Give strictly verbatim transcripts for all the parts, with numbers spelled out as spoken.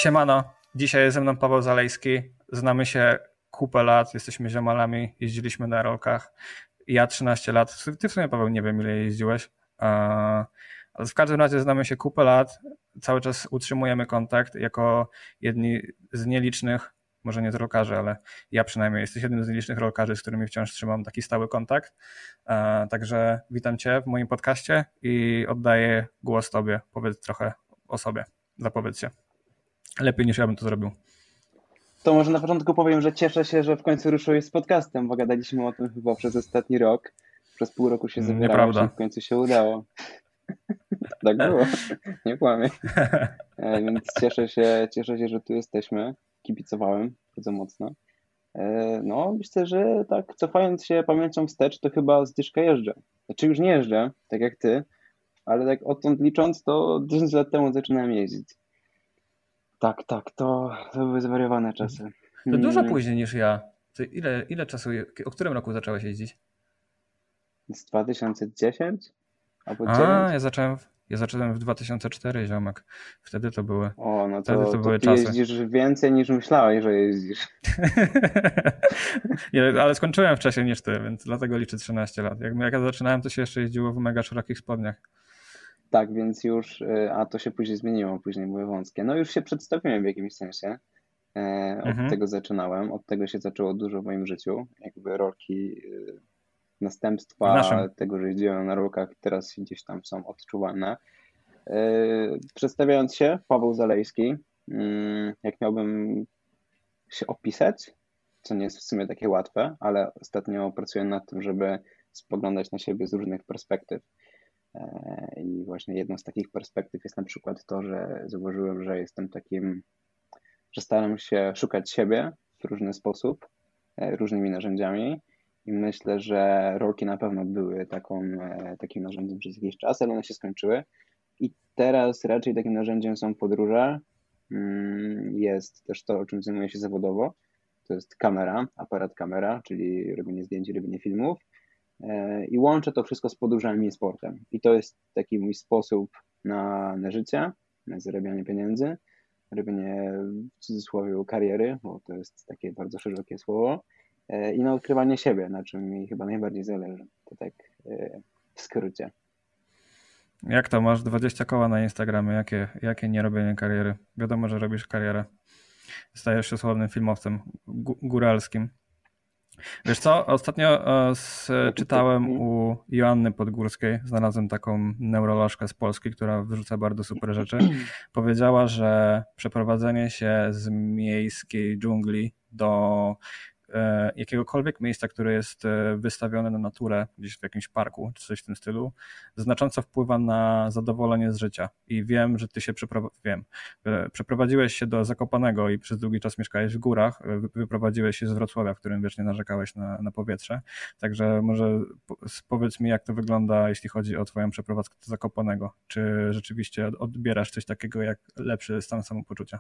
Siemano, dzisiaj jest ze mną Paweł Zalejski, znamy się kupę lat, jesteśmy ziomalami, jeździliśmy na rolkach, ja trzynaście lat, ty w sumie Paweł nie wiem ile jeździłeś, ale w każdym razie znamy się kupę lat, cały czas utrzymujemy kontakt jako jedni z nielicznych, może nie z rolkarzy, ale ja przynajmniej jesteś jednym z nielicznych rolkarzy, z którymi wciąż trzymam taki stały kontakt, także witam Cię w moim podcaście i oddaję głos Tobie, powiedz trochę o sobie, zapowiedz się. Lepiej niż ja bym to zrobił. To może na początku powiem, że cieszę się, że w końcu ruszyłeś z podcastem, bo gadaliśmy o tym chyba przez ostatni rok. Przez pół roku się zabierałeś i w końcu się udało. Tak było, nie kłamię. Więc cieszę się, cieszę się, że tu jesteśmy. Kibicowałem bardzo mocno. No, myślę, że tak cofając się pamięcią wstecz, to chyba z dyszka jeżdżę. Znaczy już nie jeżdżę, tak jak ty, ale tak odtąd licząc, to dziesięć lat temu zaczynałem jeździć. Tak, tak, to, to były zwariowane czasy. To dużo hmm. później niż ja. To ile, ile czasu, o którym roku zacząłeś jeździć? Z dwa tysiące dziesiąty? Albo A, dziewięć? ja zacząłem, ja zacząłem w dwa tysiące czwarty, ziomek. Wtedy to były, o, no to, wtedy to, to były ty czasy. jeździsz więcej niż myślałeś, że jeździsz. nie, ale skończyłem wcześniej niż ty, więc dlatego liczę trzynaście lat. Jak, jak ja zaczynałem, to się jeszcze jeździło w mega szerokich spodniach. Tak, więc już, a to się później zmieniło, później były wąskie. No już się przedstawiłem w jakimś sensie. Od mhm. tego zaczynałem, od tego się zaczęło dużo w moim życiu. Jakby rolki, następstwa tego, że jeździłem na rolkach, teraz gdzieś tam są odczuwane. Przedstawiając się, Paweł Zalejski, jak miałbym się opisać, co nie jest w sumie takie łatwe, ale ostatnio pracuję nad tym, żeby spoglądać na siebie z różnych perspektyw. I właśnie jedną z takich perspektyw jest na przykład to, że zauważyłem, że jestem takim, że staram się szukać siebie w różny sposób, różnymi narzędziami i myślę, że rolki na pewno były taką, takim narzędziem przez jakiś czas, ale one się skończyły i teraz raczej takim narzędziem są podróże. Jest też to, o czym zajmuję się zawodowo, to jest kamera, aparat kamera, czyli robienie zdjęć, robienie filmów. I łączę to wszystko z podróżami i sportem. I to jest taki mój sposób na, na życie, na zarabianie pieniędzy, robienie w cudzysłowie kariery, bo to jest takie bardzo szerokie słowo, i na odkrywanie siebie, na czym mi chyba najbardziej zależy. To tak w skrócie. Jak to? Masz dwadzieścia koła na Instagramie. Jakie, jakie nie robienie kariery? Wiadomo, że robisz karierę. Stajesz się sławnym filmowcem góralskim. Wiesz co, ostatnio z, czytałem u Joanny Podgórskiej, znalazłem taką neurolożkę z Polski, która wyrzuca bardzo super rzeczy. Powiedziała, że przeprowadzenie się z miejskiej dżungli do jakiegokolwiek miejsca, które jest wystawione na naturę, gdzieś w jakimś parku, czy coś w tym stylu, znacząco wpływa na zadowolenie z życia. I wiem, że ty się przeprowa- wiem, przeprowadziłeś się do Zakopanego i przez długi czas mieszkałeś w górach, wyprowadziłeś się z Wrocławia, w którym wiecznie narzekałeś na, na powietrze. Także może powiedz mi, jak to wygląda, jeśli chodzi o twoją przeprowadzkę do Zakopanego. Czy rzeczywiście odbierasz coś takiego jak lepszy stan samopoczucia?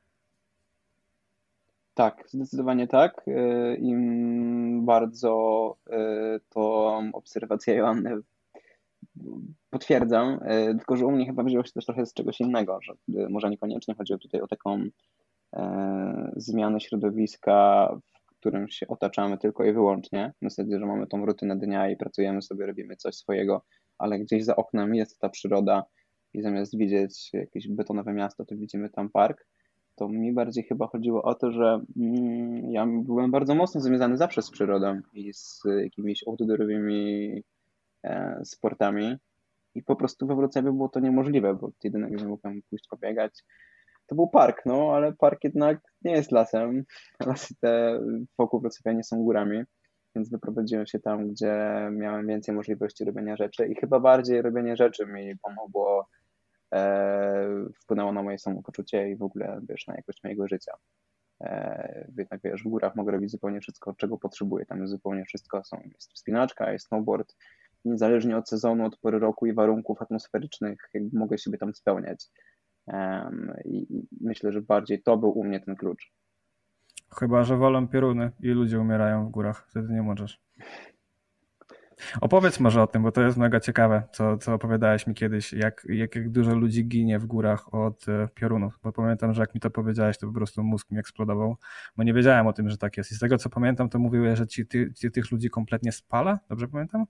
Tak, zdecydowanie tak. I bardzo tą obserwację Joanny potwierdzam, tylko że u mnie chyba wzięło się też trochę z czegoś innego, że może niekoniecznie chodziło tutaj o taką zmianę środowiska, w którym się otaczamy tylko i wyłącznie. W zasadzie, że mamy tą rutynę dnia i pracujemy sobie, robimy coś swojego, ale gdzieś za oknem jest ta przyroda i zamiast widzieć jakieś betonowe miasto, to widzimy tam park. To mi bardziej chyba chodziło o to, że mm, ja byłem bardzo mocno związany zawsze z przyrodą i z jakimiś outdoorowymi e, sportami i po prostu we Wrocławiu było to niemożliwe, bo jedyne, gdzie mogłem pójść pobiegać, to był park, no ale park jednak nie jest lasem. Lasy te wokół Wrocławia nie są górami, więc wyprowadziłem się tam, gdzie miałem więcej możliwości robienia rzeczy i chyba bardziej robienie rzeczy mi pomogło, wpłynęło na moje samopoczucie i w ogóle, wiesz, na jakość mojego życia. Jednak, wiesz, w górach mogę robić zupełnie wszystko, czego potrzebuję. Tam jest zupełnie wszystko. Są, jest wspinaczka, jest snowboard. Niezależnie od sezonu, od pory roku i warunków atmosferycznych, jakby mogę siebie tam spełniać. I, i myślę, że bardziej to był u mnie ten klucz. Chyba że walą pioruny i ludzie umierają w górach. Wtedy nie możesz. Opowiedz może o tym, bo to jest mega ciekawe, co, co opowiadałeś mi kiedyś, jak, jak, jak dużo ludzi ginie w górach od e, piorunów, bo pamiętam, że jak mi to powiedziałeś, to po prostu mózg mi eksplodował, bo nie wiedziałem o tym, że tak jest. I z tego, co pamiętam, to mówiłeś, że ci, ty, ci, tych ludzi kompletnie spala, dobrze pamiętam?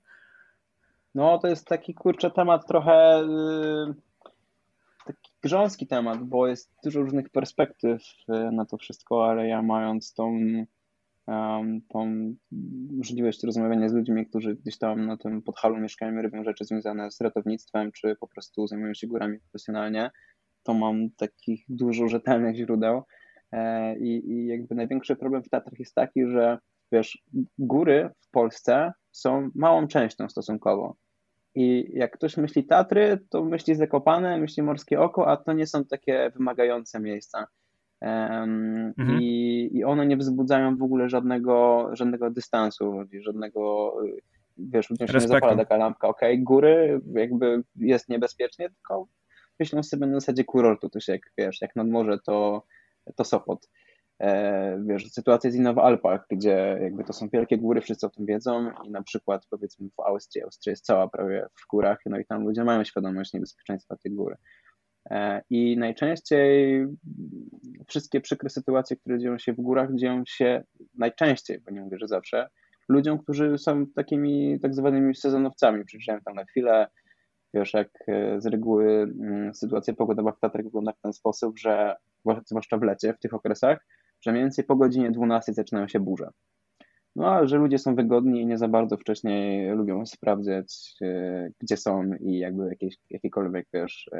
No to jest taki kurczę temat trochę yy, taki grząski temat, bo jest dużo różnych perspektyw yy, na to wszystko, ale ja mając tą, um, tą możliwość rozmawiania z ludźmi, którzy gdzieś tam na tym podhalu mieszkają i robią rzeczy związane z ratownictwem, czy po prostu zajmują się górami profesjonalnie, to mam takich dużo rzetelnych źródeł. I, I jakby największy problem w Tatrach jest taki, że wiesz, góry w Polsce są małą częścią stosunkowo. I jak ktoś myśli Tatry, to myśli Zakopane, myśli Morskie Oko, a to nie są takie wymagające miejsca. Um, Mhm. i, I one nie wzbudzają w ogóle żadnego, żadnego dystansu, żadnego, wiesz, ludziom się nie zapala taka lampka, okej, okay, góry jakby jest niebezpiecznie, tylko myślą sobie na zasadzie kurortu, to się jak, wiesz, jak nad morze, to, to Sopot. E, wiesz, sytuacja jest inna w Alpach, gdzie jakby to są wielkie góry, wszyscy o tym wiedzą i na przykład powiedzmy w Austrii, Austria jest cała prawie w górach, no i tam ludzie mają świadomość niebezpieczeństwa tych gór. E, I najczęściej wszystkie przykre sytuacje, które dzieją się w górach, dzieją się najczęściej, bo nie mówię, że zawsze, ludziom, którzy są takimi tak zwanymi sezonowcami, przyjeżdżają tam na chwilę. Wiesz, jak z reguły sytuacja pogodowa w Tatrach wygląda w ten sposób, że zwłaszcza w lecie, w tych okresach, że mniej więcej po godzinie dwunastej zaczynają się burze. No a że ludzie są wygodni i nie za bardzo wcześniej lubią sprawdzać, gdzie są i jakby jakieś, jakiekolwiek, wiesz,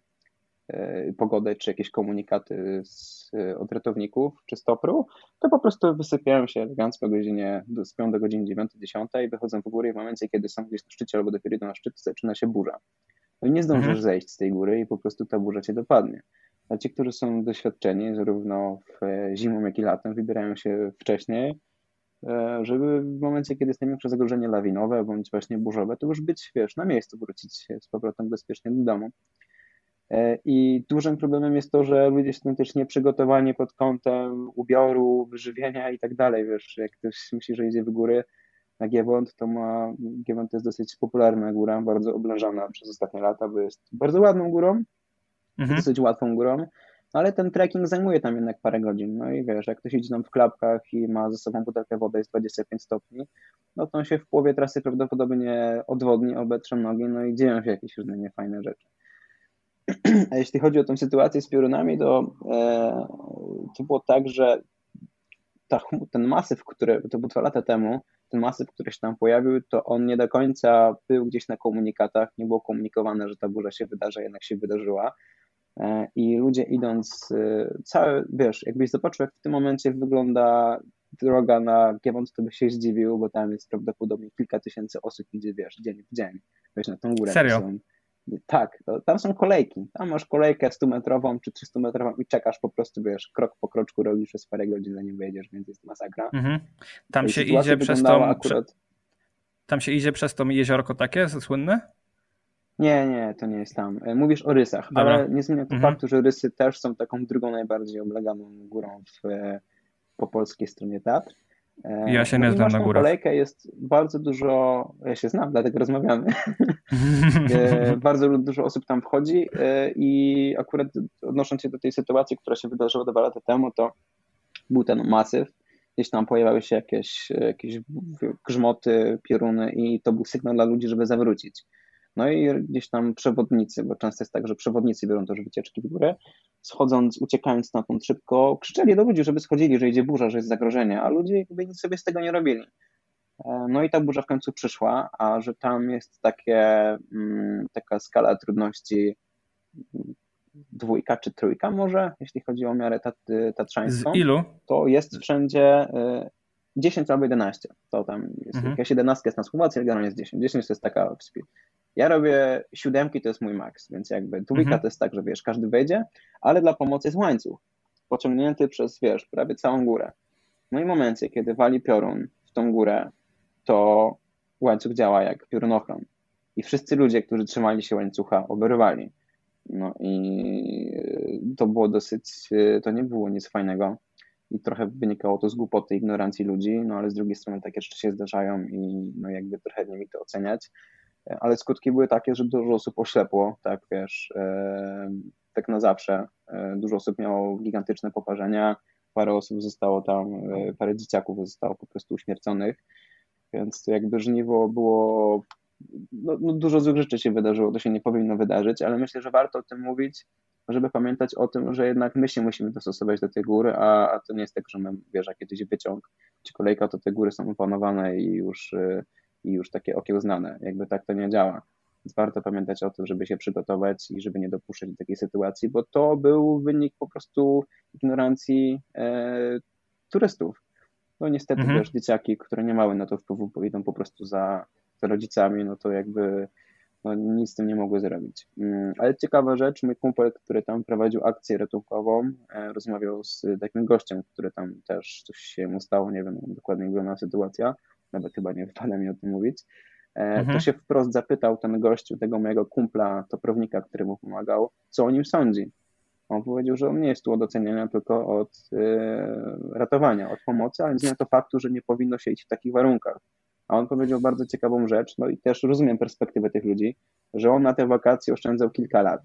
pogody czy jakieś komunikaty z, od ratowników czy stopru, to po prostu wysypiają się elegancko o godzinie, spią do godziny dziewiątej, dziesiątej, wychodzą w górę i w momencie, kiedy są gdzieś na szczycie albo dopiero idą na szczyt, zaczyna się burza. No i nie zdążysz Mhm. zejść z tej góry i po prostu ta burza cię dopadnie. A ci, którzy są doświadczeni zarówno w zimą, jak i latem, wybierają się wcześniej, żeby w momencie, kiedy jest największe zagrożenie lawinowe bądź właśnie burzowe, to już być, wiesz, na miejscu, wrócić się z powrotem bezpiecznie do domu. I dużym problemem jest to, że ludzie są też nieprzygotowani pod kątem ubioru, wyżywienia i tak dalej. Wiesz, jak ktoś myśli, że idzie w góry na Giewont, to ma, Giewont to jest dosyć popularna góra, bardzo oblężona przez ostatnie lata, bo jest bardzo ładną górą, Mhm. dosyć łatwą górą, ale ten trekking zajmuje tam jednak parę godzin. No i wiesz, jak ktoś idzie tam w klapkach i ma ze sobą butelkę wody, jest dwadzieścia pięć stopni, no to on się w połowie trasy prawdopodobnie odwodni, obetrze nogi, no i dzieją się jakieś różne niefajne rzeczy. A jeśli chodzi o tę sytuację z piorunami, to, e, to było tak, że ta, ten masyw, który, to było dwa lata temu, ten masyw, który się tam pojawił, to on nie do końca był gdzieś na komunikatach, nie było komunikowane, że ta burza się wydarzy, jednak się wydarzyła. E, I ludzie idąc, e, całe, wiesz, jakbyś zobaczył, jak w tym momencie wygląda droga na Giewont, to byś się zdziwił, bo tam jest prawdopodobnie kilka tysięcy osób, idzie, wiesz, dzień w dzień. Wiesz, na tą górę. Serio? Są, tak, to, tam są kolejki. Tam masz kolejkę stumetrową czy trzystumetrową i czekasz po prostu, wiesz, krok po kroczku robisz przez parę godzin, zanim wyjedziesz, więc jest masakra. Mhm. Tam I się sytuacja idzie przez wyglądała tą... akurat... Tam się idzie przez to jeziorko takie słynne? Nie, nie, to nie jest tam. Mówisz o Rysach, Dobra. ale nie zmienia to Mhm. faktu, że Rysy też są taką drugą najbardziej obleganą górą w, po polskiej stronie Tatr. Ja się no nie i znam masz na tą górach. kolejkę, jest bardzo dużo, ja się znam, dlatego rozmawiamy, bardzo dużo osób tam wchodzi i akurat odnosząc się do tej sytuacji, która się wydarzyła dwa lata temu, to był ten masyw, gdzieś tam pojawiały się jakieś, jakieś grzmoty, pioruny i to był sygnał dla ludzi, żeby zawrócić. No i gdzieś tam przewodnicy, bo często jest tak, że przewodnicy biorą też wycieczki w górę, schodząc, uciekając stamtąd szybko, krzyczeli do ludzi, żeby schodzili, że idzie burza, że jest zagrożenie, a ludzie jakby nic sobie z tego nie robili. No i ta burza w końcu przyszła, a że tam jest takie, taka skala trudności dwójka czy trójka może, jeśli chodzi o miarę tatrzańską, Z ilu? to jest wszędzie dziesięć albo jedenaście. To tam jest, Mhm. jakaś jedenastka jest na Słowacji, ale generalnie jest dziesięć. dziesięć to jest taka w speed. Ja robię siódemki, to jest mój max, więc jakby dwójka Mhm. to jest tak, że wiesz, każdy wejdzie, ale dla pomocy jest łańcuch, pociągnięty przez, wiesz, prawie całą górę. No i w momencie, kiedy wali piorun w tą górę, to łańcuch działa jak piorunochron. I wszyscy ludzie, którzy trzymali się łańcucha, oberwali. No i to było dosyć, to nie było nic fajnego. i trochę wynikało to z głupoty, ignorancji ludzi, no ale z drugiej strony takie rzeczy się zdarzają i no jakby trochę nie mi to oceniać, ale skutki były takie, że dużo osób oślepło, tak wiesz, tak na zawsze. Dużo osób miało gigantyczne poparzenia, parę osób zostało tam, parę dzieciaków zostało po prostu uśmierconych, więc to jakby żniwo było, no, no dużo złych rzeczy się wydarzyło, to się nie powinno wydarzyć, ale myślę, że warto o tym mówić, żeby pamiętać o tym, że jednak my się musimy dostosować do tej góry, a, a to nie jest tak, że my, wiesz, jak kiedyś wyciąg czy kolejka, to te góry są opanowane i już, i już takie okiełznane. Jakby tak to nie działa. Więc warto pamiętać o tym, żeby się przygotować i żeby nie dopuszczać do takiej sytuacji, bo to był wynik po prostu ignorancji e, turystów. No niestety, Mhm. wiesz, dzieciaki, które nie miały na to wpływu, bo idą po prostu za, za rodzicami, no to jakby no, nic z tym nie mogły zrobić. Ale ciekawa rzecz, mój kumpel, który tam prowadził akcję ratunkową, rozmawiał z takim gościem, który tam też coś się mu stało, nie wiem dokładnie jak wyglądała sytuacja, nawet chyba nie wypada mi o tym mówić. Mhm. To się wprost zapytał ten gościu, tego mojego kumpla, toprownika, który mu pomagał, co o nim sądzi. On powiedział, że on nie jest tu od oceniania, tylko od y, ratowania, od pomocy, ale nie zmienia to faktu, że nie powinno się iść w takich warunkach. A on powiedział bardzo ciekawą rzecz, no i też rozumiem perspektywę tych ludzi, że on na te wakacje oszczędzał kilka lat.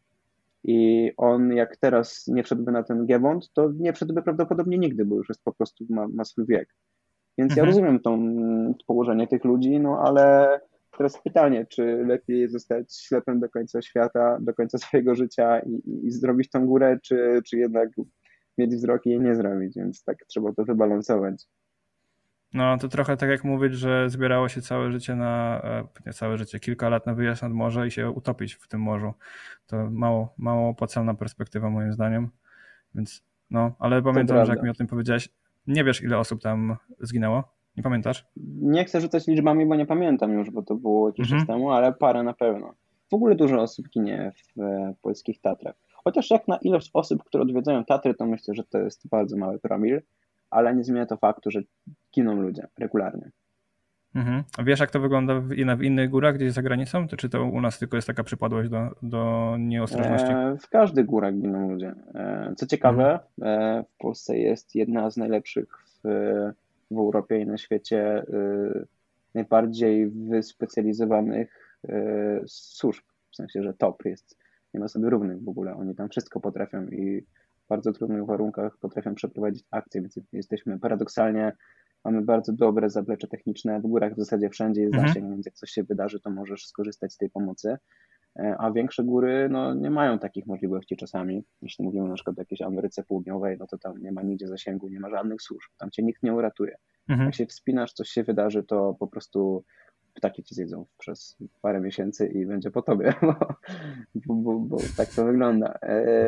I on jak teraz nie wszedłby na ten Giewont, to nie wszedłby prawdopodobnie nigdy, bo już jest po prostu, ma, ma swój wiek. Więc mhm. ja rozumiem to położenie tych ludzi, no ale teraz pytanie, czy lepiej zostać ślepym do końca świata, do końca swojego życia i, i zrobić tą górę, czy, czy jednak mieć wzrok i jej nie zrobić, więc tak trzeba to wybalansować. No to trochę tak jak mówić, że zbierało się całe życie na, nie całe życie, kilka lat na wyjazd nad morze i się utopić w tym morzu. To mało, mało opłacalna perspektywa moim zdaniem, więc no, ale pamiętam, że jak mi o tym powiedziałeś, nie wiesz ile osób tam zginęło? Nie pamiętasz? Nie chcę rzucać liczbami, bo nie pamiętam już, bo to było jakiś mhm. czas temu, ale parę na pewno. W ogóle dużo osób ginie w e, polskich Tatrach. Chociaż jak na ilość osób, które odwiedzają Tatry, to myślę, że to jest bardzo mały promil, ale nie zmienia to faktu, że giną ludzie regularnie. Mhm. A wiesz, jak to wygląda w, in, w innych górach, gdzieś za granicą? To czy to u nas tylko jest taka przypadłość do, do nieostrożności? E, w każdych górach giną ludzie. E, co ciekawe, mhm. e, w Polsce jest jedna z najlepszych w, w Europie i na świecie e, najbardziej wyspecjalizowanych e, służb. W sensie, że top jest, nie ma sobie równych w ogóle. Oni tam wszystko potrafią i w bardzo trudnych warunkach potrafią przeprowadzić akcje, więc jesteśmy paradoksalnie, mamy bardzo dobre zaplecze techniczne, w górach w zasadzie wszędzie jest zasięg, mhm. więc jak coś się wydarzy, to możesz skorzystać z tej pomocy, a większe góry no, nie mają takich możliwości czasami. Jeśli mówimy na przykład o jakiejś Ameryce Południowej, no to tam nie ma nigdzie zasięgu, nie ma żadnych służb, tam cię nikt nie uratuje. Mhm. Jak się wspinasz, coś się wydarzy, to po prostu ptaki ci zjedzą przez parę miesięcy i będzie po tobie, bo, bo, bo tak to wygląda.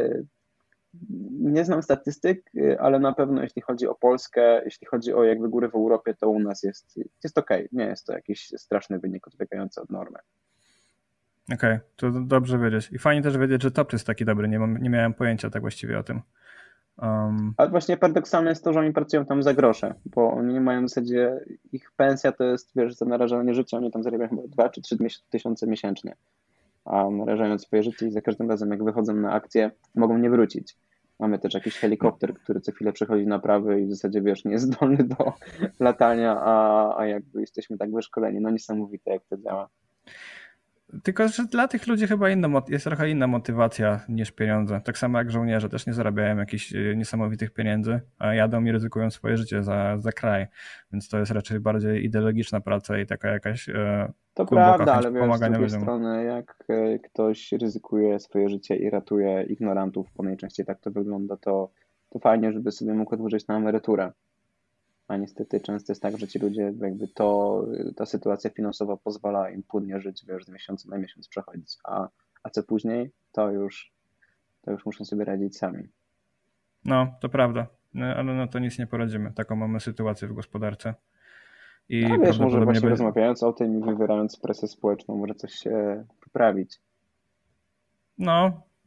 Nie znam statystyk, ale na pewno jeśli chodzi o Polskę, jeśli chodzi o jakby góry w Europie, to u nas jest, jest okej. Okay. Nie jest to jakiś straszny wynik odbiegający od normy. Okej, okay, to dobrze wiedzieć. I fajnie też wiedzieć, że top jest taki dobry. Nie, mam, nie miałem pojęcia tak właściwie o tym. Um... Ale właśnie paradoksalne jest to, że oni pracują tam za grosze, bo oni nie mają w zasadzie, ich pensja to jest, wiesz, za narażanie życia, oni tam zarabiają chyba dwa czy trzy tysiące miesięcznie. A narażając swoje życie i za każdym razem jak wychodzą na akcję, mogą nie wrócić. Mamy też jakiś helikopter, który co chwilę przychodzi naprawy i w zasadzie, wiesz, nie jest zdolny do latania, a, a jakby jesteśmy tak wyszkoleni. No niesamowite, jak to działa. Tylko, że dla tych ludzi chyba inna, jest trochę inna motywacja niż pieniądze. Tak samo jak żołnierze też nie zarabiają jakichś niesamowitych pieniędzy, a jadą i ryzykują swoje życie za, za kraj. Więc to jest raczej bardziej ideologiczna praca i taka jakaś e, to prawda, ale wiesz, z drugiej strony jak ktoś ryzykuje swoje życie i ratuje ignorantów, bo najczęściej tak to wygląda, to, to fajnie, żeby sobie mógł odłożyć na emeryturę. A niestety często jest tak, że ci ludzie jakby to, ta sytuacja finansowa pozwala im płynnie żyć, wiesz, z miesiąca na miesiąc przechodzić, a, a co później, to już, to już muszą sobie radzić sami. No, to prawda, no, ale no to nic nie poradzimy. Taką mamy sytuację w gospodarce. I no wiesz, może właśnie będzie... rozmawiając o tym i wywierając presję społeczną, może coś się poprawić. No,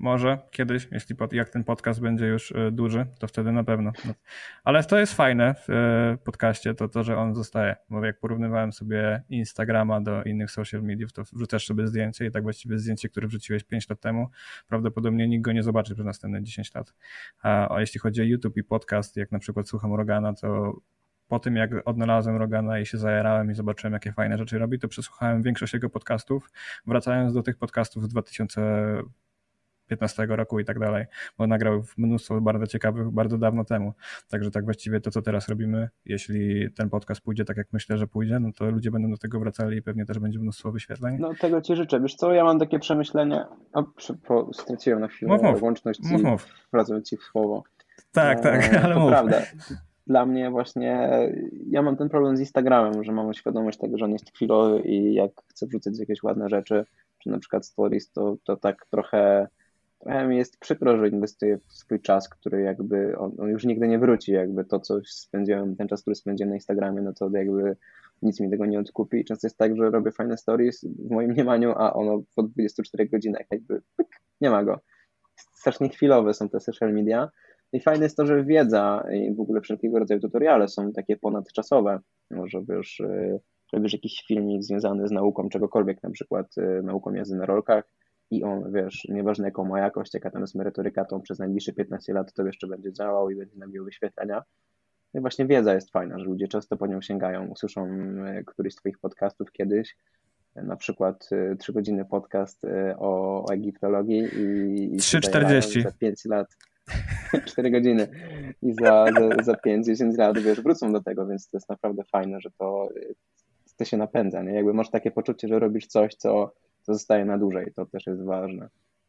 Może kiedyś, jeśli pod, jak ten podcast będzie już duży, to wtedy na pewno. No. Ale to jest fajne w podcaście, to to, że on zostaje. Bo jak porównywałem sobie Instagrama do innych social mediów, to wrzucasz sobie zdjęcie i tak właściwie zdjęcie, które wrzuciłeś pięć lat temu, prawdopodobnie nikt go nie zobaczy przez następne dziesięć lat. A, a jeśli chodzi o YouTube i podcast, jak na przykład słucham Rogana, to po tym, jak odnalazłem Rogana i się zajarałem i zobaczyłem, jakie fajne rzeczy robi, to przesłuchałem większość jego podcastów, wracając do tych podcastów z dwa tysiące piętnastego roku i tak dalej, bo nagrał mnóstwo bardzo ciekawych, bardzo dawno temu. Także tak właściwie to, co teraz robimy, jeśli ten podcast pójdzie tak, jak myślę, że pójdzie, no to ludzie będą do tego wracali i pewnie też będzie mnóstwo wyświetleń. No tego ci życzę. Wiesz co, ja mam takie przemyślenie, o, po, straciłem na chwilę mów, mów. łączność mów, mów. i wracam ci w słowo. Tak, no, tak, ale to mów. Prawda. Dla mnie właśnie, ja mam ten problem z Instagramem, że mam świadomość tego, że on jest chwilowy i jak chcę wrzucać jakieś ładne rzeczy, czy na przykład stories, to, to tak trochę, trochę mi jest przykro, że inwestuję w swój czas, który jakby, on, on już nigdy nie wróci, jakby to, co spędziłem, ten czas, który spędziłem na Instagramie, no to jakby nic mi tego nie odkupi i często jest tak, że robię fajne stories w moim mniemaniu, a ono po dwudziestu czterech godzinach jakby pyk, nie ma go. Strasznie chwilowe są te social media. I fajne jest to, że wiedza i w ogóle wszelkiego rodzaju tutoriale są takie ponadczasowe. Może wiesz, robisz jakiś filmik związany z nauką czegokolwiek, na przykład nauką jazdy na rolkach i on, wiesz, nieważne jaką ma jakość, jaka tam jest merytoryka, to on przez najbliższe piętnaście lat to jeszcze będzie działał i będzie nabijał wyświetlenia. No i właśnie wiedza jest fajna, że ludzie często po nią sięgają. Usłyszą któryś z twoich podcastów kiedyś, na przykład trzy godziny podcast o, o egiptologii i trzy czterdzieści za pięć lat. cztery godziny i za, za, za pięć dziesięć lat, wiesz, wrócą do tego, więc to jest naprawdę fajne, że to, to się napędza, nie? Jakby masz takie poczucie, że robisz coś, co, co zostaje na dłużej, to też jest ważne.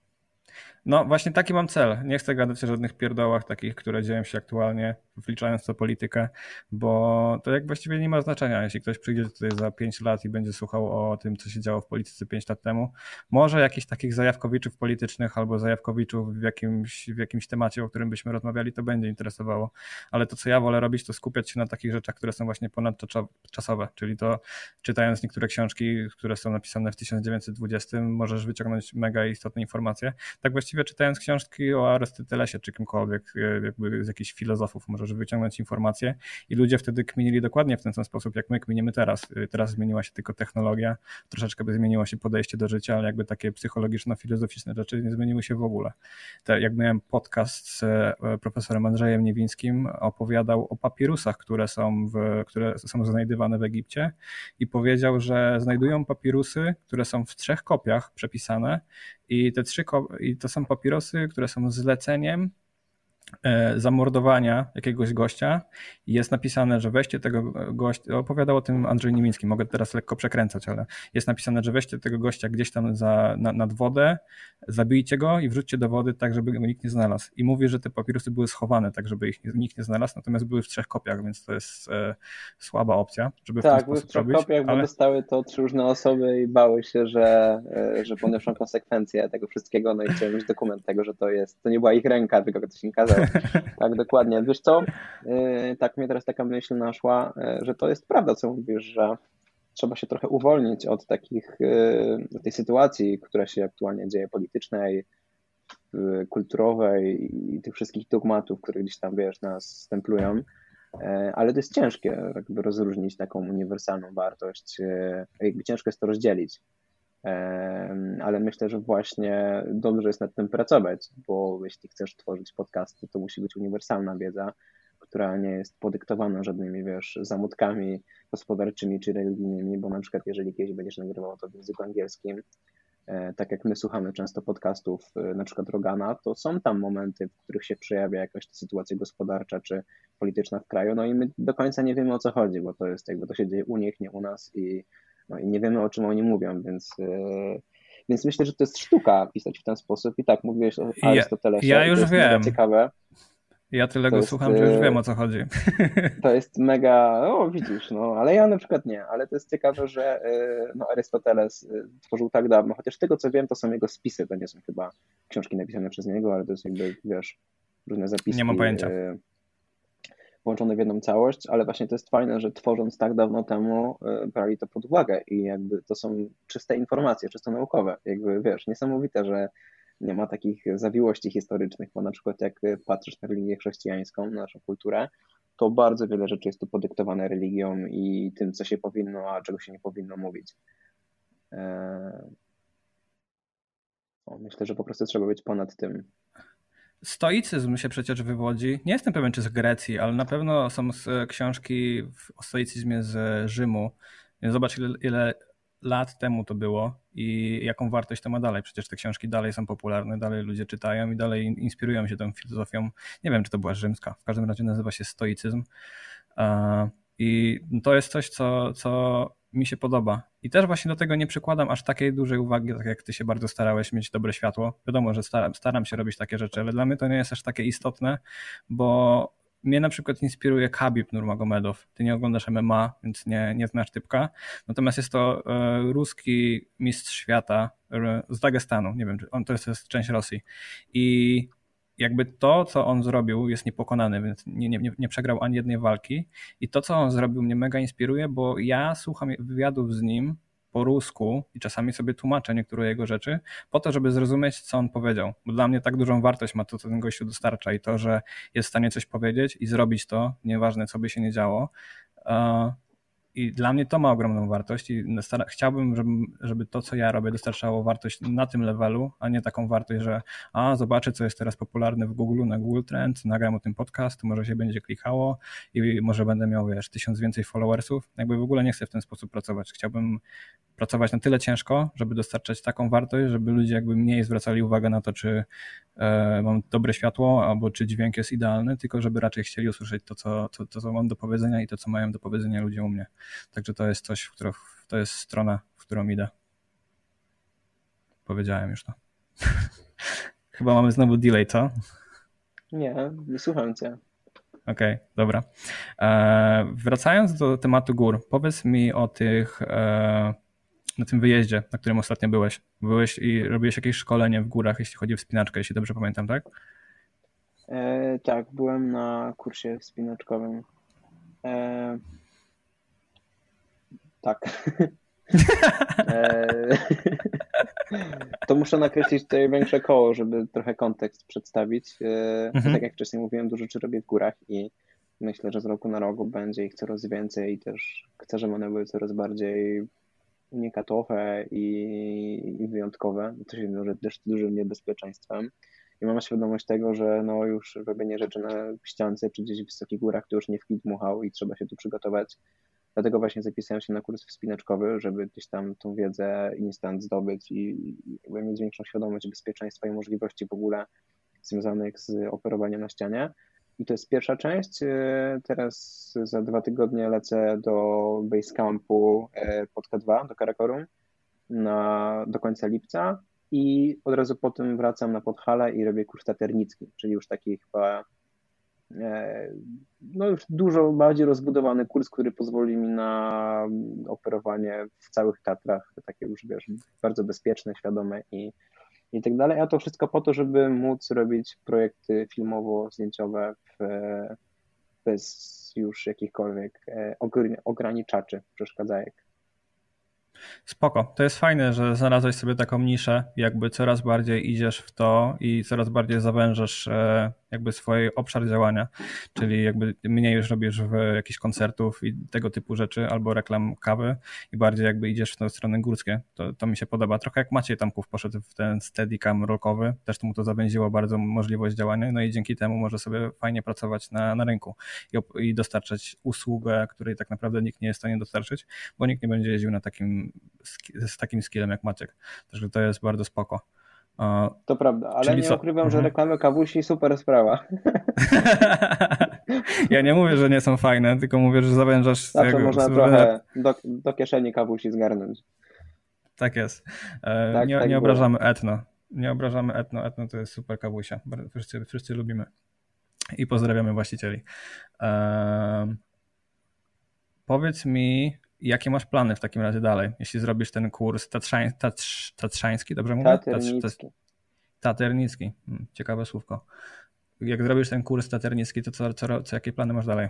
No właśnie taki mam cel. Nie chcę gadać o żadnych pierdołach takich, które dzieją się aktualnie, wliczając to politykę, bo to jak właściwie nie ma znaczenia. Jeśli ktoś przyjdzie tutaj za pięć lat i będzie słuchał o tym, co się działo w polityce pięć lat temu, może jakichś takich zajawkowiczów politycznych albo zajawkowiczów w jakimś, w jakimś temacie, o którym byśmy rozmawiali, to będzie interesowało. Ale to, co ja wolę robić, to skupiać się na takich rzeczach, które są właśnie ponadczasowe, czyli to czytając niektóre książki, które są napisane w tysiąc dziewięćset dwudziestym, możesz wyciągnąć mega istotne informacje. Tak właściwie czytając książki o Arystotelesie czy kimkolwiek, jakby z jakichś filozofów możesz wyciągnąć informacje i ludzie wtedy kminili dokładnie w ten sam sposób, jak my kminimy teraz. Teraz zmieniła się tylko technologia, troszeczkę by zmieniło się podejście do życia, ale jakby takie psychologiczno-filozoficzne rzeczy nie zmieniły się w ogóle. Te, jak miałem podcast z profesorem Andrzejem Niewińskim, opowiadał o papirusach, które są, w, które są znajdywane w Egipcie i powiedział, że znajdują papirusy, które są w trzech kopiach przepisane i te trzy ko- i to są papirosy, które są zleceniem zamordowania jakiegoś gościa i jest napisane, że weźcie tego gościa, opowiadał o tym Andrzej Niemiński, mogę teraz lekko przekręcać, ale jest napisane, że weźcie tego gościa gdzieś tam za, na, nad wodę, zabijcie go i wrzućcie do wody tak, żeby go nikt nie znalazł. I mówi, że te papirusy były schowane tak, żeby ich nikt nie znalazł, natomiast były w trzech kopiach, więc to jest e, słaba opcja, żeby tak, w ten były w sposób trzech robić. kopiach, ale... bo dostały to trzy różne osoby i bały się, że, że poniosą konsekwencje tego wszystkiego, no i chciałem mieć dokument tego, że to jest, to nie była ich ręka, tylko ktoś im kazał. Tak, dokładnie. Wiesz co, yy, tak mnie teraz taka myśl naszła, yy, że to jest prawda, co mówisz, że trzeba się trochę uwolnić od takich, yy, tej sytuacji, która się aktualnie dzieje, politycznej, yy, kulturowej i tych wszystkich dogmatów, które gdzieś tam, wiesz, nas stemplują, yy, ale to jest ciężkie, jakby rozróżnić taką uniwersalną wartość, yy, jakby ciężko jest to rozdzielić. Ale myślę, że właśnie dobrze jest nad tym pracować, bo jeśli chcesz tworzyć podcasty, to musi być uniwersalna wiedza, która nie jest podyktowana żadnymi, wiesz, zamutkami gospodarczymi czy religijnymi, bo na przykład jeżeli kiedyś będziesz nagrywał to w języku angielskim, tak jak my słuchamy często podcastów, na przykład Rogana, to są tam momenty, w których się przejawia jakaś sytuacja gospodarcza czy polityczna w kraju, no i my do końca nie wiemy, o co chodzi, bo to jest jakby to się dzieje u nich, nie u nas i No i nie wiemy, o czym oni mówią, więc, yy, więc myślę, że to jest sztuka pisać w ten sposób. I tak, mówiłeś o Arystotelesie. Ja, ja już to jest wiem. mega ciekawe. Ja tyle to go jest, słucham, że już wiem, o co chodzi. To jest mega, o widzisz, no, ale ja na przykład nie, ale to jest ciekawe, że yy, no, Arystoteles yy, tworzył tak dawno, chociaż z tego, co wiem, to są jego spisy, to nie są chyba książki napisane przez niego, ale to jest jakby, wiesz, różne zapiski. Nie mam pojęcia. Yy, połączone w jedną całość, ale właśnie to jest fajne, że tworząc tak dawno temu brali to pod uwagę i jakby to są czyste informacje, czysto naukowe. Jakby wiesz, niesamowite, że nie ma takich zawiłości historycznych, bo na przykład jak patrzysz na religię chrześcijańską, na naszą kulturę, to bardzo wiele rzeczy jest tu podyktowane religią i tym, co się powinno, a czego się nie powinno mówić. Myślę, że po prostu trzeba być ponad tym. Stoicyzm się przecież wywodzi, nie jestem pewien czy z Grecji, ale na pewno są książki o stoicyzmie z Rzymu. Zobacz ile, ile lat temu to było i jaką wartość to ma dalej. Przecież te książki dalej są popularne, dalej ludzie czytają i dalej inspirują się tą filozofią. Nie wiem, czy to była rzymska, w każdym razie nazywa się stoicyzm. I to jest coś, co, co mi się podoba. I też właśnie do tego nie przykładam aż takiej dużej uwagi, tak jak ty się bardzo starałeś mieć dobre światło. Wiadomo, że staram, staram się robić takie rzeczy, ale dla mnie to nie jest aż takie istotne, bo mnie na przykład inspiruje Khabib Nurmagomedow. Ty nie oglądasz M M A, więc nie, nie znasz typka. Natomiast jest to e, ruski mistrz świata e, z Dagestanu. Nie wiem, czy on to jest, to jest część Rosji. I jakby to, co on zrobił, jest niepokonany, więc nie, nie, nie przegrał ani jednej walki. I to, co on zrobił, mnie mega inspiruje, bo ja słucham wywiadów z nim po rusku i czasami sobie tłumaczę niektóre jego rzeczy po to, żeby zrozumieć, co on powiedział. Bo dla mnie tak dużą wartość ma to, co ten gościu dostarcza i to, że jest w stanie coś powiedzieć i zrobić to, nieważne, co by się nie działo. I dla mnie to ma ogromną wartość i chciałbym, żeby, żeby to, co ja robię, dostarczało wartość na tym levelu, a nie taką wartość, że a zobaczę, co jest teraz popularne w Google, na Google Trends, nagram o tym podcast, może się będzie klikało i może będę miał, wiesz, tysiąc więcej followersów. Jakby w ogóle nie chcę w ten sposób pracować. Chciałbym pracować na tyle ciężko, żeby dostarczać taką wartość, żeby ludzie jakby mniej zwracali uwagę na to, czy e, mam dobre światło, albo czy dźwięk jest idealny, tylko żeby raczej chcieli usłyszeć to, co, to, to, co mam do powiedzenia i to, co mają do powiedzenia ludzie u mnie. Także to jest coś, w którą, to jest strona, w którą idę. Powiedziałem już to. Chyba mamy znowu delay, co? Nie, nie słucham cię. Okej, okay, dobra. E, wracając do tematu gór, powiedz mi o tych, e, na tym wyjeździe, na którym ostatnio byłeś. Byłeś i robiłeś jakieś szkolenie w górach, jeśli chodzi o wspinaczkę, jeśli dobrze pamiętam, tak? E, tak, byłem na kursie wspinaczkowym. E, tak. e, to muszę nakreślić tutaj większe koło, żeby trochę kontekst przedstawić. E, mhm. Tak jak wcześniej mówiłem, dużo rzeczy robię w górach i myślę, że z roku na rok będzie ich coraz więcej i też chcę, żeby one były coraz bardziej unikatowe i, i wyjątkowe. To się wiąże też z dużym niebezpieczeństwem. I mam świadomość tego, że no już robienie rzeczy na ściance czy gdzieś w wysokich górach to już nie w kwit dmuchał i trzeba się tu przygotować. Dlatego właśnie zapisałem się na kurs wspinaczkowy, żeby gdzieś tam tą wiedzę instant zdobyć i, i mieć większą świadomość bezpieczeństwa i możliwości w ogóle związanych z operowaniem na ścianie. I to jest pierwsza część. Teraz za dwa tygodnie lecę do Basecampu pod K dwa, do Karakorum na, do końca lipca i od razu potem wracam na Podhale i robię kurs taternicki, czyli już taki chyba no już dużo bardziej rozbudowany kurs, który pozwoli mi na operowanie w całych Tatrach, takie już wiesz, bardzo bezpieczne, świadome i, i tak dalej, a to wszystko po to, żeby móc robić projekty filmowo-zdjęciowe w, bez już jakichkolwiek ograniczaczy, przeszkadzajek. Spoko. To jest fajne, że znalazłeś sobie taką niszę, jakby coraz bardziej idziesz w to i coraz bardziej zawężasz jakby swój obszar działania, czyli jakby mniej już robisz w jakichś koncertów i tego typu rzeczy, albo reklam kawy i bardziej jakby idziesz w tę stronę górskie. To, to mi się podoba. Trochę jak Maciej Tamków poszedł w ten steadicam rockowy, też mu to zawęziło bardzo możliwość działania, no i dzięki temu może sobie fajnie pracować na, na rynku i, i dostarczać usługę, której tak naprawdę nikt nie jest w stanie dostarczyć, bo nikt nie będzie jeździł na takim z takim skillem jak Maciek. Także to jest bardzo spoko. To prawda, ale Czyli nie co? ukrywam, że reklamy kawusi super sprawa. Ja nie mówię, że nie są fajne, tylko mówię, że zawężasz... Zawsze jak, można trochę do, do kieszeni kawusi zgarnąć. Tak jest. E, tak, nie tak nie obrażamy etno. Nie obrażamy etno. Etno to jest super kawusia. Wszyscy, wszyscy lubimy. I pozdrawiamy właścicieli. E, powiedz mi, jakie masz plany w takim razie dalej, jeśli zrobisz ten kurs tatrzań, tatrz, tatrzański, dobrze mówię? Taternicki. Taternicki, ciekawe słówko. Jak zrobisz ten kurs taternicki, to co, co, co jakie plany masz dalej?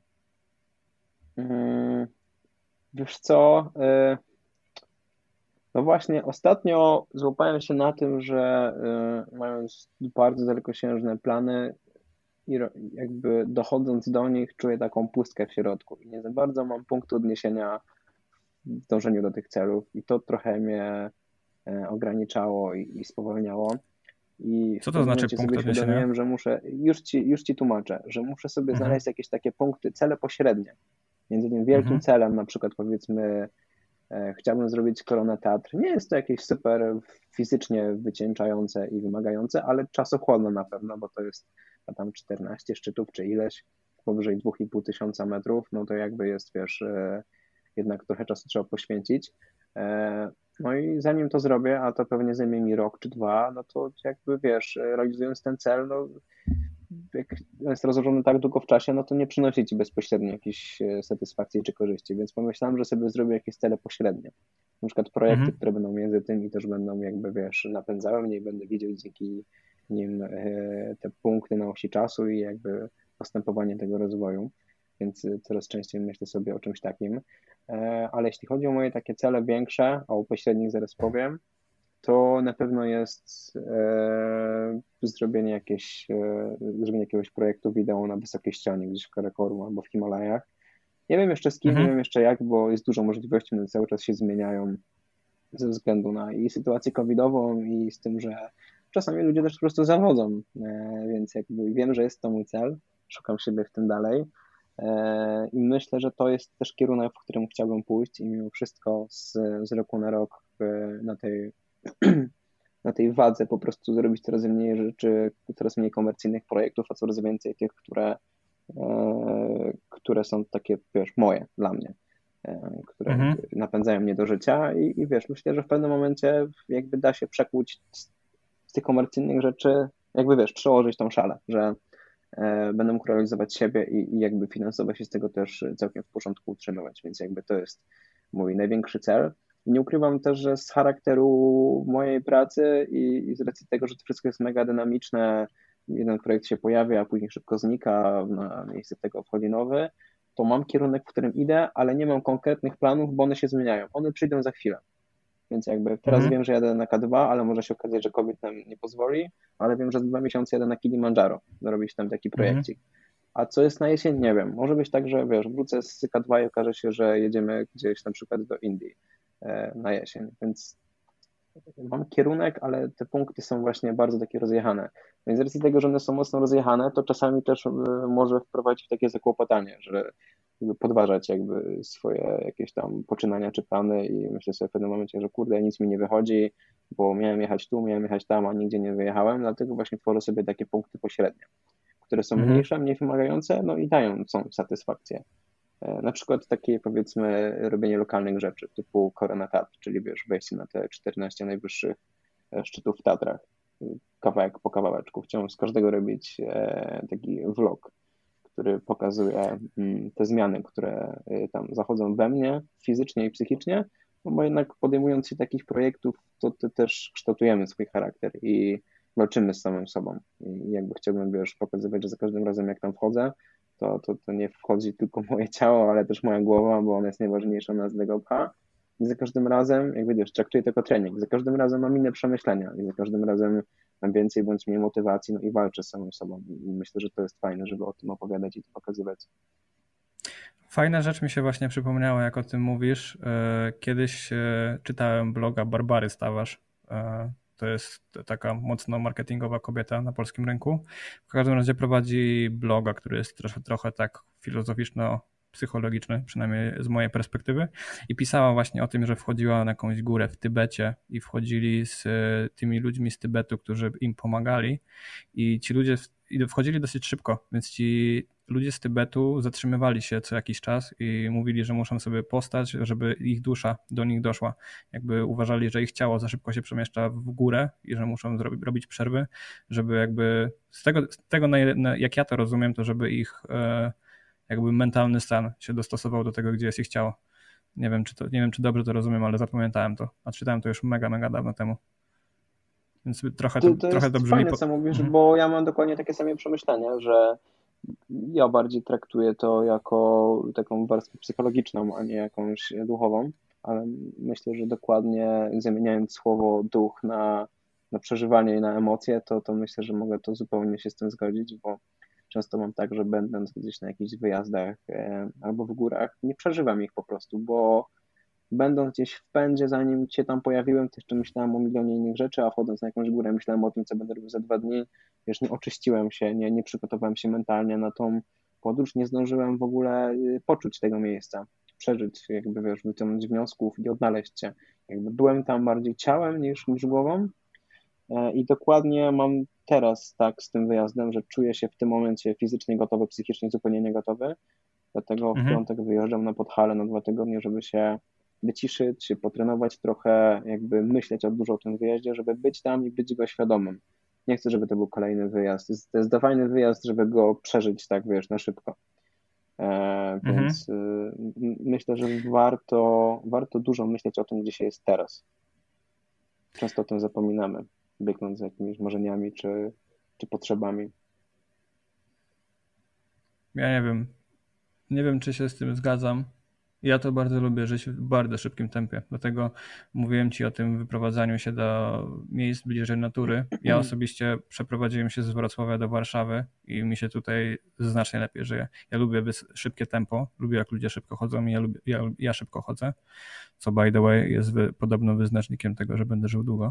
Hmm, wiesz co, No właśnie, ostatnio złapałem się na tym, że y, mając bardzo dalekosiężne plany i ro- jakby dochodząc do nich czuję taką pustkę w środku i nie za bardzo mam punktu odniesienia w dążeniu do tych celów i to trochę mnie e, ograniczało i, i spowalniało. I w Co to pewnym znaczy momencie punkt sobie odniesienia? uświadomiłem, że muszę, już ci, już ci tłumaczę, że muszę sobie Mhm, znaleźć jakieś takie punkty, cele pośrednie. Między tym wielkim mhm, celem, na przykład powiedzmy, e, chciałbym zrobić Koronę Teatr. Nie jest to jakieś super fizycznie wycieńczające i wymagające, ale czasochłonne na pewno, bo to jest a tam czternaście szczytów czy ileś, powyżej dwa i pół tysiąca metrów, no to jakby jest, wiesz, e, jednak trochę czasu trzeba poświęcić. E, No i zanim to zrobię, a to pewnie zajmie mi rok czy dwa, no to jakby wiesz, realizując ten cel, no jak jest rozłożony tak długo w czasie, no to nie przynosi ci bezpośrednio jakiejś e, satysfakcji czy korzyści, więc pomyślałem, że sobie zrobię jakieś cele pośrednie. Na przykład projekty, mhm, które będą między tym i też będą jakby, wiesz, napędzały mnie i będę widział dzięki nim e, te punkty na osi czasu i jakby postępowanie tego rozwoju, więc e, coraz częściej myślę sobie o czymś takim. E, Ale jeśli chodzi o moje takie cele większe, a o pośrednich zaraz powiem, to na pewno jest e, zrobienie, jakieś, e, zrobienie jakiegoś projektu wideo na wysokiej ścianie, gdzieś w Karakorum albo w Himalajach. Nie wiem jeszcze z kim, nie mhm. wiem jeszcze jak, bo jest dużo możliwości, one cały czas się zmieniają ze względu na i sytuację covidową i z tym, że czasami ludzie też po prostu zawodzą, e, więc jakby wiem, że jest to mój cel, szukam siebie w tym dalej. E, I myślę, że to jest też kierunek, w którym chciałbym pójść i mimo wszystko z, z roku na rok e, na tej na tej wadze po prostu zrobić coraz mniej rzeczy, coraz mniej komercyjnych projektów, a coraz więcej tych, które, e, które są takie, wiesz, moje dla mnie, e, które Mhm. jakby napędzają mnie do życia i, i wiesz, myślę, że w pewnym momencie jakby da się przekuć z, z tych komercyjnych rzeczy, jakby wiesz, przełożyć tą szalę, że e, będę mógł realizować siebie i, i jakby finansowo się z tego też całkiem w porządku utrzymywać, więc jakby to jest mój największy cel. Nie ukrywam też, że z charakteru mojej pracy i, i z racji tego, że to wszystko jest mega dynamiczne, jeden projekt się pojawia, a później szybko znika, na miejsce tego wchodzi nowy, to mam kierunek, w którym idę, ale nie mam konkretnych planów, bo one się zmieniają. One przyjdą za chwilę. Więc jakby teraz Mhm. wiem, że jadę na K dwa, ale może się okazać, że COVID nam nie pozwoli, ale wiem, że za dwa miesiące jadę na Kilimandżaro, zrobić tam taki Mhm. projekcik. A co jest na jesień? Nie wiem. Może być tak, że wiesz, wrócę z K dwa i okaże się, że jedziemy gdzieś na przykład do Indii e, na jesień. Więc mam kierunek, ale te punkty są właśnie bardzo takie rozjechane. No i z racji tego, że one są mocno rozjechane, to czasami też e, może wprowadzić w takie zakłopotanie, że jakby podważać jakby swoje jakieś tam poczynania czy plany i myślę sobie w pewnym momencie, że kurde, nic mi nie wychodzi, bo miałem jechać tu, miałem jechać tam, a nigdzie nie wyjechałem, dlatego właśnie tworzę sobie takie punkty pośrednie, które są Mhm. mniejsze, mniej wymagające, no i dają tą satysfakcję. E, Na przykład takie powiedzmy robienie lokalnych rzeczy typu Korona Tat, czyli wiesz, wejście na te czternaście najwyższych e, szczytów w Tatrach, kawałek po kawałeczku. Chciałem z każdego robić e, taki vlog, który pokazuje mm, te zmiany, które e, tam zachodzą we mnie fizycznie i psychicznie, no bo jednak podejmując się takich projektów, to, to też kształtujemy swój charakter i walczymy z samym sobą. I jakby chciałbym, wiesz, pokazywać, że za każdym razem jak tam wchodzę, to, to, to nie wchodzi tylko moje ciało, ale też moja głowa, bo ona jest najważniejsza, ona z tego pcha. I za każdym razem, jak wiesz, traktuję to jako trening. Za każdym razem mam inne przemyślenia i za każdym razem mam więcej bądź mniej motywacji, no i walczę z samym sobą. I myślę, że to jest fajne, żeby o tym opowiadać i to pokazywać. Fajna rzecz mi się właśnie przypomniała, jak o tym mówisz. E, Kiedyś e, czytałem bloga Barbary Stawarz. E, To jest taka mocno marketingowa kobieta na polskim rynku. W każdym razie prowadzi bloga, który jest trochę, trochę tak filozoficzno-psychologiczny, przynajmniej z mojej perspektywy. I pisała właśnie o tym, że wchodziła na jakąś górę w Tybecie i wchodzili z e, tymi ludźmi z Tybetu, którzy im pomagali. I ci ludzie w- i wchodzili dosyć szybko, więc ci ludzie z Tybetu zatrzymywali się co jakiś czas i mówili, że muszą sobie postać, żeby ich dusza do nich doszła. Jakby uważali, że ich ciało za szybko się przemieszcza w górę i że muszą zrobić, robić przerwy, żeby jakby z tego, z tego jak ja to rozumiem, to żeby ich e, jakby mentalny stan się dostosował do tego, gdzie jest ich ciało. Nie wiem, czy to, nie wiem, czy dobrze to rozumiem, ale zapamiętałem to. A czytałem to już mega, mega dawno temu. Więc trochę to, To, to trochę to jest brzmi... fajne, Po... co mówisz, Mhm. bo ja mam dokładnie takie same przemyślenia, że ja bardziej traktuję to jako taką warstwę psychologiczną, a nie jakąś duchową, ale myślę, że dokładnie zamieniając słowo duch na, na przeżywanie i na emocje, to, to myślę, że mogę to zupełnie się z tym zgodzić, bo często mam tak, że będąc gdzieś na jakichś wyjazdach e, albo w górach, nie przeżywam ich po prostu, bo będąc gdzieś w pędzie, zanim się tam pojawiłem, to jeszcze myślałem o milionie innych rzeczy, a wchodząc na jakąś górę, myślałem o tym, co będę robił za dwa dni. Wiesz, nie oczyściłem się, nie, nie przygotowałem się mentalnie na tą podróż, nie zdążyłem w ogóle y, poczuć tego miejsca, przeżyć, jakby wiesz, wyciągnąć wniosków i odnaleźć się. Jakby byłem tam bardziej ciałem niż, niż głową e, i dokładnie mam teraz tak z tym wyjazdem, że czuję się w tym momencie fizycznie gotowy, psychicznie zupełnie nie gotowy. Dlatego w Mhm. piątek wyjeżdżam na Podhale na dwa tygodnie, żeby się wyciszyć, się potrenować trochę, jakby myśleć o dużo o tym wyjeździe, żeby być tam i być go świadomym. Nie chcę, żeby to był kolejny wyjazd. To jest fajny wyjazd, żeby go przeżyć tak, wiesz, na szybko. E, Mhm. więc y, myślę, że warto, warto dużo myśleć o tym, gdzie się jest teraz. Często o tym zapominamy, biegnąc za jakimiś marzeniami czy, czy potrzebami. Ja nie wiem. Nie wiem, czy się z tym zgadzam. Ja to bardzo lubię żyć w bardzo szybkim tempie. Dlatego mówiłem ci o tym wyprowadzaniu się do miejsc bliżej natury. Ja osobiście przeprowadziłem się z Wrocławia do Warszawy i mi się tutaj znacznie lepiej żyje. Ja lubię szybkie tempo, lubię jak ludzie szybko chodzą i ja, lubię, ja, ja szybko chodzę, co by the way jest wy, podobno wyznacznikiem tego, że będę żył długo.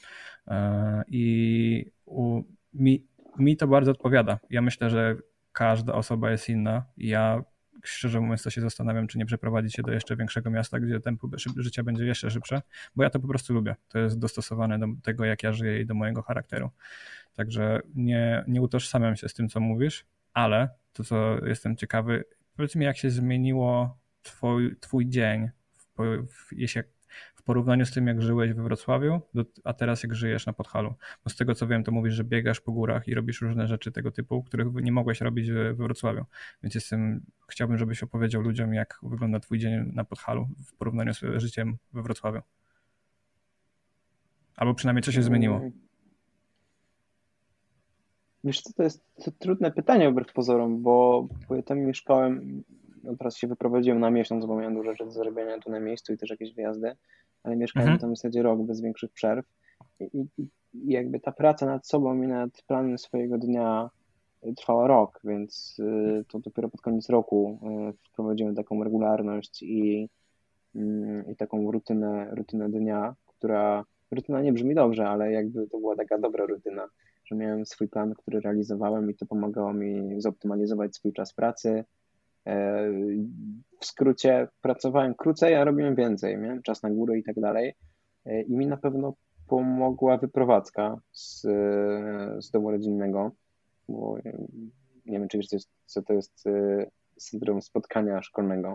I u, mi, mi to bardzo odpowiada. Ja myślę, że każda osoba jest inna. Ja szczerze mówiąc to się zastanawiam, czy nie przeprowadzić się do jeszcze większego miasta, gdzie tempo życia będzie jeszcze szybsze, bo ja to po prostu lubię. To jest dostosowane do tego, jak ja żyję i do mojego charakteru. Także nie, nie utożsamiam się z tym, co mówisz, ale to, co jestem ciekawy, powiedz mi, jak się zmieniło twój, twój dzień, w, w, jeśli w porównaniu z tym, jak żyłeś we Wrocławiu, do, a teraz jak żyjesz na Podhalu. Bo z tego, co wiem, to mówisz, że biegasz po górach i robisz różne rzeczy tego typu, których nie mogłeś robić we Wrocławiu. Więc jestem, chciałbym, żebyś opowiedział ludziom, jak wygląda twój dzień na Podhalu w porównaniu z życiem we Wrocławiu. Albo przynajmniej, co się zmieniło. Wiesz co, to jest to trudne pytanie wbrew pozorom, bo, bo ja tam mieszkałem, no teraz się wyprowadziłem na miesiąc, bo miałem dużo rzeczy do zrobienia tu na miejscu i też jakieś wyjazdy, ale mieszkałem Mhm. tam w zasadzie rok bez większych przerw i, i, i jakby ta praca nad sobą i nad planem swojego dnia trwała rok, więc y, to dopiero pod koniec roku y, wprowadziłem taką regularność i, y, i taką rutynę, rutynę dnia, która, rutyna nie brzmi dobrze, ale jakby to była taka dobra rutyna, że miałem swój plan, który realizowałem i to pomagało mi zoptymalizować swój czas pracy. W skrócie pracowałem krócej, a robiłem więcej. Miałem czas na górę i tak dalej. I mi na pewno pomogła wyprowadzka z, z domu rodzinnego, bo nie wiem, czy wiesz, co, jest, co to jest syndrom spotkania szkolnego.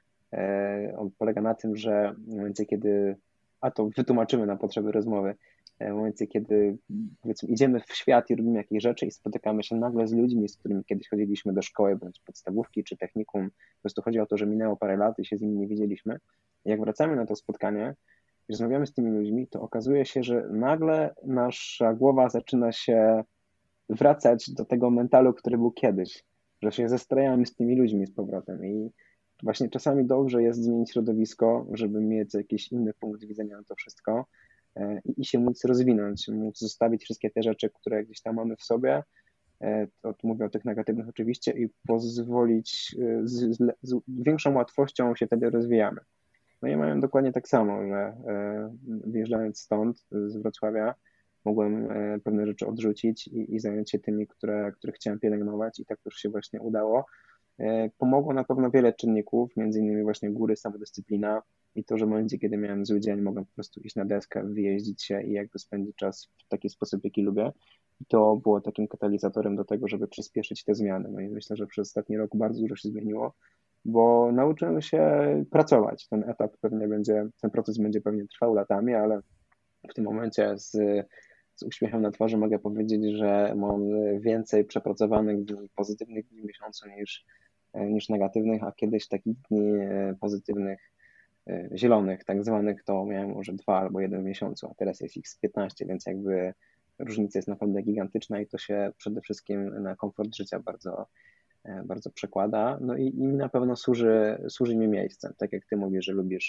On polega na tym, że w momencie, kiedy, a to wytłumaczymy na potrzeby rozmowy, w momencie, kiedy powiedzmy, idziemy w świat i robimy jakieś rzeczy i spotykamy się nagle z ludźmi, z którymi kiedyś chodziliśmy do szkoły, bądź podstawówki, czy technikum, po prostu chodzi o to, że minęło parę lat i się z nimi nie widzieliśmy. I jak wracamy na to spotkanie i rozmawiamy z tymi ludźmi, to okazuje się, że nagle nasza głowa zaczyna się wracać do tego mentalu, który był kiedyś, że się zestrajamy z tymi ludźmi z powrotem i właśnie czasami dobrze jest zmienić środowisko, żeby mieć jakiś inny punkt widzenia na to wszystko i, i się móc rozwinąć, móc zostawić wszystkie te rzeczy, które gdzieś tam mamy w sobie, to, to mówię o tych negatywnych oczywiście, i pozwolić z, z, z większą łatwością się wtedy rozwijamy. No i mają dokładnie tak samo, że wyjeżdżając stąd, z Wrocławia, mogłem pewne rzeczy odrzucić i, i zająć się tymi, które, które chciałem pielęgnować i tak też się właśnie udało. Pomogło na pewno wiele czynników, między innymi właśnie góry, samodyscyplina i to, że w momencie, kiedy miałem zły dzień, mogłem po prostu iść na deskę, wyjeździć się i jakby spędzić czas w taki sposób, jaki lubię. I to było takim katalizatorem do tego, żeby przyspieszyć te zmiany. No i myślę, że przez ostatni rok bardzo dużo się zmieniło, bo nauczyłem się pracować. Ten etap pewnie będzie, ten proces będzie pewnie trwał latami, ale w tym momencie z, z uśmiechem na twarzy mogę powiedzieć, że mam więcej przepracowanych dni, pozytywnych dni w miesiącu niż, niż negatywnych, a kiedyś takich dni pozytywnych, zielonych tak zwanych, to miałem może dwa albo jeden w miesiącu, a teraz jest ich z piętnaście, więc jakby różnica jest naprawdę gigantyczna i to się przede wszystkim na komfort życia bardzo, bardzo przekłada. No i, i mi na pewno służy, służy mi miejscem, tak jak ty mówisz, że lubisz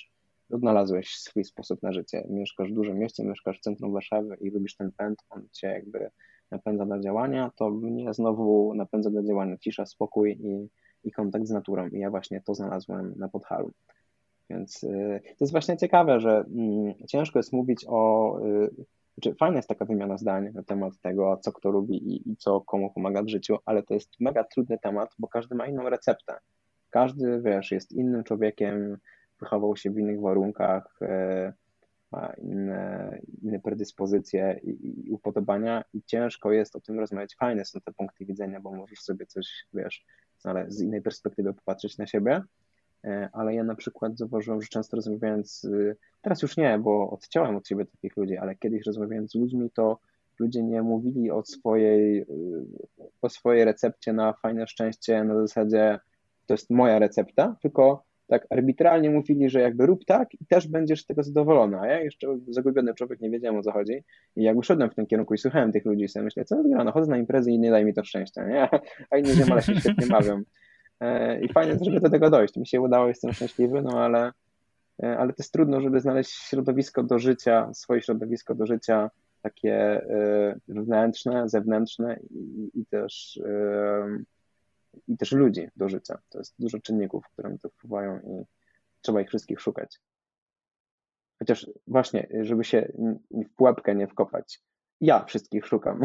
odnalazłeś swój sposób na życie. Mieszkasz w dużym mieście, mieszkasz w centrum Warszawy i lubisz ten pęd, on cię jakby napędza do działania, to mnie znowu napędza do działania cisza, spokój i, i kontakt z naturą. I ja właśnie to znalazłem na Podhalu. Więc y, to jest właśnie ciekawe, że y, ciężko jest mówić o... Y, znaczy, fajna jest taka wymiana zdań na temat tego, co kto lubi i, i co komu pomaga w życiu, ale to jest mega trudny temat, bo każdy ma inną receptę. Każdy, wiesz, jest innym człowiekiem, wychował się w innych warunkach, y, ma inne, inne predyspozycje i, i upodobania i ciężko jest o tym rozmawiać. Fajne są te punkty widzenia, bo możesz sobie coś, wiesz, z innej perspektywy popatrzeć na siebie, ale ja na przykład zauważyłem, że często rozmawiając, teraz już nie, bo odciąłem od siebie takich ludzi, ale kiedyś rozmawiając z ludźmi, to ludzie nie mówili o swojej, o swojej recepcie na fajne szczęście na zasadzie to jest moja recepta, tylko tak arbitralnie mówili, że jakby rób tak i też będziesz z tego zadowolony, a ja jeszcze zagubiony człowiek nie wiedziałem o co chodzi i jak uszedłem w tym kierunku i słuchałem tych ludzi i sobie myślę, co jest grane, chodzę na imprezy i nie daj mi to szczęścia, nie? A inni ziemale się świetnie bawią. I fajnie jest, żeby do tego dojść. Mi się udało, jestem szczęśliwy, no ale, ale to jest trudno, żeby znaleźć środowisko do życia, swoje środowisko do życia, takie wewnętrzne, zewnętrzne i, i też i też ludzi do życia. To jest dużo czynników, które mi to wpływają i trzeba ich wszystkich szukać. Chociaż właśnie, żeby się w pułapkę nie wkopać. Ja wszystkich szukam.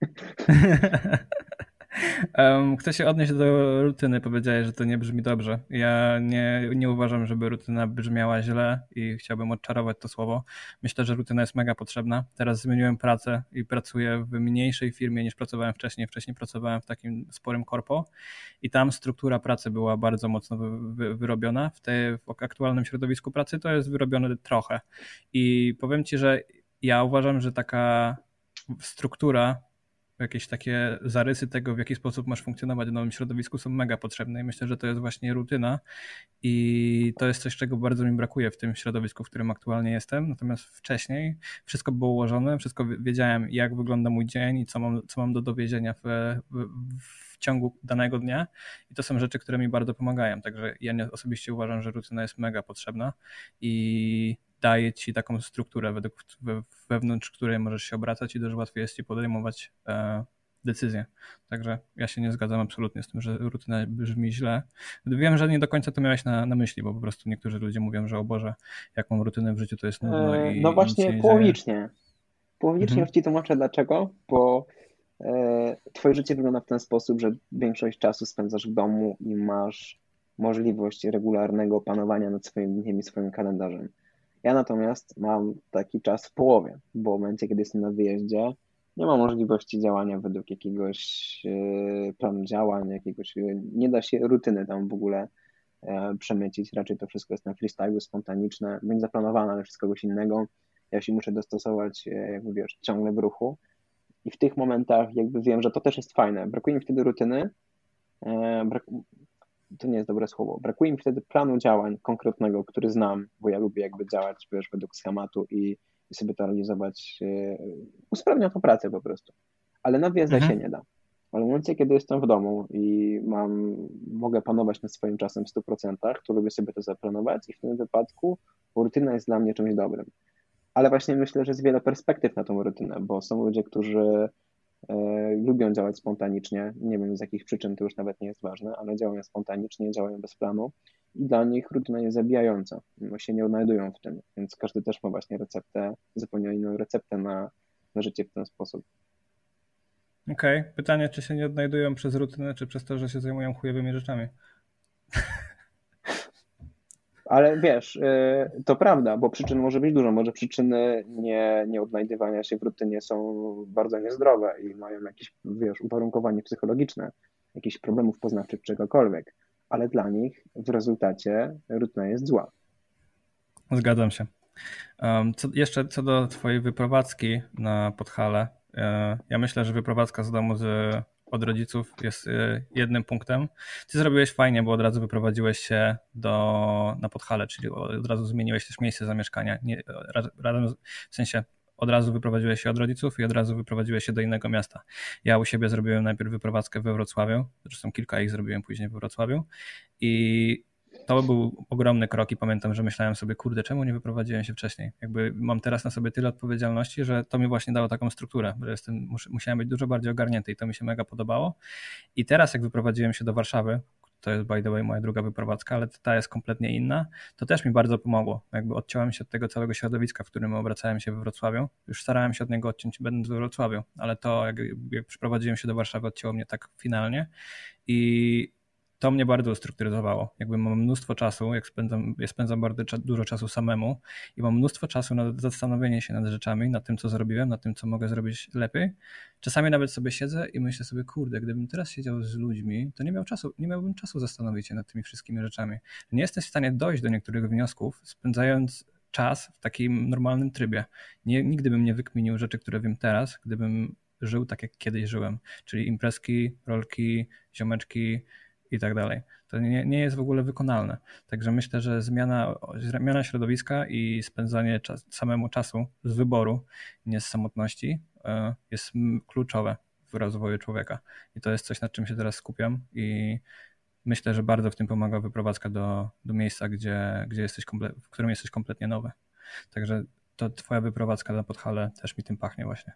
Um, chcę się odnieść do rutyny. Powiedziałeś, że to nie brzmi dobrze. Ja nie, nie uważam, żeby rutyna brzmiała źle i chciałbym odczarować to słowo. Myślę, że rutyna jest mega potrzebna. Teraz zmieniłem pracę i pracuję w mniejszej firmie niż pracowałem wcześniej. Wcześniej pracowałem w takim sporym korpo i tam struktura pracy była bardzo mocno wy, wy, wyrobiona. W, tej, w aktualnym środowisku pracy to jest wyrobione trochę. I powiem Ci, że ja uważam, że taka struktura, jakieś takie zarysy tego, w jaki sposób masz funkcjonować w nowym środowisku są mega potrzebne i myślę, że to jest właśnie rutyna i to jest coś, czego bardzo mi brakuje w tym środowisku, w którym aktualnie jestem, natomiast wcześniej wszystko było ułożone, wszystko wiedziałem, jak wygląda mój dzień i co mam, co mam do dowiezienia w, w, w ciągu danego dnia i to są rzeczy, które mi bardzo pomagają, także ja osobiście uważam, że rutyna jest mega potrzebna i daje ci taką strukturę, według, wewnątrz której możesz się obracać i dużo łatwiej jest ci podejmować e, decyzje. Także ja się nie zgadzam absolutnie z tym, że rutyna brzmi źle. Wiem, że nie do końca to miałeś na, na myśli, bo po prostu niektórzy ludzie mówią, że o Boże, jak mam rutynę w życiu, to jest nudno i No właśnie połowicznie. Połowicznie mhm. ci tłumaczę dlaczego, bo e, twoje życie wygląda w ten sposób, że większość czasu spędzasz w domu i masz możliwość regularnego panowania nad swoim dniem i swoim kalendarzem. Ja natomiast mam taki czas w połowie, bo w momencie, kiedy jestem na wyjeździe, nie ma możliwości działania według jakiegoś planu działań, jakiegoś, nie da się rutyny tam w ogóle przemycić, raczej to wszystko jest na freestylu, spontaniczne, będzie zaplanowane, ale wszystko kogoś innego. Ja się muszę dostosować, jakby wiesz, ciągle w ruchu i w tych momentach jakby wiem, że to też jest fajne. Brakuje mi wtedy rutyny, brak... to nie jest dobre słowo, brakuje mi wtedy planu działań konkretnego, który znam, bo ja lubię jakby działać, wiesz, według schematu i, i sobie to realizować, yy, usprawnia to pracę po prostu. Ale na wyjeździe Mhm. się nie da. Ale w momencie, kiedy jestem w domu i mam, mogę panować nad swoim czasem w stu procentach, to lubię sobie to zaplanować i w tym wypadku rutyna jest dla mnie czymś dobrym. Ale właśnie myślę, że jest wiele perspektyw na tą rutynę, bo są ludzie, którzy lubią działać spontanicznie, nie wiem z jakich przyczyn, to już nawet nie jest ważne, ale działają spontanicznie, działają bez planu i dla nich rutyna jest zabijająca, bo się nie odnajdują w tym, więc każdy też ma właśnie receptę, zupełnie inną receptę na, na życie w ten sposób. Okej, okay. Pytanie, czy się nie odnajdują przez rutynę, czy przez to, że się zajmują chujowymi rzeczami? Ale wiesz, to prawda, bo przyczyn może być dużo. Może przyczyny nie, nie odnajdywania się w rutynie są bardzo niezdrowe i mają jakieś, wiesz, uwarunkowanie psychologiczne, jakichś problemów poznawczych, czegokolwiek, ale dla nich w rezultacie rutyna jest zła. Zgadzam się. Um, co, jeszcze co do twojej wyprowadzki na Podhale, ja myślę, że wyprowadzka z domu z od rodziców jest jednym punktem. Ty zrobiłeś fajnie, bo od razu wyprowadziłeś się do, na Podhale, czyli od razu zmieniłeś też miejsce zamieszkania. Nie, razem, w sensie od razu wyprowadziłeś się od rodziców i od razu wyprowadziłeś się do innego miasta. Ja u siebie zrobiłem najpierw wyprowadzkę we Wrocławiu, zresztą kilka ich zrobiłem później we Wrocławiu i to był ogromny krok i pamiętam, że myślałem sobie, kurde, czemu nie wyprowadziłem się wcześniej? Jakby mam teraz na sobie tyle odpowiedzialności, że to mi właśnie dało taką strukturę, że jestem, musiałem być dużo bardziej ogarnięty i to mi się mega podobało. I teraz jak wyprowadziłem się do Warszawy, to jest by the way moja druga wyprowadzka, ale ta jest kompletnie inna, to też mi bardzo pomogło. Jakby odciąłem się od tego całego środowiska, w którym obracałem się we Wrocławiu. Już starałem się od niego odciąć będąc we Wrocławiu, ale to jak, jak przyprowadziłem się do Warszawy, odcięło mnie tak finalnie i to mnie bardzo ustrukturyzowało. Jakby mam mnóstwo czasu, jak spędzam, ja spędzam bardzo cza, dużo czasu samemu i mam mnóstwo czasu na zastanowienie się nad rzeczami, nad tym, co zrobiłem, nad tym, co mogę zrobić lepiej. Czasami nawet sobie siedzę i myślę sobie, kurde, gdybym teraz siedział z ludźmi, to nie miał czasu, nie miałbym czasu zastanowić się nad tymi wszystkimi rzeczami. Nie jesteś w stanie dojść do niektórych wniosków, spędzając czas w takim normalnym trybie. Nie, nigdy bym nie wykminił rzeczy, które wiem teraz, gdybym żył tak, jak kiedyś żyłem, czyli imprezki, rolki, ziomeczki, i tak dalej. To nie, nie jest w ogóle wykonalne. Także myślę, że zmiana, zmiana środowiska i spędzanie czas, samemu czasu z wyboru, nie z samotności, jest kluczowe w rozwoju człowieka. I to jest coś, nad czym się teraz skupiam i myślę, że bardzo w tym pomaga wyprowadzka do, do miejsca, gdzie, gdzie jesteś komple- w którym jesteś kompletnie nowy. Także to twoja wyprowadzka na Podhale też mi tym pachnie właśnie.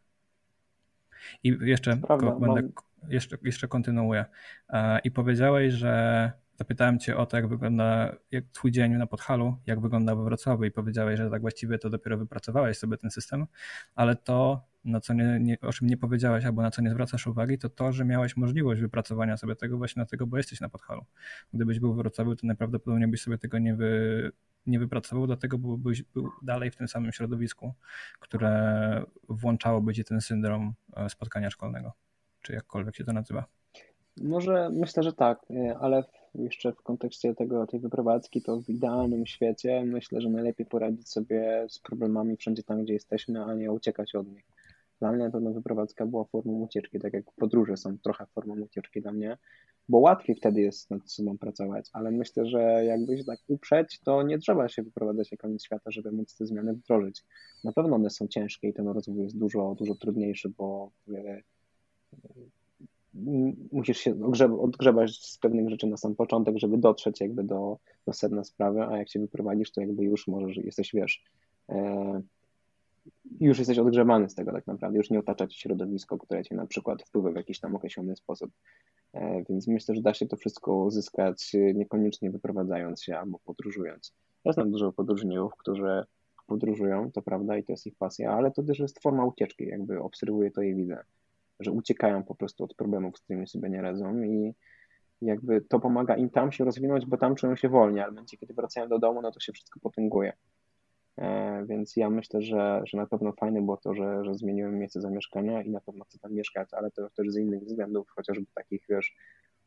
I jeszcze, Prawda, będę, mam... jeszcze, jeszcze kontynuuję. I powiedziałeś, że zapytałem cię o to, jak wygląda jak twój dzień na Podhalu, jak wygląda we Wrocławiu i powiedziałeś, że tak właściwie to dopiero wypracowałeś sobie ten system, ale to, na co nie, nie, o czym nie powiedziałeś albo na co nie zwracasz uwagi, to to, że miałeś możliwość wypracowania sobie tego właśnie dlatego, bo jesteś na Podhalu. Gdybyś był w Wrocławiu, to najprawdopodobniej byś sobie tego nie wy... nie wypracował, dlatego byłbyś był dalej w tym samym środowisku, które włączałoby ci ten syndrom spotkania szkolnego, czy jakkolwiek się to nazywa. Może myślę, że tak, ale jeszcze w kontekście tego, tej wyprowadzki, to w idealnym świecie myślę, że najlepiej poradzić sobie z problemami wszędzie tam, gdzie jesteśmy, a nie uciekać od nich. Dla mnie na pewno wyprowadzka była formą ucieczki, tak jak podróże są trochę formą ucieczki dla mnie, bo łatwiej wtedy jest nad sobą pracować, ale myślę, że jakbyś tak uprzeć, to nie trzeba się wyprowadzać na koniec świata, żeby móc te zmiany wdrożyć. Na pewno one są ciężkie i ten rozwój jest dużo, dużo trudniejszy, bo musisz się odgrzebać z pewnych rzeczy na sam początek, żeby dotrzeć jakby do, do sedna sprawy, a jak się wyprowadzisz, to jakby już możesz, jesteś, wiesz, e, już jesteś odgrzebany z tego tak naprawdę, już nie otacza ci środowisko, które cię na przykład wpływa w jakiś tam określony sposób. E, więc myślę, że da się to wszystko uzyskać niekoniecznie wyprowadzając się albo podróżując. Ja znam dużo podróżników, którzy podróżują, to prawda, i to jest ich pasja, ale to też jest forma ucieczki, jakby obserwuję to i widzę, że uciekają po prostu od problemów, z którymi sobie nie radzą i jakby to pomaga im tam się rozwinąć, bo tam czują się wolniej, ale w momencie, kiedy wracają do domu, no to się wszystko potęguje. E, więc ja myślę, że, że na pewno fajne było to, że, że zmieniłem miejsce zamieszkania i na pewno chcę tam mieszkać, ale to też z innych względów, chociażby takich, wiesz,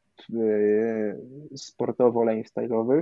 sportowo-lifestyle'owych,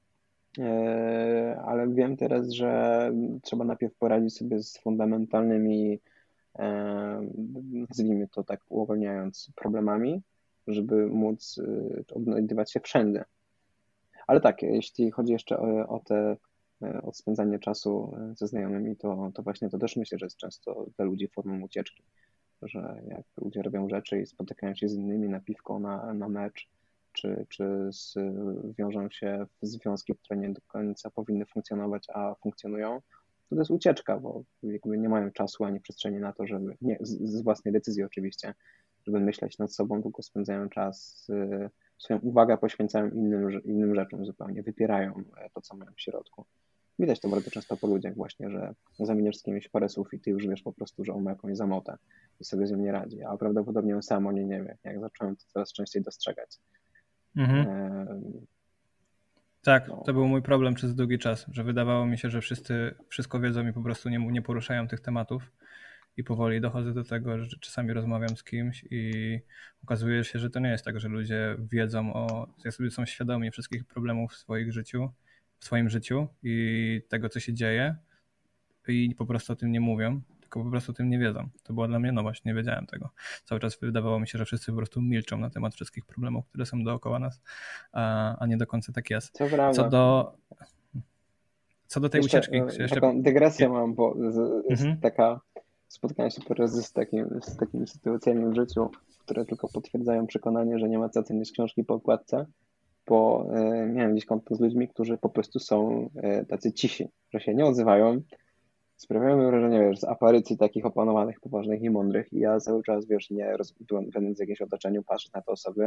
e, ale wiem teraz, że trzeba najpierw poradzić sobie z fundamentalnymi, nazwijmy to tak uogólniając, problemami, żeby móc odnajdywać się wszędzie. Ale tak, jeśli chodzi jeszcze o, o te o spędzanie czasu ze znajomymi, to, to właśnie to też myślę, że jest często dla ludzi formą ucieczki, że jak ludzie robią rzeczy i spotykają się z innymi na piwko, na, na mecz, czy, czy z, wiążą się w związki, które nie do końca powinny funkcjonować, a funkcjonują, to jest ucieczka, bo jakby nie mają czasu ani przestrzeni na to, żeby, nie, z, z własnej decyzji oczywiście, żeby myśleć nad sobą, tylko spędzają czas, swoją uwagę poświęcają innym, innym rzeczom zupełnie, wypierają to, co mają w środku. Widać to bardzo często po ludziach właśnie, że zamieniasz z kimś parę słów i ty już wiesz po prostu, że on ma jakąś zamotę i sobie z nią nie radzi, a prawdopodobnie on sam o niej nie wie, jak zacząłem to coraz częściej dostrzegać. Mhm. E Tak, to był mój problem przez długi czas, że wydawało mi się, że wszyscy wszystko wiedzą i po prostu nie, nie poruszają tych tematów i powoli dochodzę do tego, że czasami rozmawiam z kimś i okazuje się, że to nie jest tak, że ludzie wiedzą o, sobie są świadomi wszystkich problemów w swoim życiu, w swoim życiu i tego, co się dzieje i po prostu o tym nie mówią, tylko po prostu o tym nie wiedzą. To była dla mnie nowość, nie wiedziałem tego. Cały czas wydawało mi się, że wszyscy po prostu milczą na temat wszystkich problemów, które są dookoła nas, a, a nie do końca tak jest. Co prawda. Co do, co do tej jeszcze, ucieczki. Jeszcze... Taką dygresję mam, bo jest mhm. taka, spotkałem się po raz z, takim, z takimi sytuacjami w życiu, które tylko potwierdzają przekonanie, że nie ma co cenić książki po okładce. bo miałem gdzieś kontakt z ludźmi, którzy po prostu są tacy cisi, że się nie odzywają, sprawiają mi wrażenie, wiesz, z aparycji takich opanowanych, poważnych i mądrych i ja cały czas, wiesz, nie będąc w jakimś otoczeniu, patrzę na te osoby.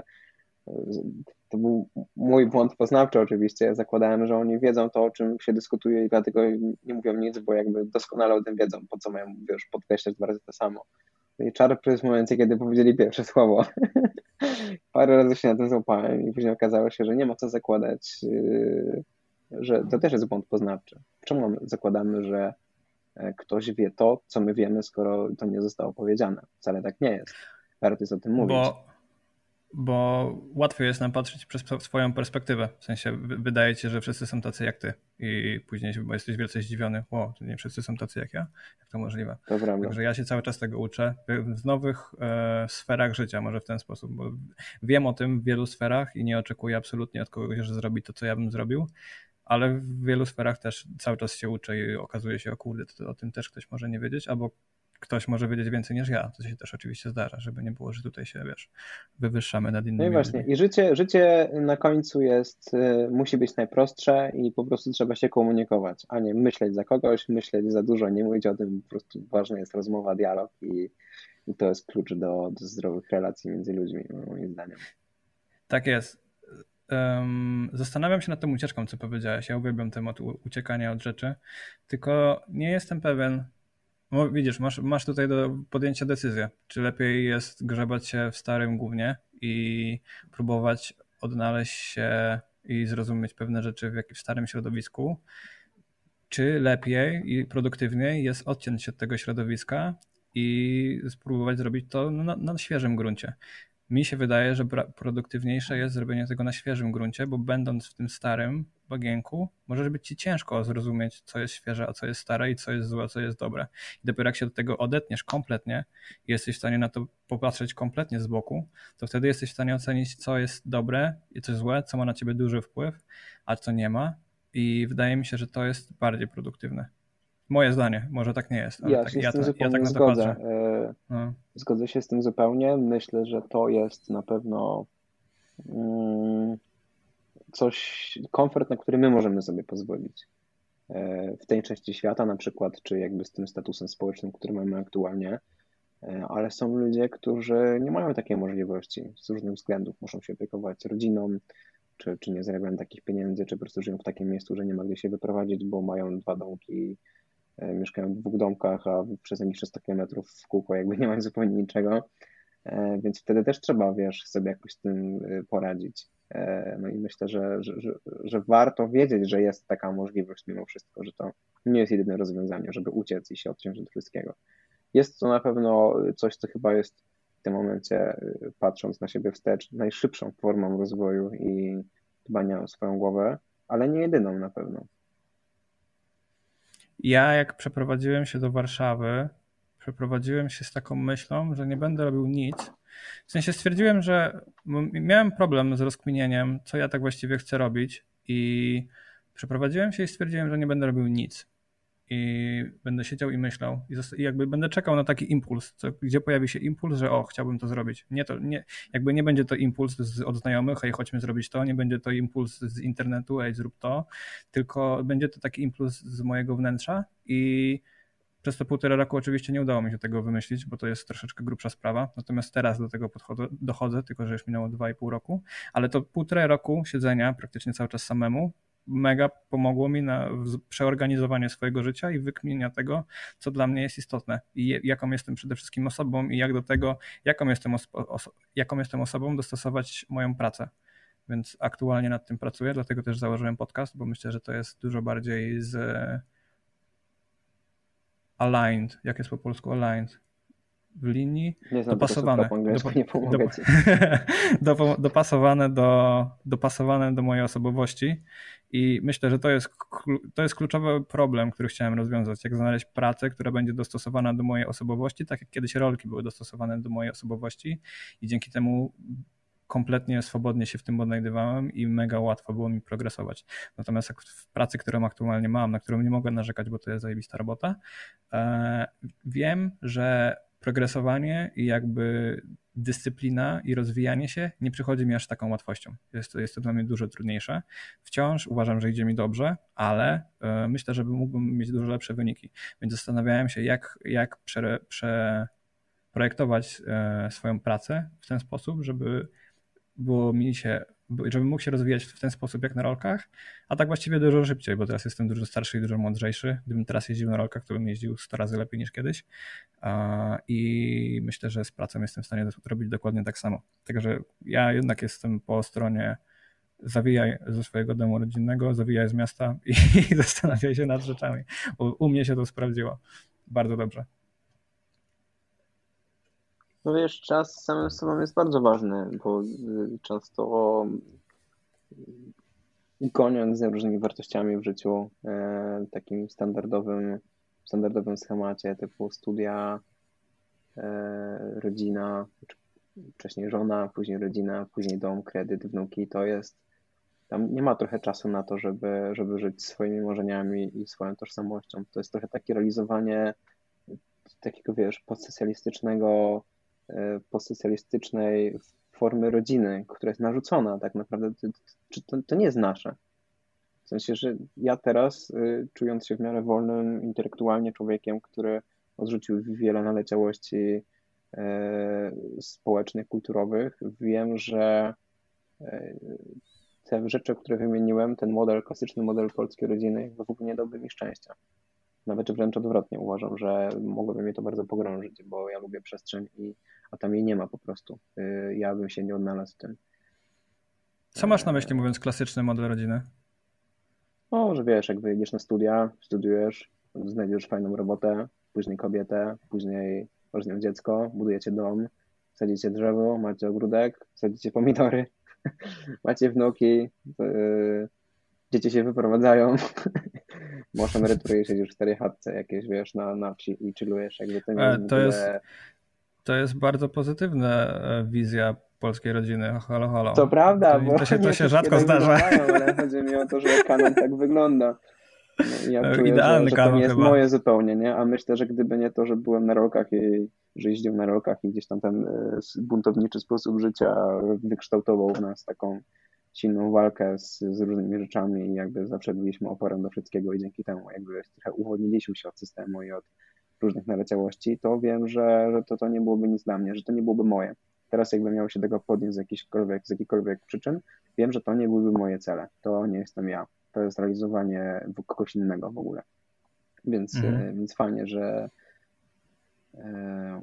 To był mój błąd poznawczy oczywiście. Ja zakładałem, że oni wiedzą to, o czym się dyskutuje i dlatego nie mówią nic, bo jakby doskonale o tym wiedzą, po co mają, wiesz, podkreślać dwa razy to samo. I czar w momencie, kiedy powiedzieli pierwsze słowo. Parę razy się na tym złapałem i później okazało się, że nie ma co zakładać, że to też jest błąd poznawczy. Czemu zakładamy, że ktoś wie to, co my wiemy, skoro to nie zostało powiedziane? Wcale tak nie jest. Warto jest o tym mówić. Bo... Bo łatwiej jest nam patrzeć przez swoją perspektywę. W sensie wydaje ci się, że wszyscy są tacy jak ty i później bo jesteś wielce zdziwiony. Wow, to nie wszyscy są tacy jak ja? Jak to możliwe? To Także ja się cały czas tego uczę w nowych e, sferach życia, może w ten sposób, bo wiem o tym w wielu sferach i nie oczekuję absolutnie od kogoś, że zrobi to, co ja bym zrobił, ale w wielu sferach też cały czas się uczę i okazuje się, o kurde, to o tym też ktoś może nie wiedzieć, albo ktoś może wiedzieć więcej niż ja, to się też oczywiście zdarza, żeby nie było, że tutaj się, wiesz, wywyższamy nad innymi. No i właśnie, ludźmi. I życie, życie na końcu jest, musi być najprostsze i po prostu trzeba się komunikować, a nie myśleć za kogoś, myśleć za dużo, nie mówić o tym, po prostu ważna jest rozmowa, dialog i, i to jest klucz do, do zdrowych relacji między ludźmi, moim zdaniem. Tak jest. Um, zastanawiam się nad tą ucieczką, co powiedziałeś. Ja uwielbiam temat uciekania od rzeczy, tylko nie jestem pewien. No, widzisz, masz, masz tutaj do podjęcia decyzję, czy lepiej jest grzebać się w starym gównie i próbować odnaleźć się i zrozumieć pewne rzeczy w jakimś starym środowisku, czy lepiej i produktywniej jest odciąć się od tego środowiska i spróbować zrobić to na, na świeżym gruncie. Mi się wydaje, że produktywniejsze jest zrobienie tego na świeżym gruncie, bo będąc w tym starym bagienku, może być ci ciężko zrozumieć, co jest świeże, a co jest stare i co jest złe, a co jest dobre. I dopiero jak się do tego odetniesz kompletnie i jesteś w stanie na to popatrzeć kompletnie z boku, to wtedy jesteś w stanie ocenić, co jest dobre i co jest złe, co ma na ciebie duży wpływ, a co nie ma. I wydaje mi się, że to jest bardziej produktywne. Moje zdanie, może tak nie jest, ale ja tak, się ja, z tym ta, ja tak na to zgodzę. patrzę. No. Zgodzę się z tym zupełnie. Myślę, że to jest na pewno mm, coś, komfort, na który my możemy sobie pozwolić. W tej części świata na przykład, czy jakby z tym statusem społecznym, który mamy aktualnie, ale są ludzie, którzy nie mają takiej możliwości z różnych względów. Muszą się opiekować rodziną, czy, czy nie zarabiają takich pieniędzy, czy po prostu żyją w takim miejscu, że nie ma gdzie się wyprowadzić, bo mają dwa domki, mieszkają w dwóch domkach, a przez jakieś sto kilometrów w kółko jakby nie mają zupełnie niczego, więc wtedy też trzeba, wiesz, sobie jakoś z tym poradzić. No i myślę, że, że, że, że warto wiedzieć, że jest taka możliwość mimo wszystko, że to nie jest jedyne rozwiązanie, żeby uciec i się odciąć od wszystkiego. Jest to na pewno coś, co chyba jest w tym momencie, patrząc na siebie wstecz, najszybszą formą rozwoju i dbania o swoją głowę, ale nie jedyną na pewno. Ja jak przeprowadziłem się do Warszawy, przeprowadziłem się z taką myślą, że nie będę robił nic. W sensie stwierdziłem, że miałem problem z rozkminieniem, co ja tak właściwie chcę robić i przeprowadziłem się i stwierdziłem, że nie będę robił nic. I będę siedział i myślał i jakby będę czekał na taki impuls, co, gdzie pojawi się impuls, że o, chciałbym to zrobić. Nie to, nie, jakby nie będzie to impuls z, od znajomych, hej, chodźmy zrobić to, nie będzie to impuls z internetu, hej, zrób to, tylko będzie to taki impuls z mojego wnętrza i przez to półtora roku oczywiście nie udało mi się tego wymyślić, bo to jest troszeczkę grubsza sprawa, natomiast teraz do tego podchodzę, dochodzę, tylko że już minęło dwa i pół roku, ale to półtora roku siedzenia praktycznie cały czas samemu mega pomogło mi na przeorganizowanie swojego życia i wykminienia tego, co dla mnie jest istotne i jaką jestem przede wszystkim osobą i jak do tego, jaką jestem, oso- jaką jestem osobą dostosować moją pracę. Więc aktualnie nad tym pracuję, dlatego też założyłem podcast, bo myślę, że to jest dużo bardziej z aligned, jak jest po polsku aligned, w linii, nie znam dopasowane, po angielsku, nie pomogę do, ci. do, dopasowane, do, dopasowane do mojej osobowości i myślę, że to jest, to jest kluczowy problem, który chciałem rozwiązać, jak znaleźć pracę, która będzie dostosowana do mojej osobowości, tak jak kiedyś rolki były dostosowane do mojej osobowości i dzięki temu kompletnie swobodnie się w tym odnajdywałem i mega łatwo było mi progresować. Natomiast jak w pracy, którą aktualnie mam, na którą nie mogę narzekać, bo to jest zajebista robota, wiem, że progresowanie i jakby dyscyplina i rozwijanie się nie przychodzi mi aż z taką łatwością. Jest to, jest to dla mnie dużo trudniejsze. Wciąż uważam, że idzie mi dobrze, ale y, myślę, że mógłbym mieć dużo lepsze wyniki. Więc zastanawiałem się, jak, jak prze, prze, projektować y, swoją pracę w ten sposób, żeby było mi się, żebym mógł się rozwijać w ten sposób jak na rolkach, a tak właściwie dużo szybciej, bo teraz jestem dużo starszy i dużo mądrzejszy. Gdybym teraz jeździł na rolkach, to bym jeździł sto razy lepiej niż kiedyś i myślę, że z pracą jestem w stanie robić dokładnie tak samo. Także ja jednak jestem po stronie zawijaj ze swojego domu rodzinnego, zawijaj z miasta i, i zastanawiaj się nad rzeczami. Bo u mnie się to sprawdziło bardzo dobrze. No wiesz, czas samym sobą jest bardzo ważny, bo często goniąc za różnymi wartościami w życiu, e, takim standardowym, standardowym schemacie typu studia, e, rodzina, wcześniej żona, później rodzina, później dom, kredyt, wnuki, to jest, tam nie ma trochę czasu na to, żeby, żeby żyć swoimi marzeniami i swoją tożsamością. To jest trochę takie realizowanie takiego, wiesz, postsocjalistycznego postsocjalistycznej formy rodziny, która jest narzucona tak naprawdę, to, to, to nie jest nasze. W sensie, że ja teraz, czując się w miarę wolnym intelektualnie człowiekiem, który odrzucił wiele naleciałości e, społecznych, kulturowych, wiem, że e, te rzeczy, które wymieniłem, ten model, klasyczny model polskiej rodziny, w ogóle nie dałby mi szczęścia. Nawet wręcz odwrotnie, uważam, że mogłoby mnie to bardzo pogrążyć, bo ja lubię przestrzeń, i, a tam jej nie ma po prostu. Ja bym się nie odnalazł w tym. Co masz na myśli, mówiąc klasyczny model rodziny? No, że wiesz, jak wyjedziesz na studia, studiujesz, znajdziesz fajną robotę, później kobietę, później masz z nią dziecko, budujecie dom, sadzicie drzewo, macie ogródek, sadzicie pomidory, macie wnuki, yy, dzieci się wyprowadzają, masz emeryturę i siedzisz w starej chatce jakieś, wiesz, na, na wsi i chillujesz, jakby to nie jest, to ogóle... jest To jest bardzo pozytywna wizja polskiej rodziny. Halo, halo. To prawda, to, bo to się, to się rzadko tak zdarza. Ale chodzi mi o to, że kanon tak wygląda. No, ja czuję, Idealny że, że kanon to nie jest chyba. moje zupełnie, nie? A myślę, że gdyby nie to, że byłem na rolkach i że jeździł na rolkach i gdzieś tam ten buntowniczy sposób życia wykształtował w nas taką silną walkę z, z różnymi rzeczami i jakby zawsze byliśmy oporem do wszystkiego i dzięki temu jakby trochę uwolniliśmy się od systemu i od różnych naleciałości, to wiem, że, że to, to nie byłoby nic dla mnie, że to nie byłoby moje. Teraz jakbym miał się tego podnieść z jakichkolwiek, z jakichkolwiek przyczyn, wiem, że to nie byłyby moje cele. To nie jestem ja. To jest realizowanie kogoś innego w ogóle. Więc, mhm. więc fajnie, że e...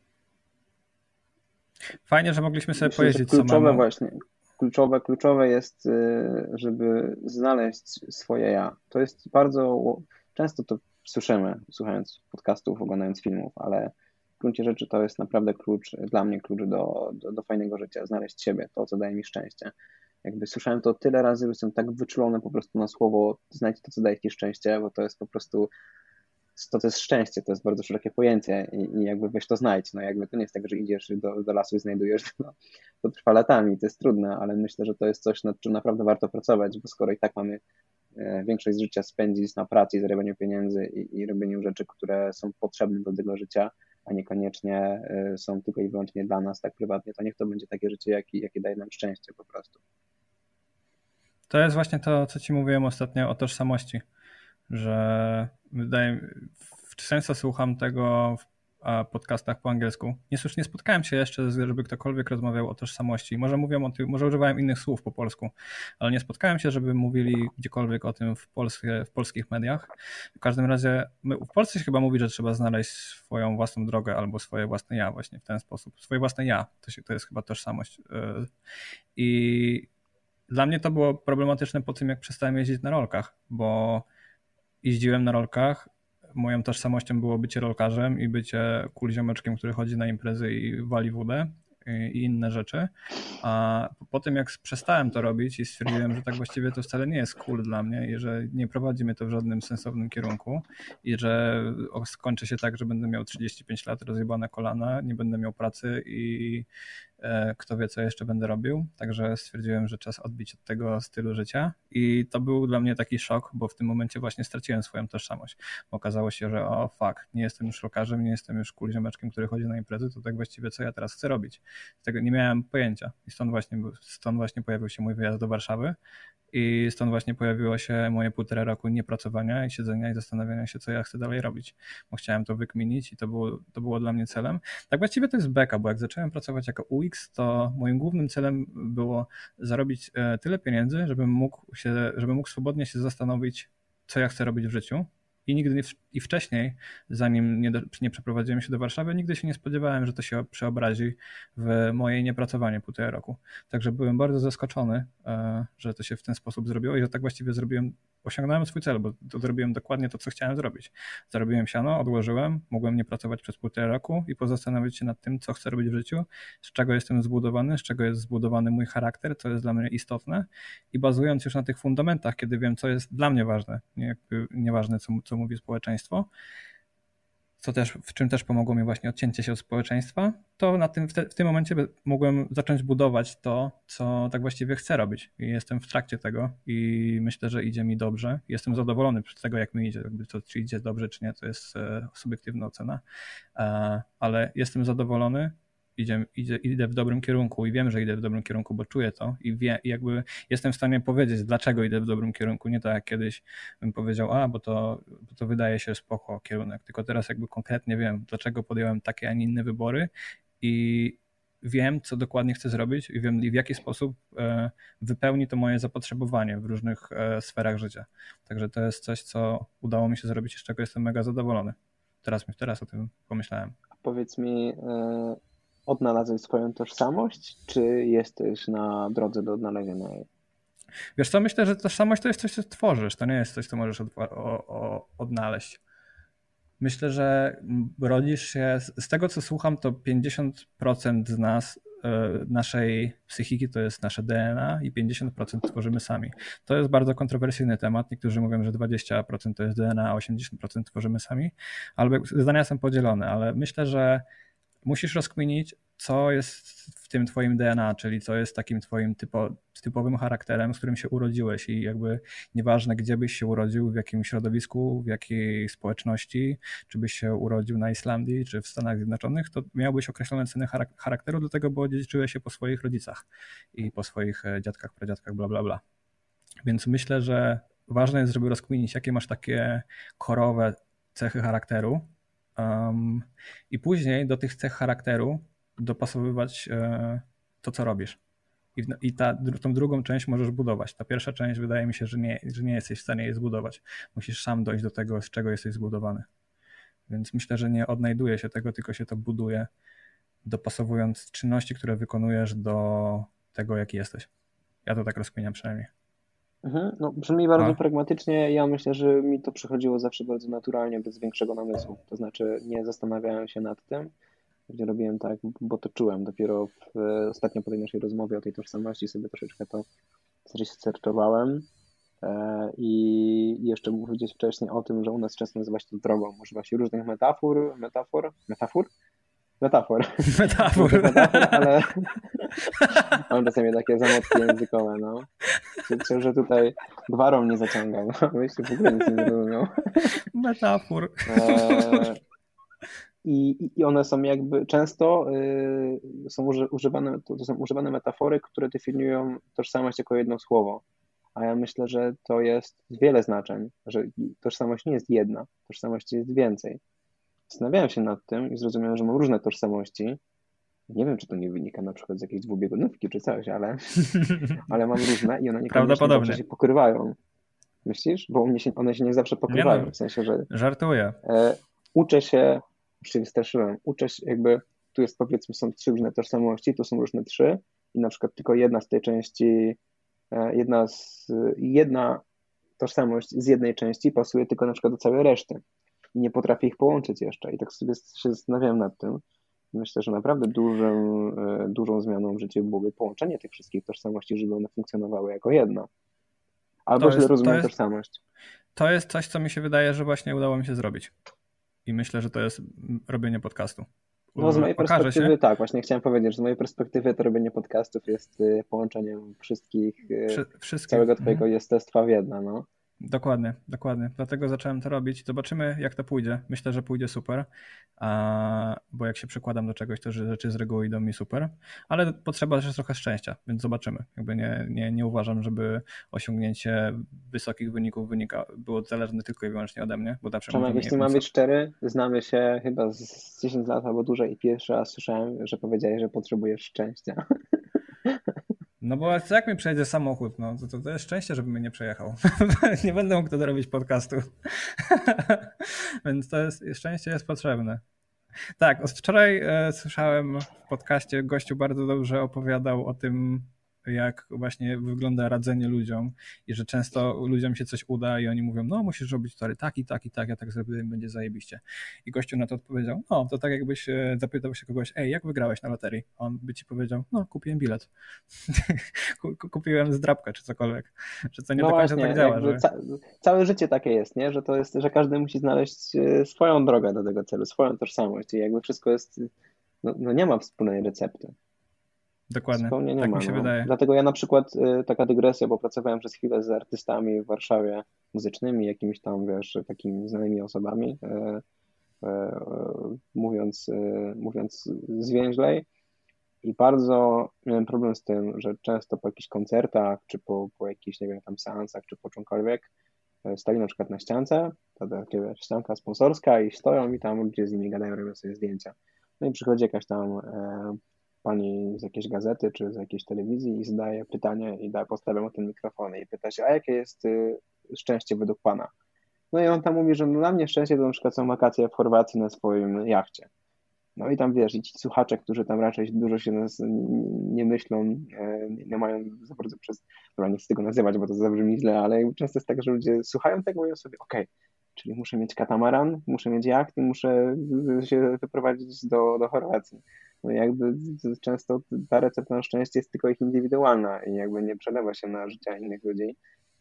fajnie, że mogliśmy sobie myślę, pojeździć kluczowe samemu. Właśnie, kluczowe, kluczowe jest, żeby znaleźć swoje ja. To jest bardzo, często to słyszymy, słuchając podcastów, oglądając filmów, ale w gruncie rzeczy to jest naprawdę klucz, dla mnie klucz do, do, do fajnego życia, znaleźć siebie, to, co daje mi szczęście. Jakby słyszałem to tyle razy, że jestem tak wyczulony po prostu na słowo, znajdź to, co daje ci szczęście, bo to jest po prostu, to, to jest szczęście, to jest bardzo szerokie pojęcie i, i jakby weź to znajdź, no jakby to nie jest tak, że idziesz do, do lasu i znajdujesz, no, to trwa latami, to jest trudne, ale myślę, że to jest coś, nad czym naprawdę warto pracować, bo skoro i tak mamy większość życia spędzić na pracy i zarabianiu pieniędzy i, i robieniu rzeczy, które są potrzebne do tego życia, a niekoniecznie są tylko i wyłącznie dla nas tak prywatnie, to niech to będzie takie życie, jakie, jakie daje nam szczęście po prostu. To jest właśnie to, co ci mówiłem ostatnio o tożsamości, że wydaje często słucham tego w podcastach po angielsku. Nie, nie spotkałem się jeszcze, żeby ktokolwiek rozmawiał o tożsamości. Może mówią o tym, może używałem innych słów po polsku, ale nie spotkałem się, żeby mówili gdziekolwiek o tym w, Polsce, w polskich mediach. W każdym razie my, w Polsce się chyba mówi, że trzeba znaleźć swoją własną drogę albo swoje własne ja właśnie w ten sposób. Swoje własne ja, to, się, to jest chyba tożsamość. I dla mnie to było problematyczne po tym, jak przestałem jeździć na rolkach, bo jeździłem na rolkach, moją tożsamością było bycie rolkarzem i bycie cool ziomeczkiem, który chodzi na imprezy i wali wódę i inne rzeczy. A po tym, jak przestałem to robić i stwierdziłem, że tak właściwie to wcale nie jest cool dla mnie i że nie prowadzi mnie to w żadnym sensownym kierunku i że skończy się tak, że będę miał trzydzieści pięć lat, rozjebane kolana, nie będę miał pracy i kto wie, co jeszcze będę robił, także stwierdziłem, że czas odbić od tego stylu życia i to był dla mnie taki szok, bo w tym momencie właśnie straciłem swoją tożsamość. Okazało się, że o fuck, nie jestem już rokarzem, nie jestem już kulziomeczkiem, który chodzi na imprezy, to tak właściwie co ja teraz chcę robić. Z tego nie miałem pojęcia i stąd właśnie, stąd właśnie pojawił się mój wyjazd do Warszawy i stąd właśnie pojawiło się moje półtora roku niepracowania i siedzenia i zastanawiania się, co ja chcę dalej robić, bo chciałem to wykminić i to było, to było dla mnie celem. Tak właściwie to jest beka, bo jak zacząłem pracować jako U X, to moim głównym celem było zarobić tyle pieniędzy, żebym mógł się, żebym mógł swobodnie się zastanowić, co ja chcę robić w życiu. I nigdy nie, i wcześniej, zanim nie, do, nie przeprowadziłem się do Warszawy, nigdy się nie spodziewałem, że to się przeobrazi w moje niepracowanie półtora roku. Także byłem bardzo zaskoczony, że to się w ten sposób zrobiło i że tak właściwie zrobiłem, osiągnąłem swój cel, bo to zrobiłem dokładnie to, co chciałem zrobić. Zarobiłem siano, odłożyłem, mogłem nie pracować przez półtora roku i pozastanowić się nad tym, co chcę robić w życiu, z czego jestem zbudowany, z czego jest zbudowany mój charakter, co jest dla mnie istotne i bazując już na tych fundamentach, kiedy wiem, co jest dla mnie ważne, nie, jakby nieważne, co, co mówi społeczeństwo, co też, w czym też pomogło mi właśnie odcięcie się od społeczeństwa, to na tym, w, te, w tym momencie mogłem zacząć budować to, co tak właściwie chcę robić. I jestem w trakcie tego i myślę, że idzie mi dobrze. Jestem zadowolony z tego, jak mi idzie. Jakby to, czy idzie dobrze, czy nie, to jest e, subiektywna ocena, e, ale jestem zadowolony. Idzie, idzie, idę w dobrym kierunku i wiem, że idę w dobrym kierunku, bo czuję to i, wie, i jakby jestem w stanie powiedzieć, dlaczego idę w dobrym kierunku. Nie tak jak kiedyś bym powiedział, a bo to, bo to wydaje się spoko kierunek, tylko teraz jakby konkretnie wiem, dlaczego podjąłem takie, a nie inne wybory i wiem, co dokładnie chcę zrobić i wiem, w jaki sposób wypełni to moje zapotrzebowanie w różnych sferach życia. Także to jest coś, co udało mi się zrobić i z czego jestem mega zadowolony. Teraz, teraz o tym pomyślałem. Powiedz mi, odnalazłeś swoją tożsamość, czy jesteś na drodze do odnalezienia jej? Wiesz co, myślę, że tożsamość to jest coś, co tworzysz, to nie jest coś, co możesz od, o, o, odnaleźć. Myślę, że rodzisz się, z tego co słucham, to pięćdziesiąt procent z nas, naszej psychiki to jest nasze D N A i pięćdziesiąt procent tworzymy sami. To jest bardzo kontrowersyjny temat. Niektórzy mówią, że dwadzieścia procent to jest D N A, a osiemdziesiąt procent tworzymy sami, albo zdania są podzielone, ale myślę, że musisz rozkminić, co jest w tym twoim D N A, czyli co jest takim twoim typo, typowym charakterem, z którym się urodziłeś i jakby nieważne, gdzie byś się urodził, w jakim środowisku, w jakiej społeczności, czy byś się urodził na Islandii, czy w Stanach Zjednoczonych, to miałbyś określone cechy charakteru, do tego, bo odziedziczyłeś się po swoich rodzicach i po swoich dziadkach, pradziadkach, bla, bla, bla. Więc myślę, że ważne jest, żeby rozkminić, jakie masz takie korowe cechy charakteru, Um, i później do tych cech charakteru dopasowywać e, to, co robisz. I, w, i ta, tą drugą część możesz budować. Ta pierwsza część wydaje mi się, że nie, że nie jesteś w stanie jej zbudować. Musisz sam dojść do tego, z czego jesteś zbudowany. Więc myślę, że nie odnajduje się tego, tylko się to buduje, dopasowując czynności, które wykonujesz do tego, jaki jesteś. Ja to tak rozkminiam przynajmniej. Mhm, no, brzmi bardzo A? pragmatycznie. Ja myślę, że mi to przychodziło zawsze bardzo naturalnie, bez większego namysłu. To znaczy nie zastanawiałem się nad tym, gdzie robiłem tak, bo to czułem. Dopiero w, ostatnio po tej naszej rozmowie o tej tożsamości sobie troszeczkę to zresearchowałem e, i jeszcze mógł powiedzieć wcześniej o tym, że u nas często nazywa się to drogą. Używa się różnych metafor, metafor, metafor? Metafor. Metafor. metafor, ale mam czasami takie zamotki językowe, no. Myślę, że tutaj gwarą nie zaciągam. Myślę, w ogóle nic nie zrozumiał. Metafor. I, I one są jakby często y, są używane, to są używane metafory, które definiują tożsamość jako jedno słowo. A ja myślę, że to jest wiele znaczeń, że tożsamość nie jest jedna, tożsamość jest więcej. Zastanawiałem się nad tym i zrozumiałem, że mam różne tożsamości. Nie wiem, czy to nie wynika na przykład z jakiejś dwubiegunówki czy coś, ale, ale mam różne i one niekoniecznie zawsze się pokrywają. Myślisz? Bo u mnie się, one się nie zawsze pokrywają. Nie no, w sensie, że żartuję. E, uczę się, już się wystraszyłem, uczę się jakby, tu jest powiedzmy są trzy różne tożsamości, tu są różne trzy i na przykład tylko jedna z tej części, e, jedna, z, jedna tożsamość z jednej części pasuje tylko na przykład do całej reszty i nie potrafię ich połączyć jeszcze i tak sobie się zastanawiałem nad tym. Myślę, że naprawdę dużą, dużą zmianą w życiu byłoby połączenie tych wszystkich tożsamości, żeby one funkcjonowały jako jedna. Albo źle rozumiem tożsamość. To jest coś, co mi się wydaje, że właśnie udało mi się zrobić. I myślę, że to jest robienie podcastu. No z mojej okaże perspektywy się. tak, właśnie chciałem powiedzieć, że z mojej perspektywy to robienie podcastów jest y, połączeniem wszystkich, y, Wszy, wszystkich. całego Mhm. twojego jestestwa w jedno, no. Dokładnie, dokładnie. Dlatego zacząłem to robić. Zobaczymy, jak to pójdzie. Myślę, że pójdzie super, a, bo jak się przykładam do czegoś, to że rzeczy z reguły idą mi super, ale potrzeba też trochę szczęścia, więc zobaczymy. Jakby nie, nie, nie uważam, żeby osiągnięcie wysokich wyników wynika, było zależne tylko i wyłącznie ode mnie, bo zawsze Przemek, możemy... jeśli mam być szczery, znamy się chyba z dziesięć lat albo dłużej i pierwszy raz słyszałem, że powiedziałeś, że potrzebujesz szczęścia. No bo jak mi przejedzie samochód, no to, to, to jest szczęście, żeby mnie nie przejechał. Nie będę mógł wtedy robić podcastu. Więc to jest, szczęście jest potrzebne. Tak, od wczoraj e, słyszałem w podcaście, gościu bardzo dobrze opowiadał o tym, jak właśnie wygląda radzenie ludziom i że często ludziom się coś uda i oni mówią, no musisz robić to tak i tak i tak, ja tak zrobię i będzie zajebiście. I gościu na to odpowiedział, no to tak jakbyś zapytał się kogoś, ej, jak wygrałeś na loterii? On by ci powiedział, no kupiłem bilet. Kupiłem zdrabkę czy cokolwiek. Że to nie No do końca właśnie, tak działa. jakby Że... ca całe życie takie jest, nie? Że to jest, że każdy musi znaleźć e, swoją drogę do tego celu, swoją tożsamość i jakby wszystko jest, no, no nie ma wspólnej recepty. Dokładnie, Zupełnie nie tak ma, mi się no. wydaje. Dlatego ja na przykład, y, taka dygresja, bo pracowałem przez chwilę z artystami w Warszawie muzycznymi, jakimiś tam, wiesz, takimi znanymi osobami, e, e, e, mówiąc, e, mówiąc zwięźlej. I bardzo miałem problem z tym, że często po jakichś koncertach, czy po, po jakichś, nie wiem, tam seansach, czy po czymkolwiek, e, stali na przykład na ściance, to takie, wiesz, ścianka sponsorska i stoją i tam ludzie z nimi gadają, robią sobie zdjęcia. No i przychodzi jakaś tam e, pani z jakiejś gazety czy z jakiejś telewizji i zadaje pytanie i da, postawia mu ten mikrofon i pyta się, a jakie jest y, szczęście według pana? No i on tam mówi, że no, dla mnie szczęście to na przykład są wakacje w Chorwacji na swoim jachcie. No i tam wiesz, i ci słuchacze, którzy tam raczej dużo się nas nie myślą, e, nie mają za bardzo przez, dobra, nie chcę tego nazywać, bo to zabrzmi źle, ale często jest tak, że ludzie słuchają tego i mówią sobie, okej, okay, czyli muszę mieć katamaran, muszę mieć jacht i muszę się wyprowadzić do, do Chorwacji. No i jakby często ta recepta na szczęście jest tylko ich indywidualna i jakby nie przelewa się na życia innych ludzi.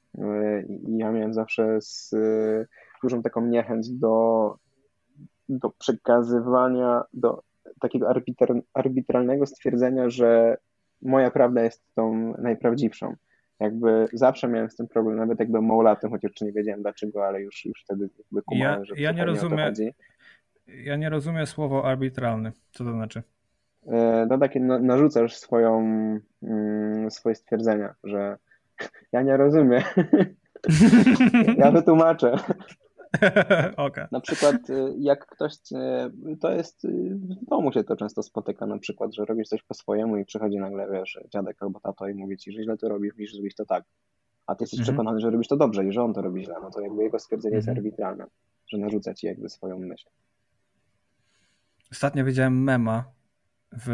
I ja miałem zawsze z dużą taką niechęć do, do przekazywania, do takiego arbitr, arbitralnego stwierdzenia, że moja prawda jest tą najprawdziwszą. Jakby zawsze miałem z tym problem, nawet jak byłem małolatym, chociaż nie wiedziałem dlaczego, ale już, już wtedy jakby kumałem, ja, że ja nie rozumiem, o to chodzi. Ja nie rozumiem słowo arbitralny. Co to znaczy? No takie narzucasz swoją, swoje stwierdzenia, że ja nie rozumiem. Ja wytłumaczę. Okay. Na przykład jak ktoś, to jest, w domu się to często spotyka na przykład, że robisz coś po swojemu i przychodzi nagle, wiesz, dziadek albo tato i mówi ci, że źle to robisz, musisz zrobić to tak. A ty jesteś mhm. przekonany, że robisz to dobrze i że on to robi źle, no to jakby jego stwierdzenie mhm. jest arbitralne, że narzuca ci jakby swoją myśl. Ostatnio widziałem mema. W,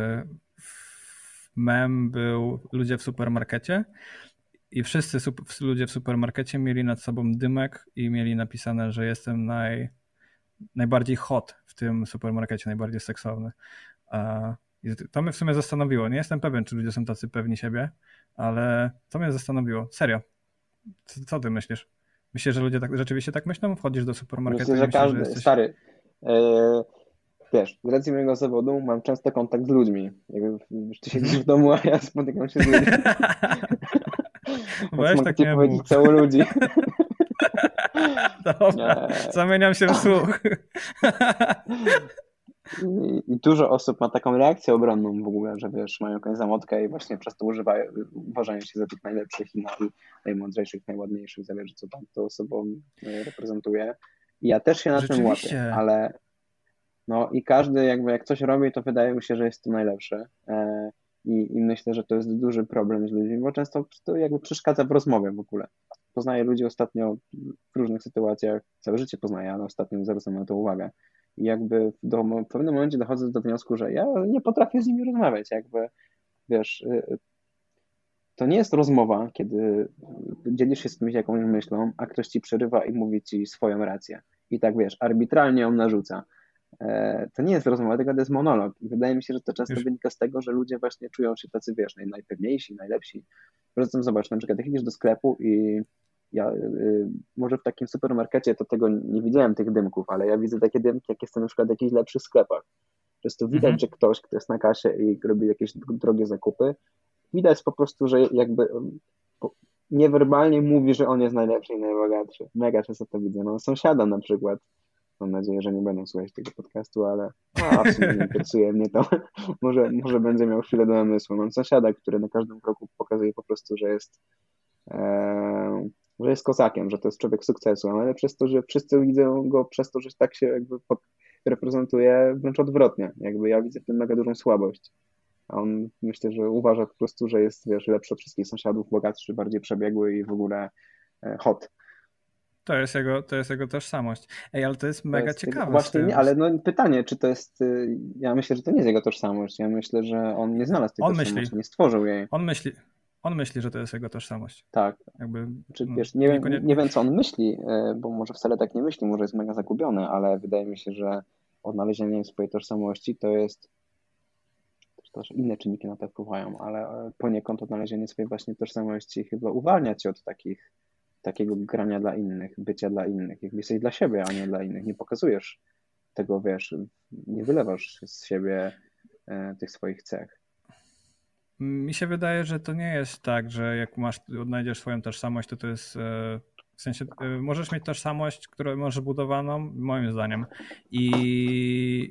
w mem był ludzie w supermarkecie i wszyscy sup, ludzie w supermarkecie mieli nad sobą dymek i mieli napisane, że jestem naj, najbardziej hot w tym supermarkecie, najbardziej seksowny. I to mnie w sumie zastanowiło. Nie jestem pewien, czy ludzie są tacy pewni siebie, ale to mnie zastanowiło. Serio. Co, co ty myślisz? Myślisz, że ludzie tak, rzeczywiście tak myślą? Wchodzisz do supermarketu Myślę, i że myślisz, każdy, że jesteś... stary, yy, wiesz, z racji mojego zawodu mam często kontakt z ludźmi. Jakby ty siedzisz w domu, a ja spotykam się z ludźmi. Weź mogę tak ci nie powiedzieć mów. cało ludzi. Dobra, zamieniam się w słuch. I, I dużo osób ma taką reakcję obronną w ogóle, że wiesz, mają jakąś zamotkę i właśnie przez to używają, uważają się za tych najlepszych i naj, najmądrzejszych, najładniejszych, zależy co tam to osobą reprezentuje. I ja też się na tym łapię, ale no i każdy jakby jak coś robi, to wydaje mi się, że jest to najlepsze. E, i, I myślę, że to jest duży problem z ludźmi, bo często to jakby przeszkadza w rozmowie w ogóle. Poznaję ludzi ostatnio w różnych sytuacjach, całe życie poznaję, ale ostatnio zwracam na to uwagę. I jakby do, w pewnym momencie dochodzę do wniosku, że ja nie potrafię z nimi rozmawiać. Jakby, wiesz, to nie jest rozmowa, kiedy dzielisz się z kimś jakąś myślą, a ktoś ci przerywa i mówi ci swoją rację. I tak, wiesz, arbitralnie ją narzuca. To nie jest rozmowa, tylko to jest monolog. I wydaje mi się, że to często Już. wynika z tego, że ludzie właśnie czują się tacy, wiesz, najpewniejsi, najlepsi. Zresztą zobacz, na przykład jak idziesz do sklepu i ja y, może w takim supermarkecie to tego nie widziałem, tych dymków, ale ja widzę takie dymki, jak jestem na przykład w jakichś lepszych sklepach. Po prostu widać, Mhm. że ktoś, kto jest na kasie i robi jakieś drogie zakupy, widać po prostu, że jakby po- niewerbalnie mówi, że on jest najlepszy i najbogatszy. Mega często to widzę. No, sąsiada na przykład. Mam nadzieję, że nie będą słuchać tego podcastu, ale a, w sumie nie interesuje mnie to. Może, może będzie miał chwilę do namysłu. Mam sąsiada, który na każdym kroku pokazuje po prostu, że jest, e, że jest kozakiem, że to jest człowiek sukcesu, ale przez to, że wszyscy widzą go przez to, że tak się jakby pod, reprezentuje wręcz odwrotnie. Jakby ja widzę w tym mega dużą słabość. A on myślę, że uważa po prostu, że jest, wiesz, lepszy od wszystkich sąsiadów, bogatszy, bardziej przebiegły i w ogóle e, hot. To jest jego, to jest jego tożsamość. Ej, ale to jest To mega jest jego, ciekawe z właśnie nie, tym. ale no pytanie, czy to jest, y, ja myślę, że to nie jest jego tożsamość. Ja myślę, że on nie znalazł tej On myśli, tożsamości, nie stworzył jej. on myśli, on myśli, że to jest jego tożsamość. Tak. Jakby, Czy no, wiesz, nie, wiem- nie niekoniecznie. wiem, co on myśli, y, bo może wcale tak nie myśli, może jest mega zagubiony, ale wydaje mi się, że odnalezienie swojej tożsamości to jest, też też inne czynniki na to wpływają, ale e, poniekąd odnalezienie swojej właśnie tożsamości chyba uwalnia cię od takich, takiego grania dla innych, bycia dla innych. Jakby jesteś dla siebie, a nie dla innych. Nie pokazujesz tego, wiesz, nie wylewasz z siebie e, tych swoich cech. Mi się wydaje, że to nie jest tak, że jak masz, odnajdziesz swoją tożsamość, to to jest e, w sensie, e, możesz mieć tożsamość, którą masz budowaną, moim zdaniem, i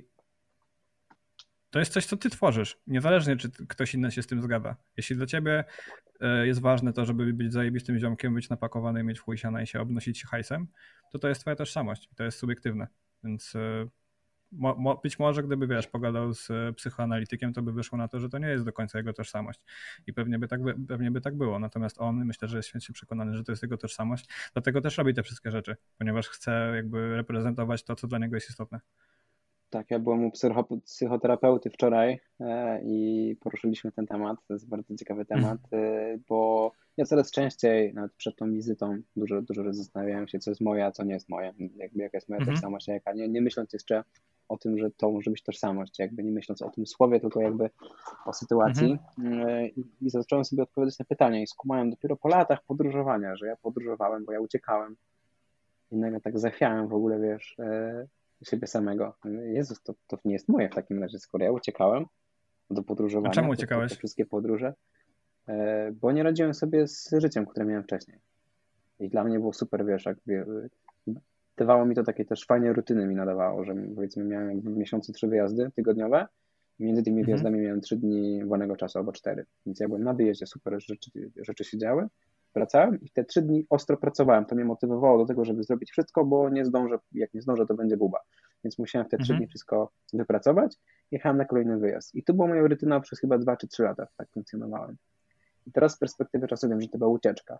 to jest coś, co ty tworzysz, niezależnie czy ktoś inny się z tym zgadza. Jeśli dla ciebie e, jest ważne to, żeby być zajebistym ziomkiem, być napakowany, mieć w chuj siana i się obnosić hajsem, to to jest twoja tożsamość. To jest subiektywne. Więc e, mo, mo, być może gdyby, wiesz, pogadał z e, psychoanalitykiem, to by wyszło na to, że to nie jest do końca jego tożsamość. I pewnie by tak, by, pewnie by tak było. Natomiast on, myślę, że jest święcie przekonany, że to jest jego tożsamość. Dlatego też robi te wszystkie rzeczy, ponieważ chce jakby reprezentować to, co dla niego jest istotne. Tak, ja byłem u psycho- psychoterapeuty wczoraj e, i poruszyliśmy ten temat. To jest bardzo ciekawy temat, e, bo ja coraz częściej, nawet przed tą wizytą, dużo, dużo razy zastanawiałem się, co jest moje, a co nie jest moje. Jakby jaka jest moja Mhm. tożsamość, a jaka nie. Nie myśląc jeszcze o tym, że to może być tożsamość, jakby nie myśląc o tym słowie, tylko jakby o sytuacji. E, I, I zacząłem sobie odpowiadać na pytania i skumałem dopiero po latach podróżowania, że ja podróżowałem, bo ja uciekałem. I nagle tak zachwiałem w ogóle, wiesz, e, siebie samego. Jezus, to, to nie jest moje w takim razie, skoro ja uciekałem do A podróżowania, czemu te, te, te uciekałeś? wszystkie podróże, e, bo nie radziłem sobie z życiem, które miałem wcześniej. I dla mnie było super, wiesz, jak wie, dawało mi to takie też fajne rutyny mi nadawało, że powiedzmy miałem jakby w miesiącu trzy wyjazdy tygodniowe i między tymi Mhm. wyjazdami miałem trzy dni wolnego czasu albo cztery. Więc ja byłem na wyjeździe, super rzeczy, rzeczy się działy, wracałem i te trzy dni ostro pracowałem. To mnie motywowało do tego, żeby zrobić wszystko, bo nie zdążę, jak nie zdążę, to będzie buba. Więc musiałem w te trzy Mhm. dni wszystko wypracować. Jechałem na kolejny wyjazd. I to była moja rutyna przez chyba dwa czy trzy lata, tak funkcjonowałem. I teraz z perspektywy czasu wiem, że to była ucieczka,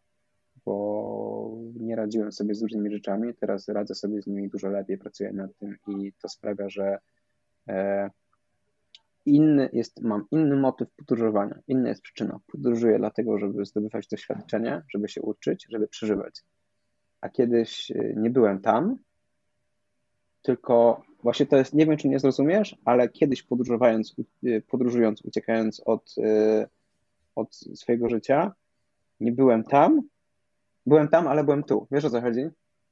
bo nie radziłem sobie z różnymi rzeczami. Teraz radzę sobie z nimi dużo lepiej, pracuję nad tym i to sprawia, że e, inny jest, mam inny motyw podróżowania, inna jest przyczyna. Podróżuję dlatego, żeby zdobywać doświadczenie, żeby się uczyć, żeby przeżywać. A kiedyś y, nie byłem tam, tylko właśnie to jest, nie wiem, czy mnie zrozumiesz, ale kiedyś podróżując, y, podróżując uciekając od, y, od swojego życia, nie byłem tam, byłem tam, ale byłem tu. Wiesz, o co chodzi?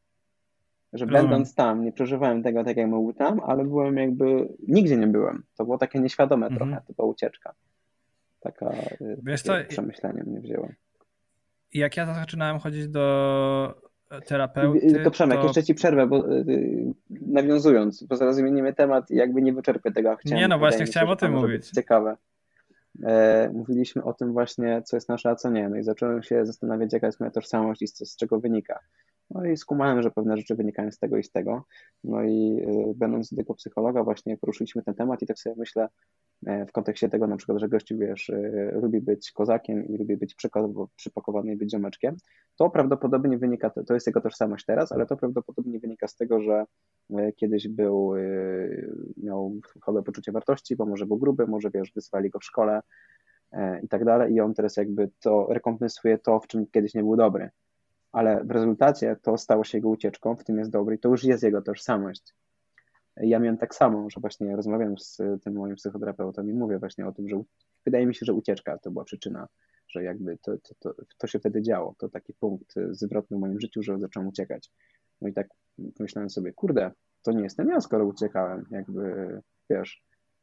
Że Rozumiem. będąc tam, nie przeżywałem tego tak, jak mógł tam, ale byłem jakby, nigdzie nie byłem. To było takie nieświadome Mhm. trochę, to była ucieczka. Taka, y, Wiesz takie co, przemyślenie mnie wzięło. jak ja zaczynałem chodzić do I, y, terapeuty, To Przemek, to jeszcze ci przerwę, bo y, nawiązując, bo zaraz zmienimy temat i jakby nie wyczerpię tego, a chciałem, nie no wydaje właśnie mi się, chciałem że o to tym może być mówić. ciekawe. E, mówiliśmy o tym właśnie, co jest nasze, a co nie. No i zacząłem się zastanawiać, jaka jest moja tożsamość i z, z czego wynika. No i skumałem, że pewne rzeczy wynikają z tego i z tego. No i y, będąc do tego psychologa właśnie poruszyliśmy ten temat i tak sobie myślę e, w kontekście tego na przykład, że gościu, wiesz, y, lubi być kozakiem i lubi być przyko- przypakowany i być ziomeczkiem. To prawdopodobnie wynika, to, to jest jego tożsamość teraz, ale to prawdopodobnie wynika z tego, że y, kiedyś był, y, miał słabe poczucie wartości, bo może był gruby, może, wiesz, wysłali go w szkole e, i tak dalej i on teraz jakby to rekompensuje to, w czym kiedyś nie był dobry. Ale w rezultacie to stało się jego ucieczką, w tym jest dobry i to już jest jego tożsamość. Ja miałem tak samo, że właśnie rozmawiam z tym moim psychoterapeutą i mówię właśnie o tym, że wydaje mi się, że ucieczka to była przyczyna, że jakby to, to, to, to się wtedy działo. To taki punkt zwrotny w moim życiu, że zacząłem uciekać. No i tak myślałem sobie, kurde, to nie jestem ja, skoro uciekałem. Jakby, wiesz,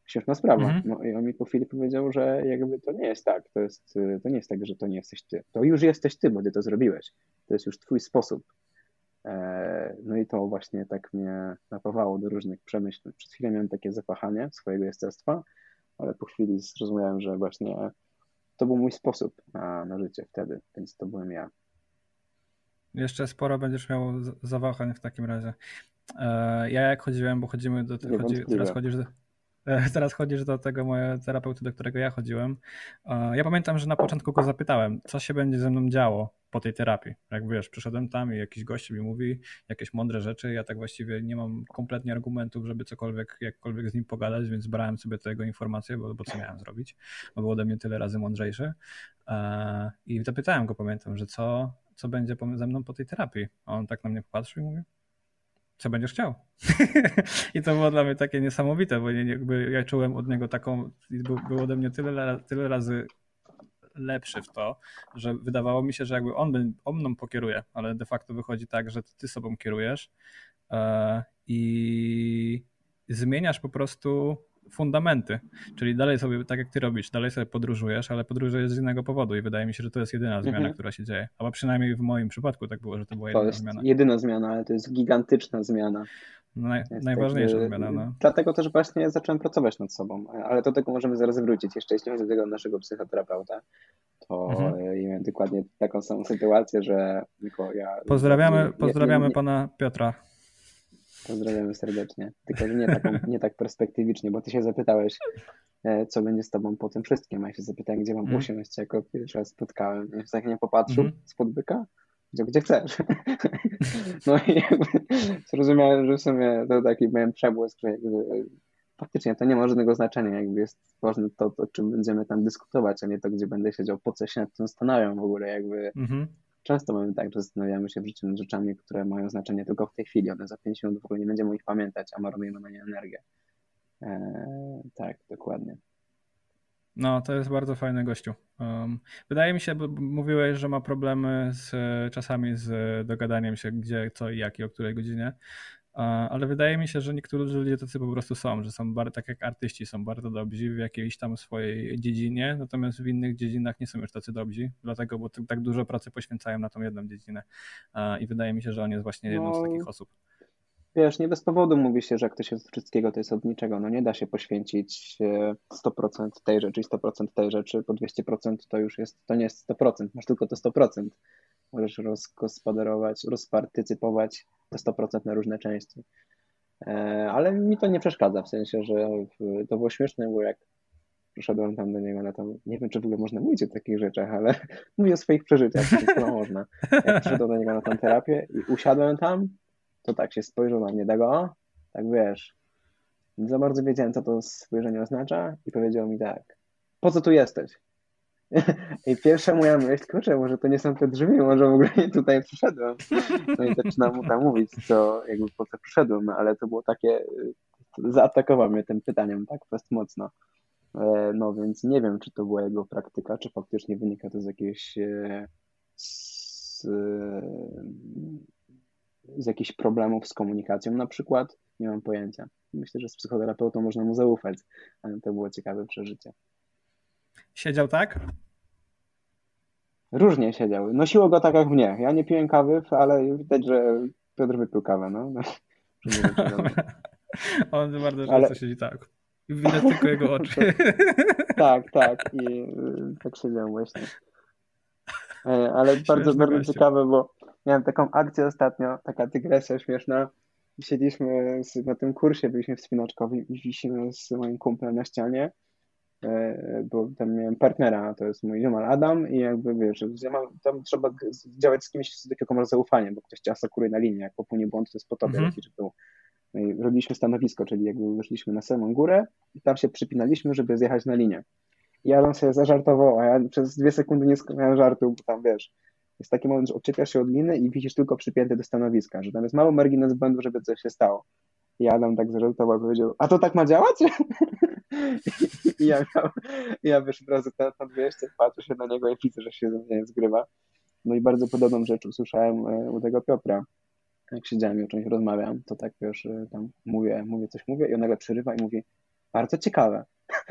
Śmieszna sprawa. Mhm. No i on mi po chwili powiedział, że jakby to nie jest tak, to, jest, to nie jest tak, że to nie jesteś ty. To już jesteś ty, bo ty to zrobiłeś. To jest już twój sposób. No i to właśnie tak mnie napawało do różnych przemyśleń. Przed chwilą miałem takie zapachanie swojego jestestwa, ale po chwili zrozumiałem, że właśnie to był mój sposób na, na życie wtedy, więc to byłem ja. Jeszcze sporo będziesz miał zawahań w takim razie. Ja jak chodziłem, bo chodzimy do... Chodzi, teraz chodzisz do... Teraz chodzisz do tego mojego terapeuty, do którego ja chodziłem. Ja pamiętam, że na początku go zapytałem, co się będzie ze mną działo po tej terapii. Jak wiesz, przyszedłem tam i jakiś gość mi mówi jakieś mądre rzeczy, ja tak właściwie nie mam kompletnie argumentów, żeby cokolwiek, jakkolwiek z nim pogadać, więc brałem sobie te jego informacje, bo, bo co miałem zrobić, bo był ode mnie tyle razy mądrzejszy. I zapytałem go, pamiętam, że co, co będzie ze mną po tej terapii. A on tak na mnie popatrzył i mówi, co będziesz chciał. I to było dla mnie takie niesamowite, bo jakby ja czułem od niego taką, był, był ode mnie tyle, tyle razy lepszy w to, że wydawało mi się, że jakby on, on mną pokieruje, ale de facto wychodzi tak, że ty sobą kierujesz i zmieniasz po prostu fundamenty, czyli dalej sobie, tak jak ty robisz, dalej sobie podróżujesz, ale podróżujesz z innego powodu i wydaje mi się, że to jest jedyna zmiana, mhm. która się dzieje. Albo przynajmniej w moim przypadku tak było, że to była jedyna zmiana. To jest jedyna zmiana, ale to jest gigantyczna zmiana. No naj, najważniejsza tak, zmiana. No. Dlatego też właśnie zacząłem pracować nad sobą, ale do tego możemy zaraz wrócić. Jeszcze jeśli chodzi o tego naszego psychoterapeuta, to mhm. ja miałem dokładnie taką samą sytuację, że tylko ja... Pozdrawiamy, nie, pozdrawiamy nie, nie, pana Piotra. Pozdrawiamy serdecznie. Tylko, że nie, taką, nie tak perspektywicznie, bo ty się zapytałeś, co będzie z tobą po tym wszystkim, a ja się zapytałem, gdzie mam mm. usiąść, jako pierwszy raz spotkałem. Ja się tak nie popatrzył mm. spod byka, gdzie, gdzie chcesz. No i jakby zrozumiałem, że w sumie to taki miałem przebłysk, że jakby faktycznie to nie ma żadnego znaczenia, jakby jest ważne to, to, o czym będziemy tam dyskutować, a nie to, gdzie będę siedział, po co się nad tym zastanawiam w ogóle, jakby mm-hmm. Często mamy tak, że zastanawiamy się w życiu nad rzeczami, które mają znaczenie tylko w tej chwili, one za pięć minut w ogóle nie będziemy ich pamiętać, a marnujemy na nie energię. Eee, tak, dokładnie. No, to jest bardzo fajny gościu. Um, wydaje mi się, bo mówiłeś, że ma problemy z, czasami z dogadaniem się, gdzie, co i jak i o której godzinie, ale wydaje mi się, że niektórzy ludzie tacy po prostu są, że są bardzo, tak jak artyści, są bardzo dobrzy w jakiejś tam swojej dziedzinie, natomiast w innych dziedzinach nie są już tacy dobrzy, dlatego, bo tak dużo pracy poświęcają na tą jedną dziedzinę i wydaje mi się, że on jest właśnie jedną no, z takich osób. Wiesz, nie bez powodu mówi się, że jak ktoś jest od wszystkiego, to jest od niczego. No nie da się poświęcić sto procent tej rzeczy i sto procent tej rzeczy, bo dwieście procent to już jest, to nie jest sto procent, masz tylko to sto procent. Możesz rozgospodarować, rozpartycypować te sto procent na różne części. Ale mi to nie przeszkadza, w sensie, że to było śmieszne, bo jak przyszedłem tam do niego na to, nie wiem, czy w ogóle można mówić o takich rzeczach, ale mówię o swoich przeżyciach, chyba można. Jak przyszedłem do niego na tę terapię i usiadłem tam, to tak się spojrzał na mnie tego, tak wiesz, nie za bardzo wiedziałem, co to spojrzenie oznacza i powiedział mi tak, po co tu jesteś? I pierwsza moja myśl, kurczę, może to nie są te drzwi, może w ogóle nie tutaj przyszedłem. No i zaczynam mu tam mówić, co, jakby po co przyszedłem, no ale to było takie, zaatakował mnie tym pytaniem tak dość mocno. No więc nie wiem, czy to była jego praktyka, czy faktycznie wynika to z jakiejś z, z jakichś problemów z komunikacją na przykład, nie mam pojęcia. Myślę, że z psychoterapeutą można mu zaufać, ale to było ciekawe przeżycie. Siedział tak? Różnie siedział. Nosiło go tak jak mnie. Ja nie piłem kawy, ale widać, że Piotr wypił kawę. No. On bardzo często ale... siedzi tak. Widać tylko jego oczy. tak, tak. I tak siedział właśnie. Ale bardzo, bardzo ciekawe, bo miałem taką akcję ostatnio, taka dygresja śmieszna. Siedliśmy na tym kursie, byliśmy wspinaczkowi i wisimy z moim kumplem na ścianie, bo tam miałem partnera, to jest mój ziomal Adam i jakby wiesz, ja mam, tam trzeba działać z kimś, z jaką masz zaufanie, bo ktoś cię asekuruje na linię, jak popełni błąd, to jest po tobie. Mm-hmm. Był. No i robiliśmy stanowisko, czyli jakby wyszliśmy na samą górę i tam się przypinaliśmy, żeby zjechać na linię. I Adam sobie zażartował, a ja przez dwie sekundy nie miałem żartu, bo tam wiesz, jest taki moment, że odczepiasz się od liny i wisisz tylko przypięty do stanowiska, że tam jest mały margines błędu, żeby coś się stało. I Adam tak zażartował i powiedział, a to tak ma działać? I ja, miał, ja wiesz, od razu telefon dwieście, patrzę się na niego i widzę, że się ze mnie zgrywa. No i bardzo podobną rzecz usłyszałem u tego Piotra. Jak siedziałem i o czymś rozmawiam, to tak wiesz, tam mówię, mówię coś mówię i on nagle przerywa i mówi, bardzo ciekawe.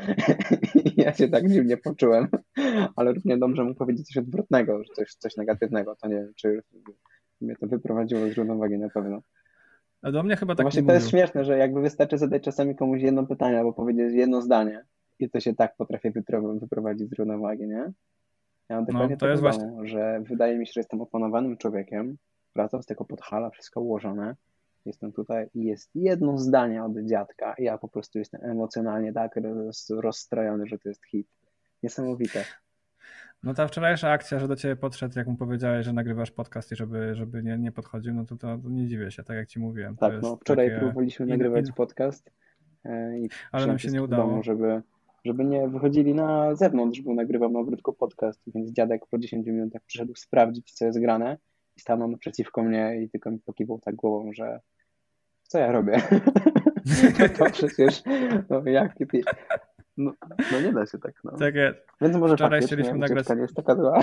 I ja się tak dziwnie poczułem, ale równie dobrze mu powiedzieć coś odwrotnego, że coś, coś negatywnego, to nie wiem, czy mnie to wyprowadziło z równowagi na pewno. A do mnie chyba To tak właśnie nie to jest mówił. śmieszne, że jakby wystarczy zadać czasami komuś jedno pytanie albo powiedzieć jedno zdanie i to się tak potrafi wypro- wyprowadzić z równowagi, nie? Ja mam No, dokładnie to to jest w właśnie. domu, że wydaje mi się, że jestem opanowanym człowiekiem, wracam z tego Podhala, wszystko ułożone, jestem tutaj i jest jedno zdanie od dziadka i ja po prostu jestem emocjonalnie tak roz, rozstrojony, że to jest hit. Niesamowite. No ta wczorajsza akcja, że do ciebie podszedł, jak mu powiedziałeś, że nagrywasz podcast i żeby, żeby nie, nie podchodził, no to, to, to nie dziwię się, tak jak ci mówiłem. To Tak, no jest wczoraj takie próbowaliśmy in, nagrywać in, podcast e, i ale nam przyjąłem się nie wszystkich w domu, udało. żeby, żeby nie wychodzili na zewnątrz, bo nagrywam na ogródku podcast, więc dziadek po dziesięciu minutach przyszedł sprawdzić, co jest grane i stanął naprzeciwko mnie i tylko mi pokiwał tak głową, że co ja robię? No to przecież, no jak ty... No, no nie da się tak, no. Tak jest. Więc może Wczoraj faktycznie chcieliśmy nagrać... ucieczka nie jest taka zła.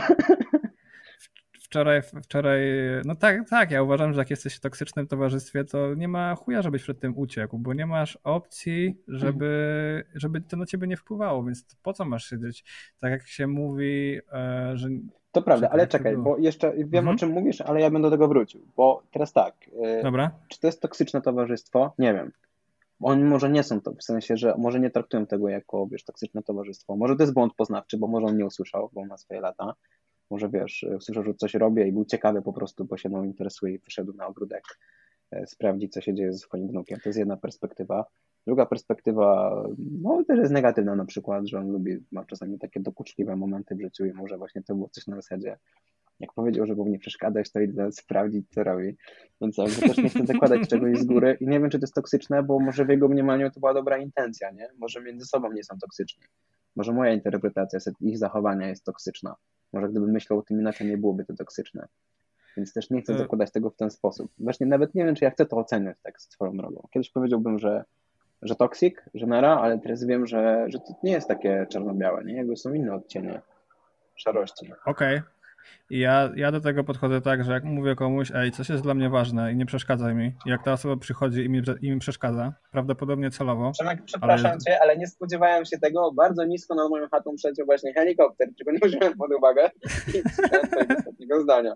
Wczoraj, wczoraj, no tak, tak, ja uważam, że jak jesteś w toksycznym towarzystwie, to nie ma chuja, żebyś przed tym uciekł, bo nie masz opcji, żeby, żeby to na ciebie nie wpływało, więc po co masz siedzieć? Tak jak się mówi, że... To prawda, czekaj, ale jak to czekaj, było? bo jeszcze wiem, Mhm. o czym mówisz, ale ja będę do tego wrócił, bo teraz tak, y, Dobra. czy to jest toksyczne towarzystwo? Nie wiem. Oni może nie są to, w sensie, że może nie traktują tego jako, wiesz, toksyczne towarzystwo. Może to jest błąd poznawczy, bo może on nie usłyszał, bo on ma swoje lata. Może, wiesz, usłyszał, że coś robię i był ciekawy po prostu, bo się mną interesuje i wyszedł na ogródek e, sprawdzić, co się dzieje ze swoim wnukiem. To jest jedna perspektywa. Druga perspektywa, no też jest negatywna na przykład, że on lubi, ma czasami takie dokuczliwe momenty w życiu i może właśnie to było coś na zasadzie, jak powiedział, że mu nie przeszkadzać, to idę sprawdzić, co robi. Więc jakby też nie chcę zakładać czegoś z góry i nie wiem, czy to jest toksyczne, bo może w jego mniemaniu to była dobra intencja, nie? Może między sobą nie są toksyczni. Może moja interpretacja ich zachowania jest toksyczna. Może gdybym myślał o tym inaczej, nie byłoby to toksyczne. Więc też nie chcę E- zakładać tego w ten sposób. Właśnie nawet nie wiem, czy ja chcę to oceniać tak swoją drogą. Kiedyś powiedziałbym, że, że toksik, że nara, ale teraz wiem, że, że to nie jest takie czarno-białe, nie? Jakby są inne odcienie szarości. Okej. I ja, ja do tego podchodzę tak, że jak mówię komuś, ej, coś jest dla mnie ważne i nie przeszkadzaj mi, jak ta osoba przychodzi i mi, i mi przeszkadza, prawdopodobnie celowo. Przemek, przepraszam ale... cię, ale nie spodziewałem się tego. Bardzo nisko nad moją chatą przeciął właśnie helikopter, czego nie wziąłem pod uwagę i słuchałem twojego ostatniego zdania.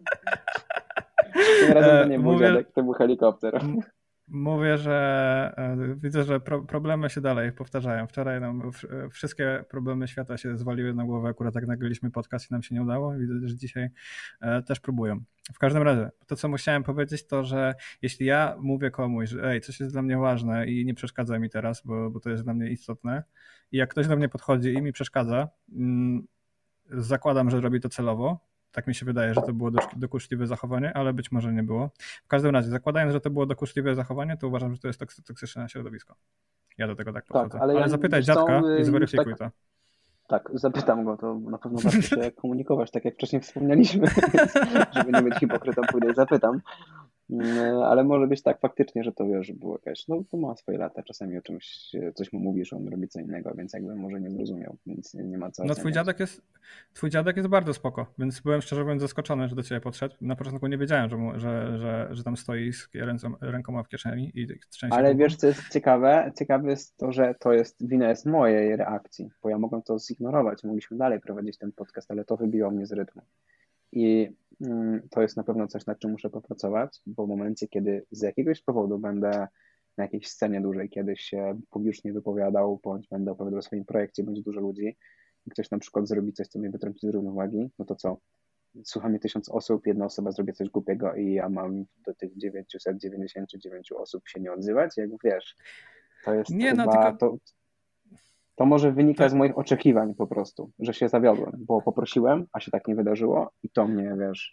Tym razem to nie był Mówię... dziadek, to był helikopter. Mówię, że widzę, że pro, problemy się dalej powtarzają. Wczoraj nam wszystkie problemy świata się zwaliły na głowę, akurat tak nagraliśmy podcast i nam się nie udało. Widzę, że dzisiaj też próbują. W każdym razie, to co chciałem powiedzieć, to że jeśli ja mówię komuś, że ej, coś jest dla mnie ważne i nie przeszkadza mi teraz, bo, bo to jest dla mnie istotne, i jak ktoś do mnie podchodzi i mi przeszkadza, zakładam, że robi to celowo. Tak mi się wydaje, że to było dokuczliwe zachowanie, ale być może nie było. W każdym razie, zakładając, że to było dokuczliwe zachowanie, to uważam, że to jest toksyczne środowisko. Ja do tego tak podchodzę. Tak, ale ale ja, zapytaj co, dziadka i zweryfikuj tak, to. Tak, zapytam go, to na pewno warto się komunikować, tak jak wcześniej wspomnieliśmy, żeby nie być hipokrytą, pójdę i zapytam. Ale może być tak faktycznie, że to wiesz, że było jakaś, no to ma swoje lata, czasami o czymś, coś mu mówisz, on robi co innego, więc jakby może nie zrozumiał, więc nie ma co No twój dziadek jest, twój dziadek jest bardzo spoko, więc byłem szczerze mówiąc zaskoczony, że do ciebie podszedł. Na początku nie wiedziałem, że, mu, że, że, że tam stoi z ręcą, rękoma w kieszeni i trzęsie Ale głową. wiesz, co jest ciekawe? Ciekawe jest to, że to jest, wina jest mojej reakcji, bo ja mogłem to zignorować, mogliśmy dalej prowadzić ten podcast, ale to wybiło mnie z rytmu. I to jest na pewno coś, nad czym muszę popracować, bo w momencie, kiedy z jakiegoś powodu będę na jakiejś scenie dłużej kiedyś się publicznie wypowiadał, bądź będę opowiadał o swoim projekcie, będzie dużo ludzi i ktoś na przykład zrobi coś, co mnie wytrąci z równowagi, no to co? Słucha mnie tysiąc osób, jedna osoba zrobi coś głupiego i ja mam do tych dziewięćset dziewięćdziesiąt dziewięć osób się nie odzywać? Jak wiesz, to jest nie, chyba... No, tylko... to, to może wynika tak. z moich oczekiwań po prostu, że się zawiodłem, bo poprosiłem, a się tak nie wydarzyło i to mnie, wiesz,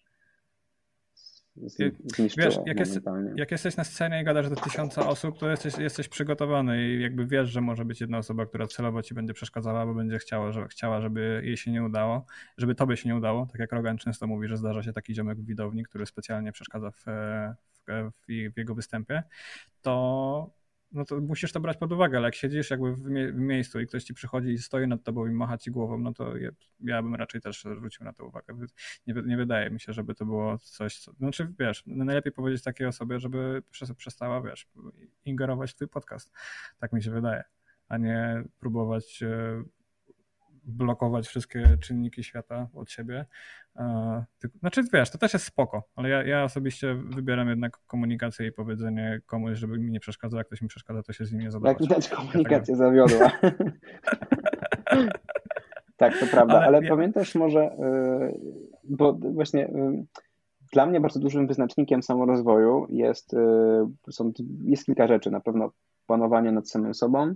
zniszczyło wiesz, jak, jest, jak jesteś na scenie i gadasz do tysiąca osób, to jesteś, jesteś przygotowany i jakby wiesz, że może być jedna osoba, która celowo ci będzie przeszkadzała, bo będzie chciała, że, chciała, żeby jej się nie udało, żeby tobie się nie udało, tak jak Rogan często mówi, że zdarza się taki ziomek w widowni, który specjalnie przeszkadza w, w, w jego występie, to no to musisz to brać pod uwagę, ale jak siedzisz jakby w, mie- w miejscu i ktoś ci przychodzi i stoi nad tobą i macha ci głową, no to ja, ja bym raczej też zwrócił na to uwagę. Nie, nie wydaje mi się, żeby to było coś, co... Znaczy, wiesz, najlepiej powiedzieć takiej osobie, żeby przestała, wiesz, ingerować w twój podcast. Tak mi się wydaje. a nie próbować blokować wszystkie czynniki świata od siebie. Znaczy, wiesz, to też jest spoko, ale ja, ja osobiście wybieram jednak komunikację i powiedzenie komuś, żeby mi nie przeszkadzał, jak ktoś mi przeszkadza, to się z nim nie zadawać. Jak widać, komunikacja ja tak... zawiodła. Tak, to prawda, ale, ale ja... pamiętasz może, bo właśnie dla mnie bardzo dużym wyznacznikiem samorozwoju jest, są, jest kilka rzeczy, na pewno panowanie nad samym sobą,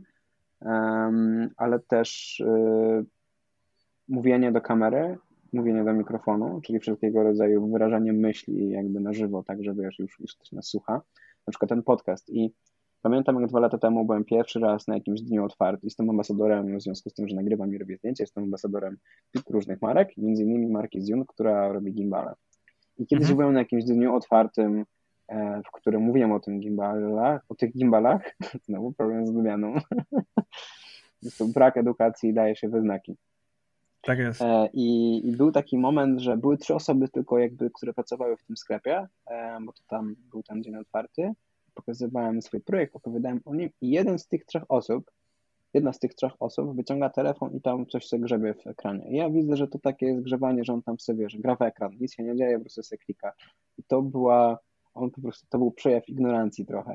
ale też mówienie do kamery, mówienie do mikrofonu, czyli wszelkiego rodzaju wyrażanie myśli jakby na żywo, tak, że wiesz, już, już ktoś nas słucha, na przykład ten podcast. I pamiętam, jak dwa lata temu byłem pierwszy raz na jakimś dniu otwartym, jestem ambasadorem, w związku z tym, że nagrywam i robię zdjęcia, jestem ambasadorem kilku różnych marek, między innymi marki Zune, która robi gimbale. I kiedyś mhm. byłem na jakimś dniu otwartym, w którym mówiłem o tym gimbalach, o tych gimbalach, znowu problem z odmianą. Jest to brak edukacji i daje się we znaki. Tak jest. I, I był taki moment, że były trzy osoby tylko jakby, które pracowały w tym sklepie, bo to tam był ten dzień otwarty. Pokazywałem swój projekt, opowiadałem o nim i jeden z tych trzech osób, jedna z tych trzech osób wyciąga telefon i tam coś sobie grzebie w ekranie. I ja widzę, że to takie zgrzewanie, że on tam sobie, że gra w ekran, nic się nie dzieje, po prostu sobie klika. I to była, on po prostu, to był przejaw ignorancji trochę.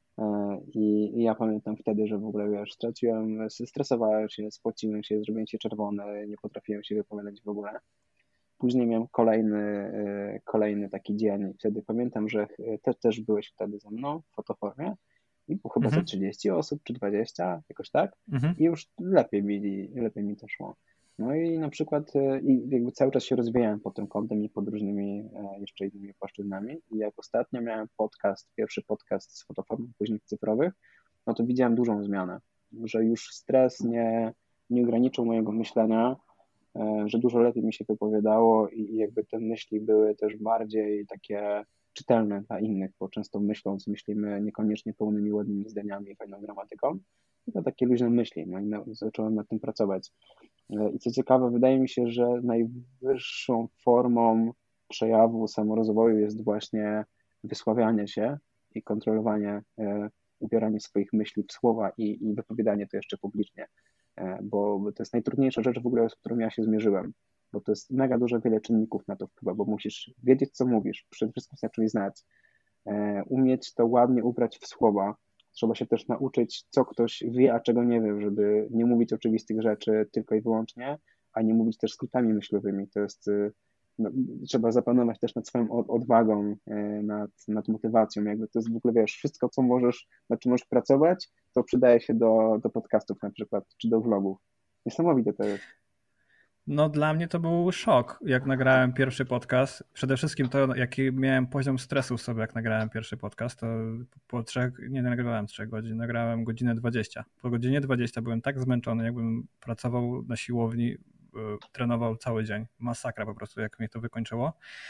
I, I ja pamiętam wtedy, że w ogóle, wiesz, straciłem, stresowałem się, spociłem się, zrobiłem się czerwony, nie potrafiłem się wypowiadać w ogóle. Później miałem kolejny, kolejny taki dzień. Wtedy pamiętam, że te, też byłeś wtedy ze mną w fotoformie i było chyba mhm. za trzydzieści osób, czy dwadzieścia, jakoś tak. Mhm. I już lepiej mi, lepiej mi to szło. No i na przykład i jakby cały czas się rozwijałem pod tym kątem i pod różnymi jeszcze innymi płaszczyznami. I jak ostatnio miałem podcast, pierwszy podcast z fotoformą późnych cyfrowych, no to widziałem dużą zmianę, że już stres nie, nie ograniczył mojego myślenia, że dużo lepiej mi się wypowiadało i jakby te myśli były też bardziej takie czytelne dla innych, bo często myśląc, myślimy niekoniecznie pełnymi ładnymi zdaniami i fajną gramatyką, tylko takie luźne myśli, no i na, zacząłem nad tym pracować. I co ciekawe, wydaje mi się, że najwyższą formą przejawu samorozwoju jest właśnie wysławianie się i kontrolowanie, e, ubieranie swoich myśli w słowa i, i wypowiadanie to jeszcze publicznie. Bo to jest najtrudniejsza rzecz w ogóle, z którą ja się zmierzyłem, bo to jest mega dużo, wiele czynników na to wpływa, bo musisz wiedzieć, co mówisz, przede wszystkim zacząć znać, umieć to ładnie ubrać w słowa, trzeba się też nauczyć, co ktoś wie, a czego nie wie, żeby nie mówić oczywistych rzeczy tylko i wyłącznie, a nie mówić też skrótami myślowymi, to jest, no, trzeba zapanować też nad swoją odwagą, nad, nad motywacją, jakby to jest w ogóle, wiesz, wszystko, co możesz, nad czym możesz pracować, to przydaje się do, do podcastów na przykład, czy do vlogów. Niesamowite to jest. No dla mnie to był szok, jak nagrałem pierwszy podcast. Przede wszystkim to, jaki miałem poziom stresu w sobie, jak nagrałem pierwszy podcast, to po trzech, nie nagrywałem trzech godzin, nagrałem godzinę dwadzieścia. Po godzinie dwadzieścia byłem tak zmęczony, jakbym pracował na siłowni, trenował cały dzień. Masakra po prostu, jak mnie to wykończyło.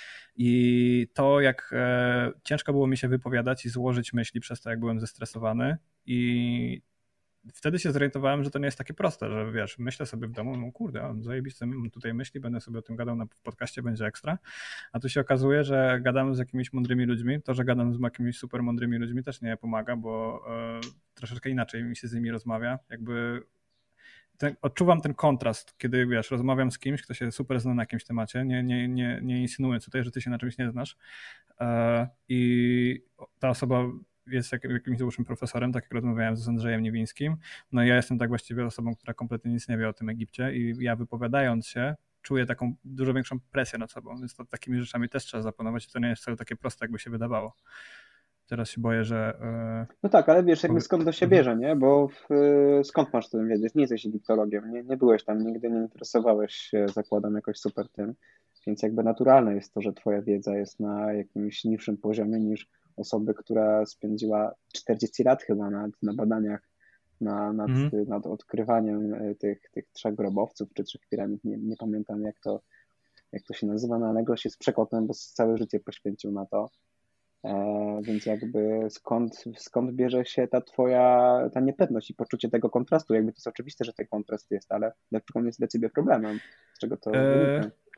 I to, jak e, ciężko było mi się wypowiadać i złożyć myśli przez to, jak byłem zestresowany. I wtedy się zorientowałem, że to nie jest takie proste, że wiesz, myślę sobie w domu, no kurde, zajebiste tutaj myśli, będę sobie o tym gadał na podcaście, będzie ekstra. A tu się okazuje, że gadam z jakimiś mądrymi ludźmi. To, że gadam z jakimiś super mądrymi ludźmi też nie pomaga, bo e, troszeczkę inaczej mi się z nimi rozmawia. Jakby ten, odczuwam ten kontrast, kiedy wiesz, rozmawiam z kimś, kto się super zna na jakimś temacie, nie, nie, nie, nie insynując tutaj, że ty się na czymś nie znasz e, i ta osoba jest jakimś załóżmy profesorem, tak jak rozmawiałem z Andrzejem Niewińskim, no i ja jestem tak właściwie osobą, która kompletnie nic nie wie o tym Egipcie i ja wypowiadając się czuję taką dużo większą presję nad sobą, więc to takimi rzeczami też trzeba zapanować i to nie jest wcale takie proste, jakby się wydawało. Teraz się boję, że... Yy... No tak, ale wiesz, jakby skąd to się bierze, nie? Bo w, skąd masz to wiedzieć? Nie jesteś egiptologiem, nie, nie byłeś tam, nigdy nie interesowałeś się, zakładam, jakoś super tym, więc jakby naturalne jest to, że twoja wiedza jest na jakimś niższym poziomie niż osoby, która spędziła czterdzieści lat chyba nad, na badaniach, na, nad, mm. nad odkrywaniem tych, tych trzech grobowców, czy trzech piramid, nie, nie pamiętam jak to, jak to się nazywa, no ale gość jest przekotem, bo całe życie poświęcił na to. E, więc jakby skąd, skąd bierze się ta twoja, ta niepewność i poczucie tego kontrastu? Jakby to jest oczywiste, że ten kontrast jest, ale dlaczego on jest dla ciebie problemem? Z czego to wynika?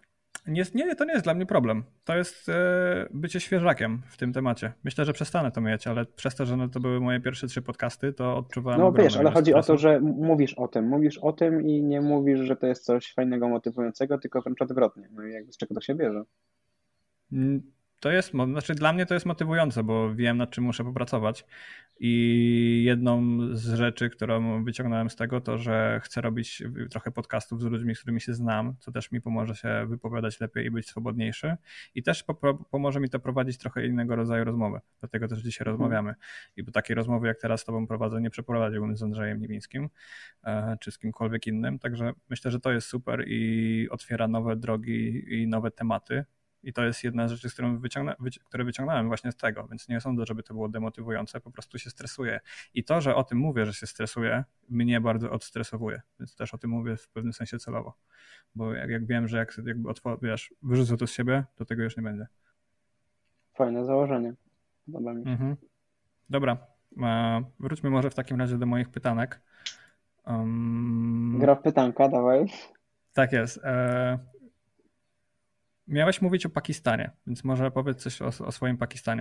Nie, nie, to nie jest dla mnie problem. To jest e, bycie świeżakiem w tym temacie. Myślę, że przestanę to mieć, ale przez to, że no, to były moje pierwsze trzy podcasty, to odczuwałem No wiesz, ogromną ale ilość chodzi o to, stresu. że m- mówisz o tym, mówisz o tym i nie mówisz, że to jest coś fajnego, motywującego, tylko wręcz odwrotnie. No i jakby z czego to się bierze? Mm, To jest, mo- znaczy dla mnie to jest motywujące, bo wiem, nad czym muszę popracować. I jedną z rzeczy, którą wyciągnąłem z tego, to że chcę robić trochę podcastów z ludźmi, z którymi się znam, co też mi pomoże się wypowiadać lepiej i być swobodniejszy. I też po- pomoże mi to prowadzić trochę innego rodzaju rozmowy. Dlatego też dzisiaj Mhm. rozmawiamy. I bo takiej rozmowy, jak teraz z tobą prowadzę, nie przeprowadziłbym z Andrzejem Niwińskim e, czy z kimkolwiek innym. Także myślę, że to jest super i otwiera nowe drogi i nowe tematy. I to jest jedna z rzeczy, z którą wyciągna, wyci- które wyciągnąłem właśnie z tego, więc nie sądzę, żeby to było demotywujące, po prostu się stresuję. I to, że o tym mówię, że się stresuję, mnie bardzo odstresowuje, więc też o tym mówię w pewnym sensie celowo. Bo jak, jak wiem, że jak jakby otwor- wiesz, wyrzucę to z siebie, to tego już nie będzie. Fajne założenie. Podoba mi się. Mhm. Dobra, e, wróćmy może w takim razie do moich pytanek. Um, Gra w pytanka, dawaj. tak jest. E, miałeś mówić o Pakistanie, więc może powiedz coś o, o swoim Pakistanie.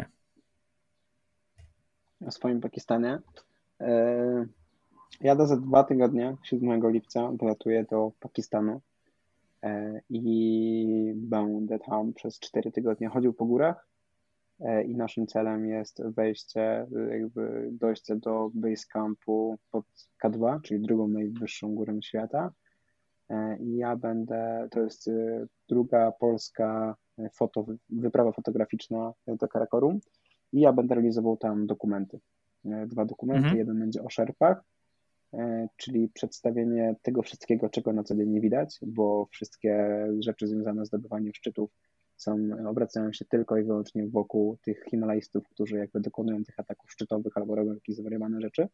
O swoim Pakistanie. E, Jadę za dwa tygodnie, siódmego lipca, wylatuję do Pakistanu e, i będę tam przez cztery tygodnie chodził po górach e, i naszym celem jest wejście, e, jakby dojście do base campu pod K dwa, czyli drugą najwyższą górę świata. E, I ja będę, to jest e, druga polska e, foto, wyprawa fotograficzna do Karakorum i ja będę realizował tam dokumenty. E, Dwa dokumenty, Mhm. jeden będzie o Sherpach, e, czyli przedstawienie tego wszystkiego, czego na co dzień nie widać, bo wszystkie rzeczy związane z zdobywaniem szczytów są, obracają się tylko i wyłącznie wokół tych Himalajstów, którzy jakby dokonują tych ataków szczytowych albo robią jakieś zwariowane rzeczy.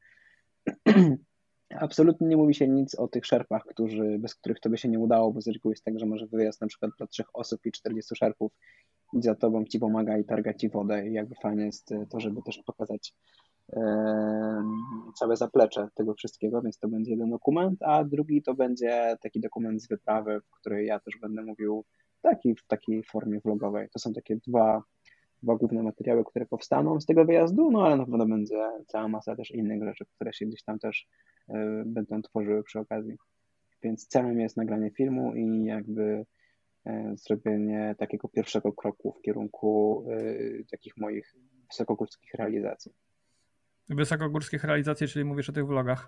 Absolutnie nie mówi się nic o tych szerpach, którzy, bez których to by się nie udało, bo z reguły jest tak, że może wyjazd na przykład dla trzech osób i czterdziestu szerpów idzie za tobą, ci pomaga i targa ci wodę i jakby fajne jest to, żeby też pokazać e, całe zaplecze tego wszystkiego, więc to będzie jeden dokument, a drugi to będzie taki dokument z wyprawy, w której ja też będę mówił taki, w takiej formie vlogowej. To są takie dwa dwa główne materiały, które powstaną z tego wyjazdu, no ale na pewno będzie cała masa też innych rzeczy, które się gdzieś tam też y, będą tworzyły przy okazji. Więc celem jest nagranie filmu i jakby y, zrobienie takiego pierwszego kroku w kierunku y, takich moich wysokogórskich realizacji. Wysokogórskich realizacji, czyli mówisz o tych vlogach.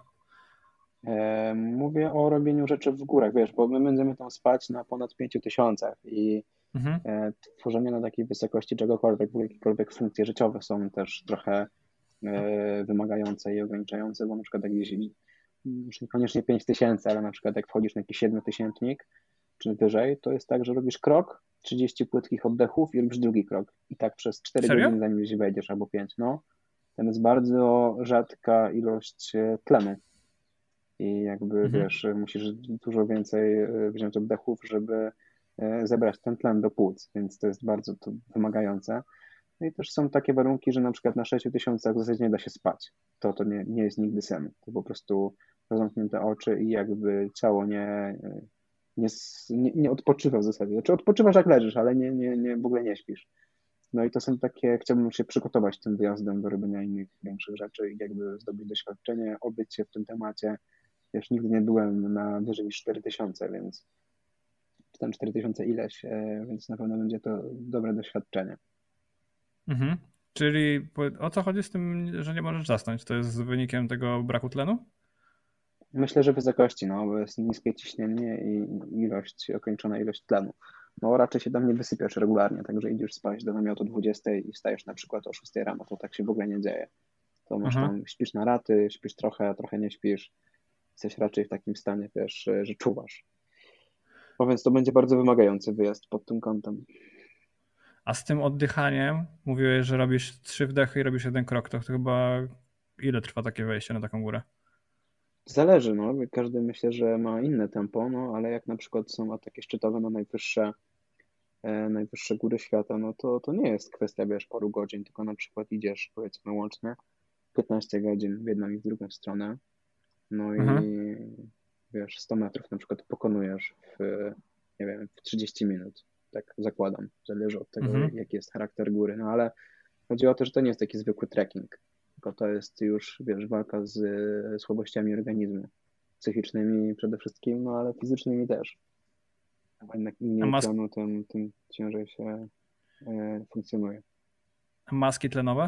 E, Mówię o robieniu rzeczy w górach, wiesz, bo my będziemy tam spać na ponad pięciu tysiącach i Mhm. e, tworzenie na takiej wysokości czegokolwiek, w ogóle jakiekolwiek funkcje życiowe są też trochę e, wymagające i ograniczające, bo na przykład jak gdzieś, już niekoniecznie pięć tysięcy, ale na przykład jak wchodzisz na jakiś siedmiotysięcznik czy wyżej, to jest tak, że robisz krok, trzydzieści płytkich oddechów i robisz drugi krok. I tak przez cztery Serio? godziny zanim gdzieś wejdziesz, albo pięć. No, tam jest bardzo rzadka ilość e, tlenu. I jakby, Mhm. wiesz, musisz dużo więcej e, wziąć oddechów, żeby e, zebrać ten tlen do płuc, więc to jest bardzo to wymagające. No i też są takie warunki, że na przykład na sześciu tysiącach w zasadzie nie da się spać. To, to nie, nie jest nigdy sen. To po prostu zamknięte oczy i jakby ciało nie, nie, nie, nie odpoczywa w zasadzie. Znaczy odpoczywasz jak leżysz, ale nie, nie, nie, w ogóle nie śpisz. No i to są takie, chciałbym się przygotować tym wyjazdem do robienia innych większych rzeczy i jakby zdobyć doświadczenie, obyć się w tym temacie. Już nigdy nie byłem na wyżej niż cztery tysiące, więc czy tam cztery tysiące ileś, e, więc na pewno będzie to dobre doświadczenie. Mhm. Czyli po- o co chodzi z tym, że nie możesz zasnąć? To jest wynikiem tego braku tlenu? Myślę, że wysokości, no, bo jest niskie ciśnienie i ilość, okończona ilość tlenu. No raczej się tam nie wysypiasz regularnie, także idziesz spać do namiotu dwudziestej i wstajesz na przykład o szóstej rano, to tak się w ogóle nie dzieje. To masz Aha. tam, śpisz na raty, śpisz trochę, trochę nie śpisz. Jesteś raczej w takim stanie, wiesz, że czuwasz. No więc to będzie bardzo wymagający wyjazd pod tym kątem. A z tym oddychaniem mówiłeś, że robisz trzy wdechy i robisz jeden krok. To chyba ile trwa takie wejście na taką górę? Zależy, no, każdy myślę, że ma inne tempo, no, ale jak na przykład są ataki szczytowe na najwyższe, e, najwyższe góry świata, no to, to nie jest kwestia, wiesz, paru godzin, tylko na przykład idziesz, powiedzmy, łącznie piętnaście godzin w jedną i w drugą stronę, no i Mhm. wiesz, sto metrów na przykład pokonujesz w, nie wiem, w trzydzieści minut, tak zakładam. Zależy od tego, Mhm. jaki jest charakter góry. No ale chodzi o to, że to nie jest taki zwykły trekking, tylko to jest już, wiesz, walka z e, słabościami organizmu. Psychicznymi przede wszystkim, no ale fizycznymi też. Bo jednak im A, mniej mas- tlenu, tym, tym ciężej się e, funkcjonuje. a maski tlenowe?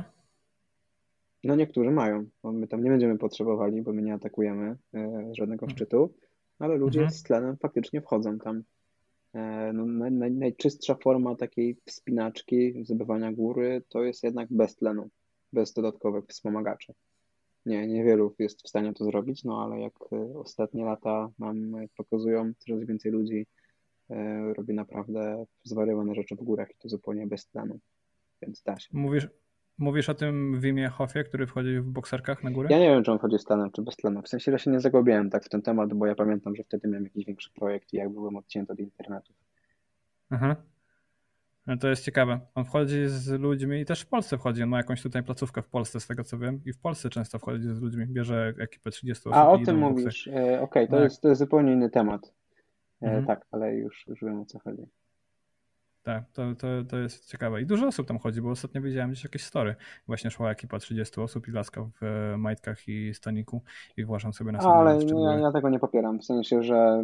No niektórzy mają. No, my tam nie będziemy potrzebowali, bo my nie atakujemy e, żadnego szczytu, ale ludzie Mhm. z tlenem faktycznie wchodzą tam. E, no, naj, naj, najczystsza forma takiej wspinaczki, zdobywania góry to jest jednak bez tlenu, bez dodatkowych wspomagaczy. Nie, niewielu jest w stanie to zrobić, no ale jak e, ostatnie lata nam pokazują, coraz więcej ludzi e, robi naprawdę zwariowane rzeczy w górach i to zupełnie bez tlenu, więc da się. Mówisz, mówisz o tym Wimie Hofie, który wchodzi w bokserkach na górę? Ja nie wiem, czy on chodzi z tlenem, czy bez tlenu. W sensie, że się nie zagłębiałem tak w ten temat, bo ja pamiętam, że wtedy miałem jakiś większy projekt i jak byłem odcięty od internetu. Aha. No to jest ciekawe. On wchodzi z ludźmi i też w Polsce wchodzi. On ma jakąś tutaj placówkę w Polsce, z tego co wiem. I w Polsce często wchodzi z ludźmi. Bierze ekipę trzydziestu A osób o i tym idą w bokser. mówisz. E, Okej, to Tak. jest, to jest zupełnie inny temat. E, Mhm. tak, ale już, już wiem, o co chodzi. Tak, to, to, to jest ciekawe. I dużo osób tam chodzi, bo ostatnio widziałem gdzieś jakieś story. Właśnie szła ekipa trzydziestu osób i laska w e, majtkach i staniku i włażą sobie na Ale sam szczyt ja, góry. ja tego nie popieram. W sensie, że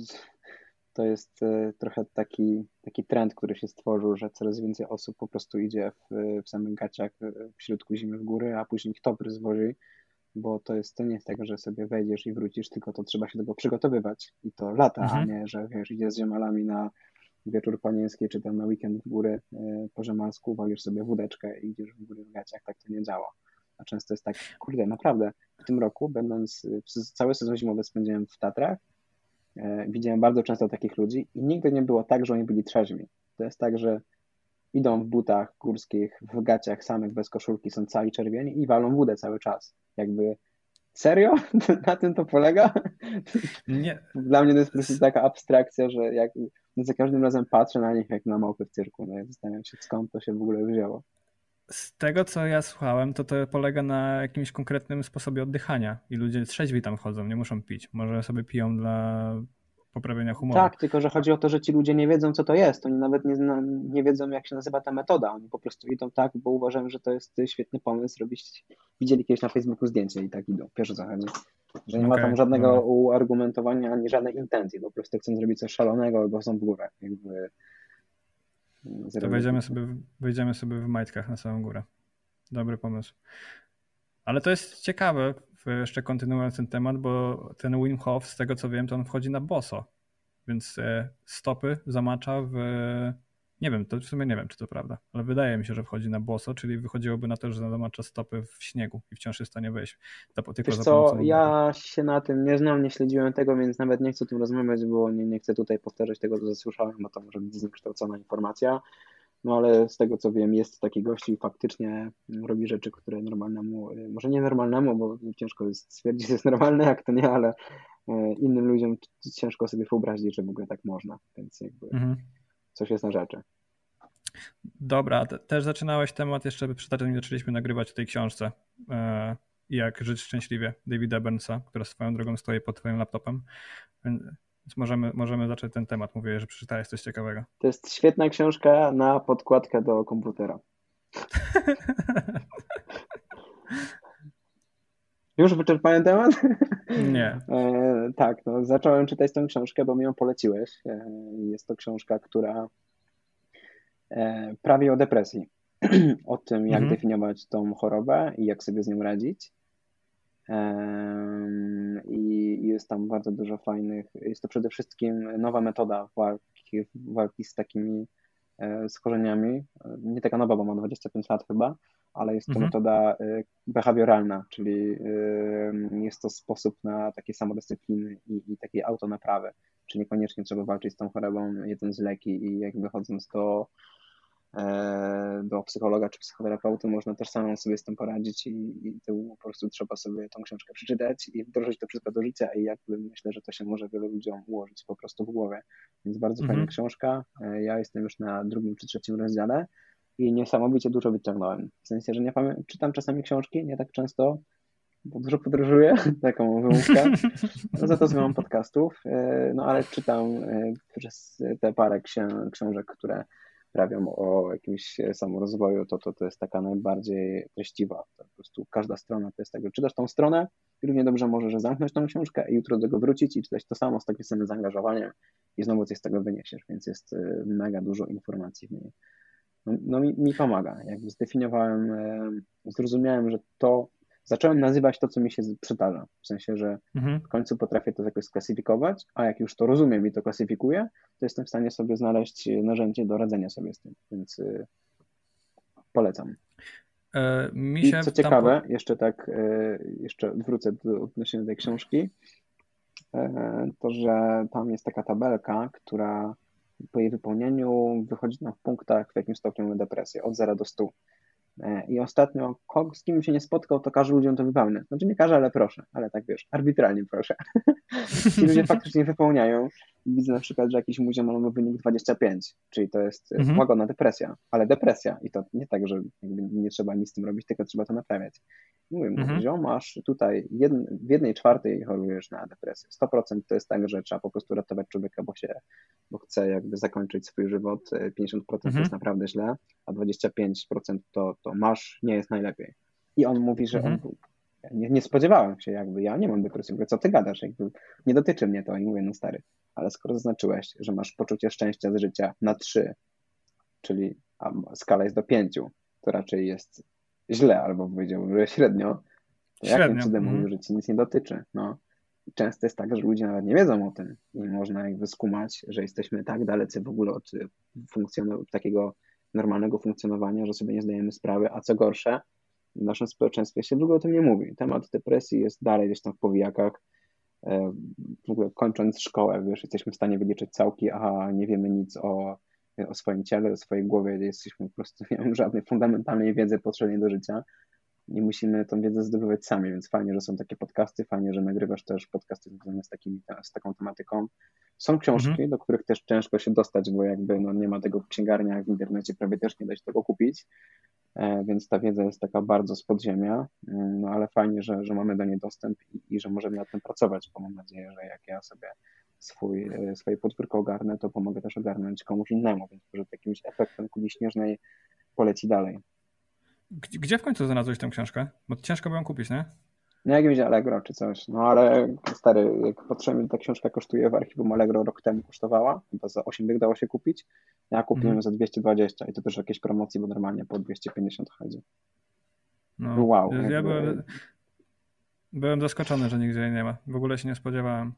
to jest e, trochę taki, taki trend, który się stworzył, że coraz więcej osób po prostu idzie w, w samych gaciach e, w środku zimy w góry, a później kto zwozi, bo to jest, to nie jest tak, że sobie wejdziesz i wrócisz, tylko to trzeba się do tego przygotowywać i to lata, a Mhm. nie, że wiesz, idziesz z ziomalami na wieczór panieński, czy tam na weekend w góry e, po Żemalsku, walisz sobie wódeczkę i idziesz w góry w gaciach, tak to nie działa. A często jest tak, kurde, naprawdę, w tym roku, będąc, przez cały sezon zimowy spędziłem w Tatrach, e, widziałem bardzo często takich ludzi i nigdy nie było tak, że oni byli trzeźwi. To jest tak, że idą w butach górskich, w gaciach samych, bez koszulki, są cali czerwieni i walą wódę cały czas. Jakby, serio? Na tym to polega? Nie, Dla mnie to jest po prostu z, taka abstrakcja, że jak no za każdym razem patrzę na nich jak na małpy w cyrku. No i zastanawiam się, skąd to się w ogóle wzięło. z tego co ja słuchałem, to to polega na jakimś konkretnym sposobie oddychania i ludzie trzeźwi tam chodzą, nie muszą pić. Może sobie piją dla poprawienia humoru. Tak, tylko że chodzi o to, że ci ludzie nie wiedzą, co to jest. Oni nawet nie, zna, nie wiedzą, jak się nazywa ta metoda. Oni po prostu idą tak, bo uważają, że to jest świetny pomysł. Robić... Widzieli kiedyś na Facebooku zdjęcie i tak idą. Wiesz, o co chodzi. Że nie ma Okej, tam żadnego dobra. uargumentowania ani żadnej intencji. Po prostu chcą zrobić coś szalonego, bo są w górach. Jakby To zero wejdziemy logiki. sobie, wejdziemy sobie w majtkach na samą górę. Dobry pomysł. Ale to jest ciekawe, jeszcze kontynuując ten temat, bo ten Wim Hof, z tego co wiem, to on wchodzi na boso. Więc e, stopy zamacza w... Nie wiem, to w sumie nie wiem, czy to prawda, ale wydaje mi się, że wchodzi na boso, czyli wychodziłoby na to, że zamacza stopy w śniegu i wciąż jest w stanie wejść za, tylko Wiesz za co, pomocą oddechu. ja się na tym nie znam, nie śledziłem tego, więc nawet nie chcę o tym rozmawiać, bo nie, nie chcę tutaj powtarzać tego, co zasłyszałem, bo to może być zniekształcona informacja. No ale z tego co wiem, jest taki gość i faktycznie robi rzeczy, które normalnemu, może nie normalnemu, bo ciężko jest stwierdzić, że jest normalne, jak to nie, ale innym ludziom ciężko sobie wyobrazić, że w ogóle tak można, więc jakby Mhm. coś jest na rzeczy. Dobra, te, też zaczynałeś temat, jeszcze przed tym zaczęliśmy nagrywać o tej książce e, Jak żyć szczęśliwie Davida Burnsa, która swoją drogą stoi pod twoim laptopem. Więc możemy, możemy zacząć ten temat. Mówię, że przeczytałeś coś ciekawego. To jest świetna książka na podkładkę do komputera. Już wyczerpałem temat? Nie. E, tak, no, zacząłem czytać tę książkę, bo mi ją poleciłeś. E, jest to książka, która e, prawie o depresji. O tym, jak Mhm. definiować tą chorobę i jak sobie z nią radzić. E, I jest tam bardzo dużo fajnych. Jest to przede wszystkim nowa metoda walki, walki z takimi e, schorzeniami. Nie taka nowa, bo ma dwadzieścia pięć lat chyba, ale jest to Mhm. metoda behawioralna, czyli jest to sposób na takie samodyscypliny i, i takiej autonaprawy, czy niekoniecznie trzeba walczyć z tą chorobą jedząc leki i jakby chodząc do, do psychologa czy psychoterapeuty, można też samą sobie z tym poradzić i, i to po prostu trzeba sobie tą książkę przeczytać i wdrożyć to wszystko do życia i jakby myślę, że to się może wielu ludziom ułożyć po prostu w głowie, więc bardzo Mhm. fajna książka. Ja jestem już na drugim czy trzecim rozdziale i niesamowicie dużo wyciągnąłem. W sensie, że nie pamiętam, czytam czasami książki, nie tak często, bo dużo podróżuję, taką mam wymówkę. No, za to słucham podcastów, no ale czytam przez te parę księ- książek, które prawią o jakimś samorozwoju, to, to to jest taka najbardziej treściwa. To po prostu każda strona to jest tak, że czytasz tą stronę i równie dobrze możesz zamknąć tą książkę i jutro do tego wrócić i czytać to samo z takim samym zaangażowaniem i znowu coś z tego wyniesiesz, więc jest mega dużo informacji w niej. No, no mi, mi pomaga. Jakby zdefiniowałem, zrozumiałem, że to, zacząłem nazywać to, co mi się przydarza. W sensie, że Mhm. w końcu potrafię to jakoś sklasyfikować, a jak już to rozumiem i to klasyfikuję, to jestem w stanie sobie znaleźć narzędzie do radzenia sobie z tym, więc y, polecam. E, mi I się co tam ciekawe, po- jeszcze tak, y, jeszcze wrócę do odnośnie tej książki, y, to, że tam jest taka tabelka, która po jej wypełnieniu wychodzi nam w punktach, w jakim stopniu mamy depresję, od zera do stu. I ostatnio, kogo, z kim się nie spotkał, to każe ludziom to wypełniać. Znaczy nie każe, ale proszę, ale tak wiesz, arbitralnie proszę. I ludzie faktycznie wypełniają. I widzę na przykład, że jakiś mój ziomal ma wynik dwadzieścia pięć, czyli to jest Mhm. łagodna depresja, ale depresja. I to nie tak, że jakby nie trzeba nic z tym robić, tylko trzeba to naprawiać. I mówię mu, Mhm. ziom, masz tutaj jedn, w jednej czwartej chorujesz na depresję. sto procent to jest tak, że trzeba po prostu ratować człowieka, bo się, bo chce jakby zakończyć swój żywot. pięćdziesiąt procent to Mhm. jest naprawdę źle, a dwadzieścia pięć procent to, to masz, nie jest najlepiej. I on mówi, że Mhm. on był nie, nie spodziewałem się jakby, ja nie mam depresji, mówię, co ty gadasz, jakby nie dotyczy mnie to i mówię, no stary, ale skoro zaznaczyłeś, że masz poczucie szczęścia z życia na trzy, czyli a skala jest do pięciu, to raczej jest źle, albo powiedziałbym, że średnio, to jakim Średnio. cudem Mhm. mówił, że ci nic nie dotyczy, no. I często jest tak, że ludzie nawet nie wiedzą o tym i można jakby skumać, że jesteśmy tak dalecy w ogóle od funkcjon- takiego normalnego funkcjonowania, że sobie nie zdajemy sprawy, a co gorsze, w naszym społeczeństwie się w ogóle o tym nie mówi. Temat depresji jest dalej gdzieś tam w powijakach. W ogóle kończąc szkołę, wiesz, jesteśmy w stanie wyliczyć całki, a nie wiemy nic o, o swoim ciele, o swojej głowie. Jesteśmy po prostu, nie mamy żadnej fundamentalnej wiedzy potrzebnej do życia i musimy tą wiedzę zdobywać sami, więc fajnie, że są takie podcasty, fajnie, że nagrywasz też podcasty związane z, takimi, z taką tematyką. Są książki, Mhm. do których też ciężko się dostać, bo jakby no, nie ma tego w księgarniach, w internecie prawie też nie da się tego kupić, więc ta wiedza jest taka bardzo z podziemia, no ale fajnie, że, że mamy do niej dostęp i, i że możemy nad tym pracować, bo mam nadzieję, że jak ja sobie swój, swoje podwórko ogarnę, to pomogę też ogarnąć komuś innemu, więc może jakimś efektem kuli śnieżnej poleci dalej. Gdzie, gdzie w końcu znalazłeś tę książkę? Bo ciężko było ją kupić, nie? No jakimś Allegro czy coś, no ale stary, jak patrzyłem, ile ta książka kosztuje w archiwum Allegro rok temu kosztowała, to za osiem dych dało się kupić, ja kupiłem Mhm. za dwieście dwadzieścia i to też jakieś promocji, bo normalnie po dwieście pięćdziesiąt chodzi. No. Wow, Ja jakby... byłem, byłem zaskoczony, że nigdzie jej nie ma. W ogóle się nie spodziewałem.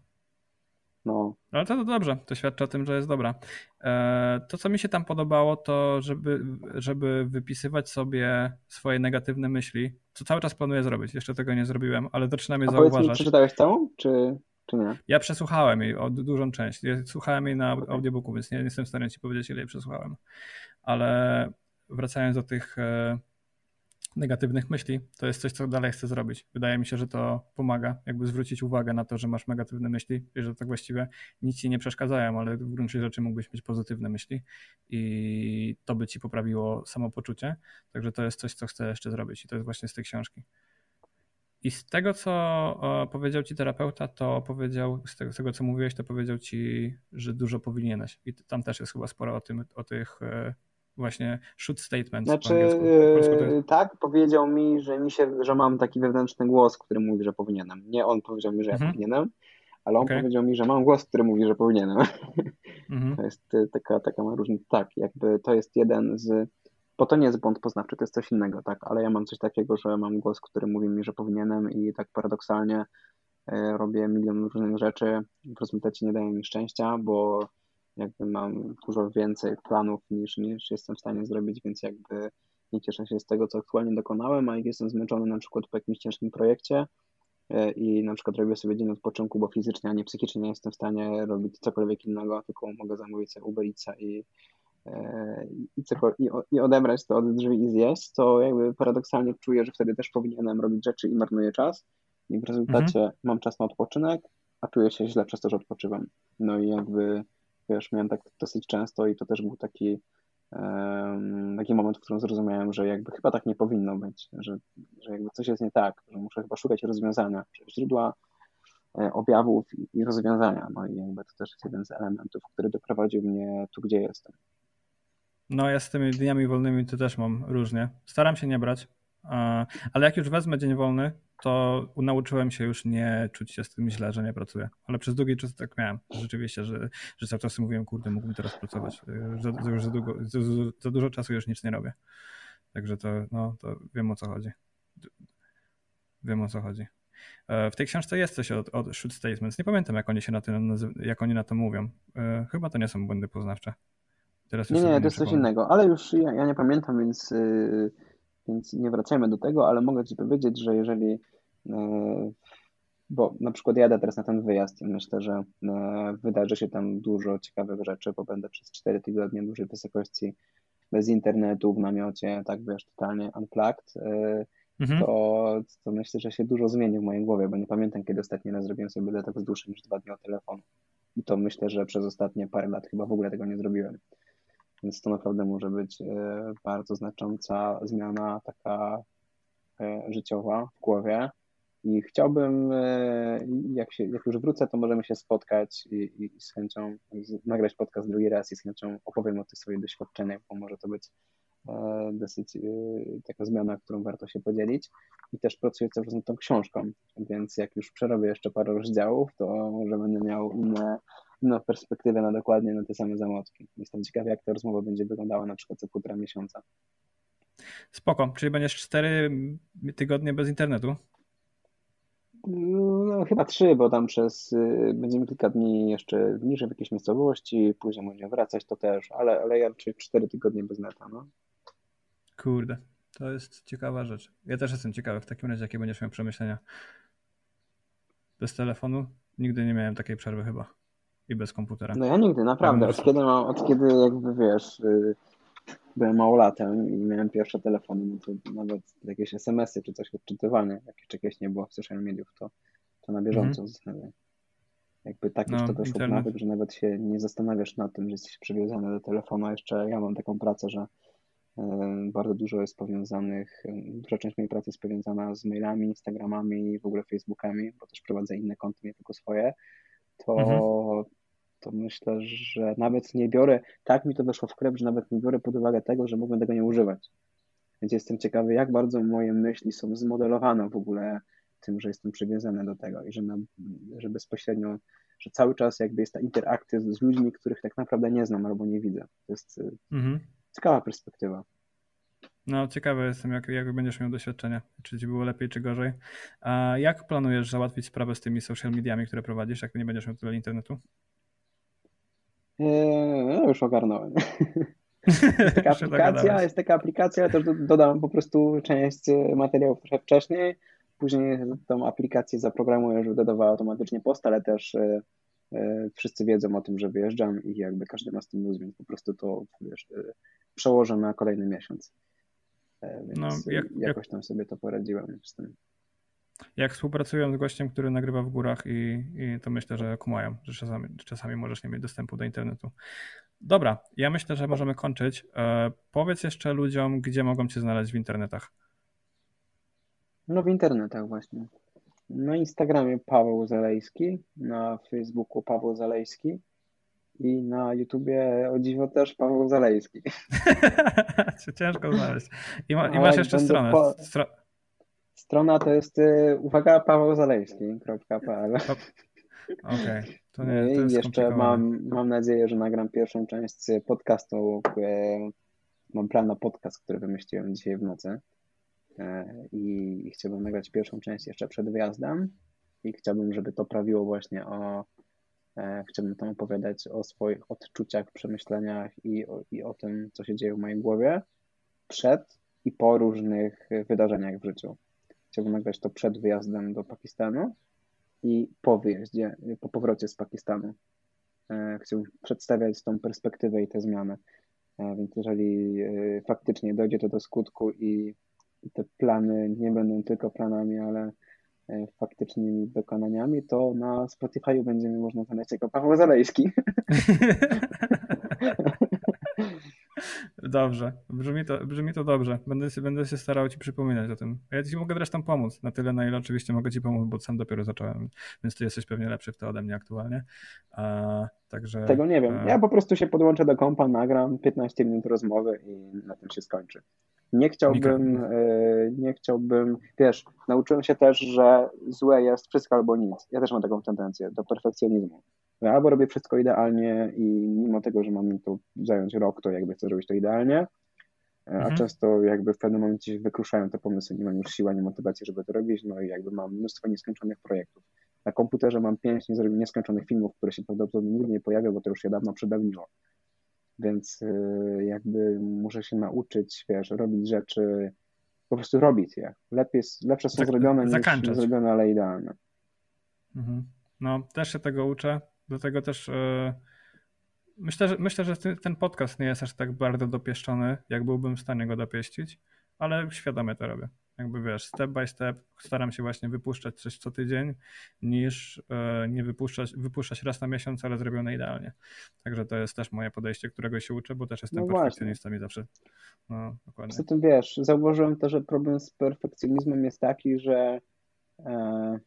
No. Ale to, to dobrze, to świadczy o tym, że jest dobra. E, to, co mi się tam podobało, to żeby, żeby wypisywać sobie swoje negatywne myśli, co cały czas planuję zrobić. Jeszcze tego nie zrobiłem, ale zaczynam je A powiedz mi, zauważać. przeczytałeś całą, czy, czy nie? Ja przesłuchałem jej o dużą część. Ja słuchałem jej na audiobooku, więc nie, nie jestem w stanie ci powiedzieć, ile jej przesłuchałem. Ale wracając do tych e, negatywnych myśli, to jest coś, co dalej chcę zrobić. Wydaje mi się, że to pomaga, jakby zwrócić uwagę na to, że masz negatywne myśli i że tak właściwie nic ci nie przeszkadzają, ale w gruncie rzeczy mógłbyś mieć pozytywne myśli i to by ci poprawiło samopoczucie. Także to jest coś, co chcę jeszcze zrobić i to jest właśnie z tej książki. I z tego, co o, powiedział ci terapeuta, to powiedział, z tego, z tego, co mówiłeś, to powiedział ci, że dużo powinieneś. I tam też jest chyba sporo o tym, o tych e, właśnie should statements Znaczy, po angielsku. Po polsku to jest... tak, powiedział mi, że mi się, że mam taki wewnętrzny głos, który mówi, że powinienem. Nie on powiedział mi, że ja Mhm. powinienem, ale on Okay. powiedział mi, że mam głos, który mówi, że powinienem. Mhm. To jest y, taka, taka ma różnica. Tak, jakby to jest jeden z, bo to nie jest błąd poznawczy, to jest coś innego, tak, ale ja mam coś takiego, że mam głos, który mówi mi, że powinienem i tak paradoksalnie y, robię milion różnych rzeczy, w rezultacie nie dają mi szczęścia, bo jakby mam dużo więcej planów niż, niż jestem w stanie zrobić, więc jakby nie cieszę się z tego, co aktualnie dokonałem, a jak jestem zmęczony na przykład po jakimś ciężkim projekcie i na przykład robię sobie dzień odpoczynku, bo fizycznie, a nie psychicznie nie jestem w stanie robić cokolwiek innego, tylko mogę zamówić sobie Uber Eatsa i, i, i, i odebrać to od drzwi i zjeść, to jakby paradoksalnie czuję, że wtedy też powinienem robić rzeczy i marnuję czas i w rezultacie mhm. mam czas na odpoczynek, a czuję się źle przez to, że odpoczywam. No i jakby wiesz, miałem tak dosyć często i to też był taki taki moment, w którym zrozumiałem, że jakby chyba tak nie powinno być, że, że jakby coś jest nie tak, że muszę chyba szukać rozwiązania, źródła objawów i rozwiązania. No i jakby to też jest jeden z elementów, który doprowadził mnie tu, gdzie jestem. No ja z tymi dniami wolnymi to też mam różnie. Staram się nie brać, ale jak już wezmę dzień wolny, to nauczyłem się już nie czuć się z tym źle, że nie pracuję. Ale przez długi czas tak miałem. Rzeczywiście, że, że cały czas mówiłem, kurde, mógłbym teraz pracować. Za, za, za, długo, za, za dużo czasu już nic nie robię. Także to, no, to wiem, o co chodzi. Wiem, o co chodzi. W tej książce jest coś od, od should statements. Nie pamiętam, jak oni się na tym, jak oni na to mówią. Chyba to nie są błędy poznawcze. Teraz nie, nie, to jest coś innego, ale już ja, ja nie pamiętam, więc, yy, więc nie wracajmy do tego, ale mogę Ci powiedzieć, że jeżeli, yy, bo na przykład jadę teraz na ten wyjazd i myślę, że yy, wydarzy się tam dużo ciekawych rzeczy, bo będę przez cztery tygodnie dużej wysokości bez internetu, w namiocie, tak wiesz, totalnie unplugged, yy, mhm. to, to myślę, że się dużo zmieni w mojej głowie, bo nie pamiętam, kiedy ostatni raz zrobiłem sobie detoks dłuższy niż dwa dni od telefonu. I to myślę, że przez ostatnie parę lat chyba w ogóle tego nie zrobiłem. Więc to naprawdę może być bardzo znacząca zmiana taka życiowa w głowie. I chciałbym, jak, się, jak już wrócę, to możemy się spotkać i, i z chęcią nagrać podcast drugi raz i z chęcią opowiem o tych swoich doświadczeniach, bo może to być dosyć taka zmiana, którą warto się podzielić. I też pracuję cały czas nad tą książką, więc jak już przerobię jeszcze parę rozdziałów, to może będę miał inne inną perspektywę na dokładnie na te same zamotki. Jestem ciekawy, jak ta rozmowa będzie wyglądała na przykład co półtora miesiąca. Spoko, czyli będziesz cztery tygodnie bez internetu? No, chyba trzy, bo tam przez będziemy kilka dni jeszcze niżej w jakiejś miejscowości, później możemy wracać, to też, ale, ale ja raczej cztery tygodnie bez neta, no. Kurde, to jest ciekawa rzecz. Ja też jestem ciekawy w takim razie, jakie będziesz miał przemyślenia. Bez telefonu nigdy nie miałem takiej przerwy chyba. I bez komputera. No ja nigdy, naprawdę. Od kiedy, mam, od kiedy jakby wiesz, yy, byłem małolatem i miałem pierwsze telefony, no to nawet jakieś es em esy czy coś odczytywane, jak jeszcze jakieś nie było w social mediów, to, to na bieżąco. Mm-hmm. Jakby tak już no, to weszło w nawyk, że nawet się nie zastanawiasz nad tym, że jesteś przywiązany do telefonu. A jeszcze ja mam taką pracę, że yy, bardzo dużo jest powiązanych, yy, duża część mojej pracy jest powiązana z mailami, Instagramami, w ogóle Facebookami, bo też prowadzę inne konta, nie tylko swoje. To mm-hmm. to myślę, że nawet nie biorę, tak mi to weszło w krew, że nawet nie biorę pod uwagę tego, że mogę tego nie używać. Więc jestem ciekawy, jak bardzo moje myśli są zmodelowane w ogóle tym, że jestem przywiązany do tego i że, na, że bezpośrednio, że cały czas jakby jest ta interakcja z ludźmi, których tak naprawdę nie znam albo nie widzę. To jest mhm. ciekawa perspektywa. No, ciekawy jestem, jak, jak będziesz miał doświadczenia, czy ci było lepiej, czy gorzej. A jak planujesz załatwić sprawę z tymi social mediami, które prowadzisz, jak nie będziesz miał tyle internetu? Ja już ogarnąłem. Jest taka aplikacja, jest taka aplikacja, ja też dodam po prostu część materiałów trochę wcześniej, później tą aplikację zaprogramuję, żeby dodawała automatycznie post, ale też e, e, wszyscy wiedzą o tym, że wyjeżdżam i jakby każdy ma z tym luz, więc po prostu to wiesz, e, przełożę na kolejny miesiąc. E, więc no, jak, jakoś tam sobie to poradziłem z tym. Jak współpracują z gościem, który nagrywa w górach i, i to myślę, że kumają, że czasami, czasami możesz nie mieć dostępu do internetu. Dobra, ja myślę, że możemy kończyć. E, powiedz jeszcze ludziom, gdzie mogą cię znaleźć w internetach. No w internetach właśnie. Na Instagramie Paweł Zalejski, na Facebooku Paweł Zalejski i na YouTubie o dziwo też Paweł Zalejski. Ciężko znaleźć. I, ma, i masz jeszcze stronę. Po... Stro... Strona to jest, uwaga, paweł zalejski kropka p l. Okej. Okay. I jeszcze mam, mam nadzieję, że nagram pierwszą część podcastu. Mam plan na podcast, który wymyśliłem dzisiaj w nocy. I chciałbym nagrać pierwszą część jeszcze przed wyjazdem. I chciałbym, żeby to prawiło właśnie o... Chciałbym tam opowiadać o swoich odczuciach, przemyśleniach i o, i o tym, co się dzieje w mojej głowie przed i po różnych wydarzeniach w życiu. Chciałbym nagrać to przed wyjazdem do Pakistanu i po wyjeździe, po powrocie z Pakistanu. Chciałbym przedstawiać tą perspektywę i te zmiany. Więc jeżeli faktycznie dojdzie to do skutku i te plany nie będą tylko planami, ale faktycznymi dokonaniami, to na Spotify będzie mi można znaleźć jako Paweł Zalejski. Dobrze, brzmi to, brzmi to dobrze. Będę się, będę się starał ci przypominać o tym. Ja ci mogę zresztą pomóc, na tyle, na ile oczywiście mogę ci pomóc, bo sam dopiero zacząłem, więc ty jesteś pewnie lepszy w to ode mnie aktualnie. A, także, Tego nie wiem. a... Ja po prostu się podłączę do kompa, nagram piętnaście minut rozmowy i na tym się skończy. Nie chciałbym, Mikro... yy, nie chciałbym, wiesz, nauczyłem się też, że złe jest wszystko albo nic. Ja też mam taką tendencję do perfekcjonizmu. Ja albo robię wszystko idealnie i mimo tego, że mam mi to zająć rok, to jakby chcę zrobić to idealnie, a Mhm. często jakby w pewnym momencie się wykruszają te pomysły, nie mam już siły ani motywacji, żeby to robić, no i jakby mam mnóstwo nieskończonych projektów. Na komputerze mam pięć nieskończonych filmów, które się prawdopodobnie nigdy nie pojawią, bo to już się dawno przedawniło. Więc yy, jakby muszę się nauczyć, wiesz, robić rzeczy, po prostu robić je. Lepiej, lepsze są Zak- zrobione niż zakończać. zrobione, ale idealne. Mhm. No, też się tego uczę, do tego też yy, myślę, że, myślę, że ty, ten podcast nie jest aż tak bardzo dopieszczony, jak byłbym w stanie go dopieścić, ale świadomie to robię. Jakby wiesz, step by step staram się właśnie wypuszczać coś co tydzień, niż yy, nie wypuszczać, wypuszczać raz na miesiąc, ale zrobione idealnie. Także to jest też moje podejście, którego się uczę, bo też jestem No właśnie. perfekcjonistą i zawsze, no dokładnie. Poza tym wiesz, zauważyłem też, że problem z perfekcjonizmem jest taki, że e,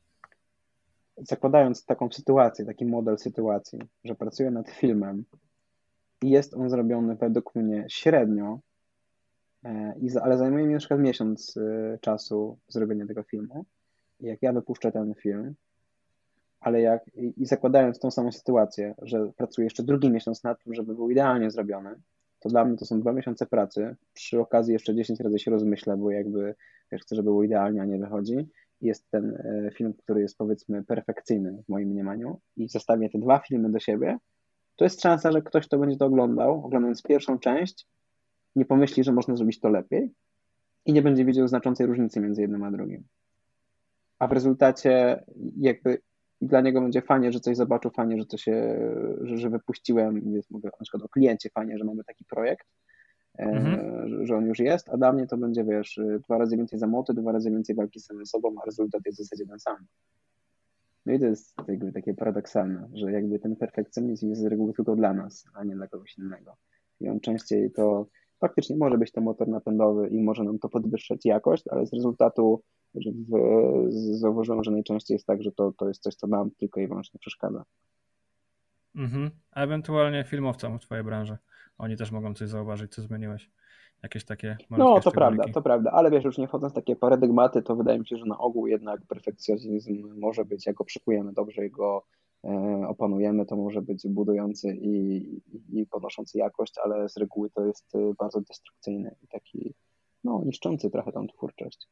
zakładając taką sytuację, taki model sytuacji, że pracuję nad filmem i jest on zrobiony według mnie średnio, e, i za, ale zajmuje mi na przykład miesiąc e, czasu zrobienie tego filmu. I jak ja wypuszczę ten film, ale jak i, i zakładając tą samą sytuację, że pracuję jeszcze drugi miesiąc nad tym, żeby był idealnie zrobiony, to dla mnie to są dwa miesiące pracy. Przy okazji jeszcze dziesięć razy się rozmyślę, bo jakby wiesz, chcę, żeby było idealnie, a nie wychodzi. Jest ten e, film, który jest powiedzmy perfekcyjny w moim mniemaniu i zestawię te dwa filmy do siebie, to jest szansa, że ktoś, kto będzie to oglądał, oglądając pierwszą część, nie pomyśli, że można zrobić to lepiej i nie będzie widział znaczącej różnicy między jednym a drugim. A w rezultacie jakby i dla niego będzie fajnie, że coś zobaczył, fajnie, że to się, że, że wypuściłem, więc mówię na przykład o kliencie, fajnie, że mamy taki projekt, Mhm. e, że, że on już jest, a dla mnie to będzie, wiesz, dwa razy więcej zamoty, dwa razy więcej walki z samym sobą, a rezultat jest w zasadzie ten sam. No i to jest jakby takie paradoksalne, że jakby ten perfekcjonizm jest z reguły tylko dla nas, a nie dla kogoś innego. I on częściej to faktycznie może być to motor napędowy i może nam to podwyższać jakość, ale z rezultatu że w, zauważyłem, że najczęściej jest tak, że to, to jest coś, co nam tylko i wyłącznie przeszkadza. Mhm. A ewentualnie filmowcom w twojej branży. Oni też mogą coś zauważyć, co zmieniłeś. Jakieś takie No, to prawda, to prawda, ale wiesz, już nie wchodząc w takie paradygmaty, to wydaje mi się, że na ogół jednak perfekcjonizm może być, jak go przykujemy dobrze i go e, opanujemy, to może być budujący i, i podnoszący jakość, ale z reguły to jest bardzo destrukcyjny i taki, no, niszczący trochę tą twórczość.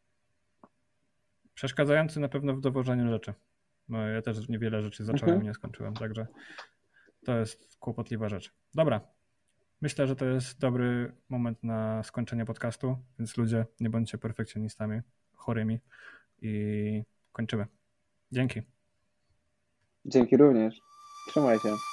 Przeszkadzający na pewno w dowożeniu rzeczy. No, ja też niewiele rzeczy zacząłem Mhm. i nie skończyłem, także to jest kłopotliwa rzecz. Dobra, myślę, że to jest dobry moment na skończenie podcastu, więc ludzie, nie bądźcie perfekcjonistami, chorymi i kończymy. Dzięki. Dzięki również. Trzymaj się.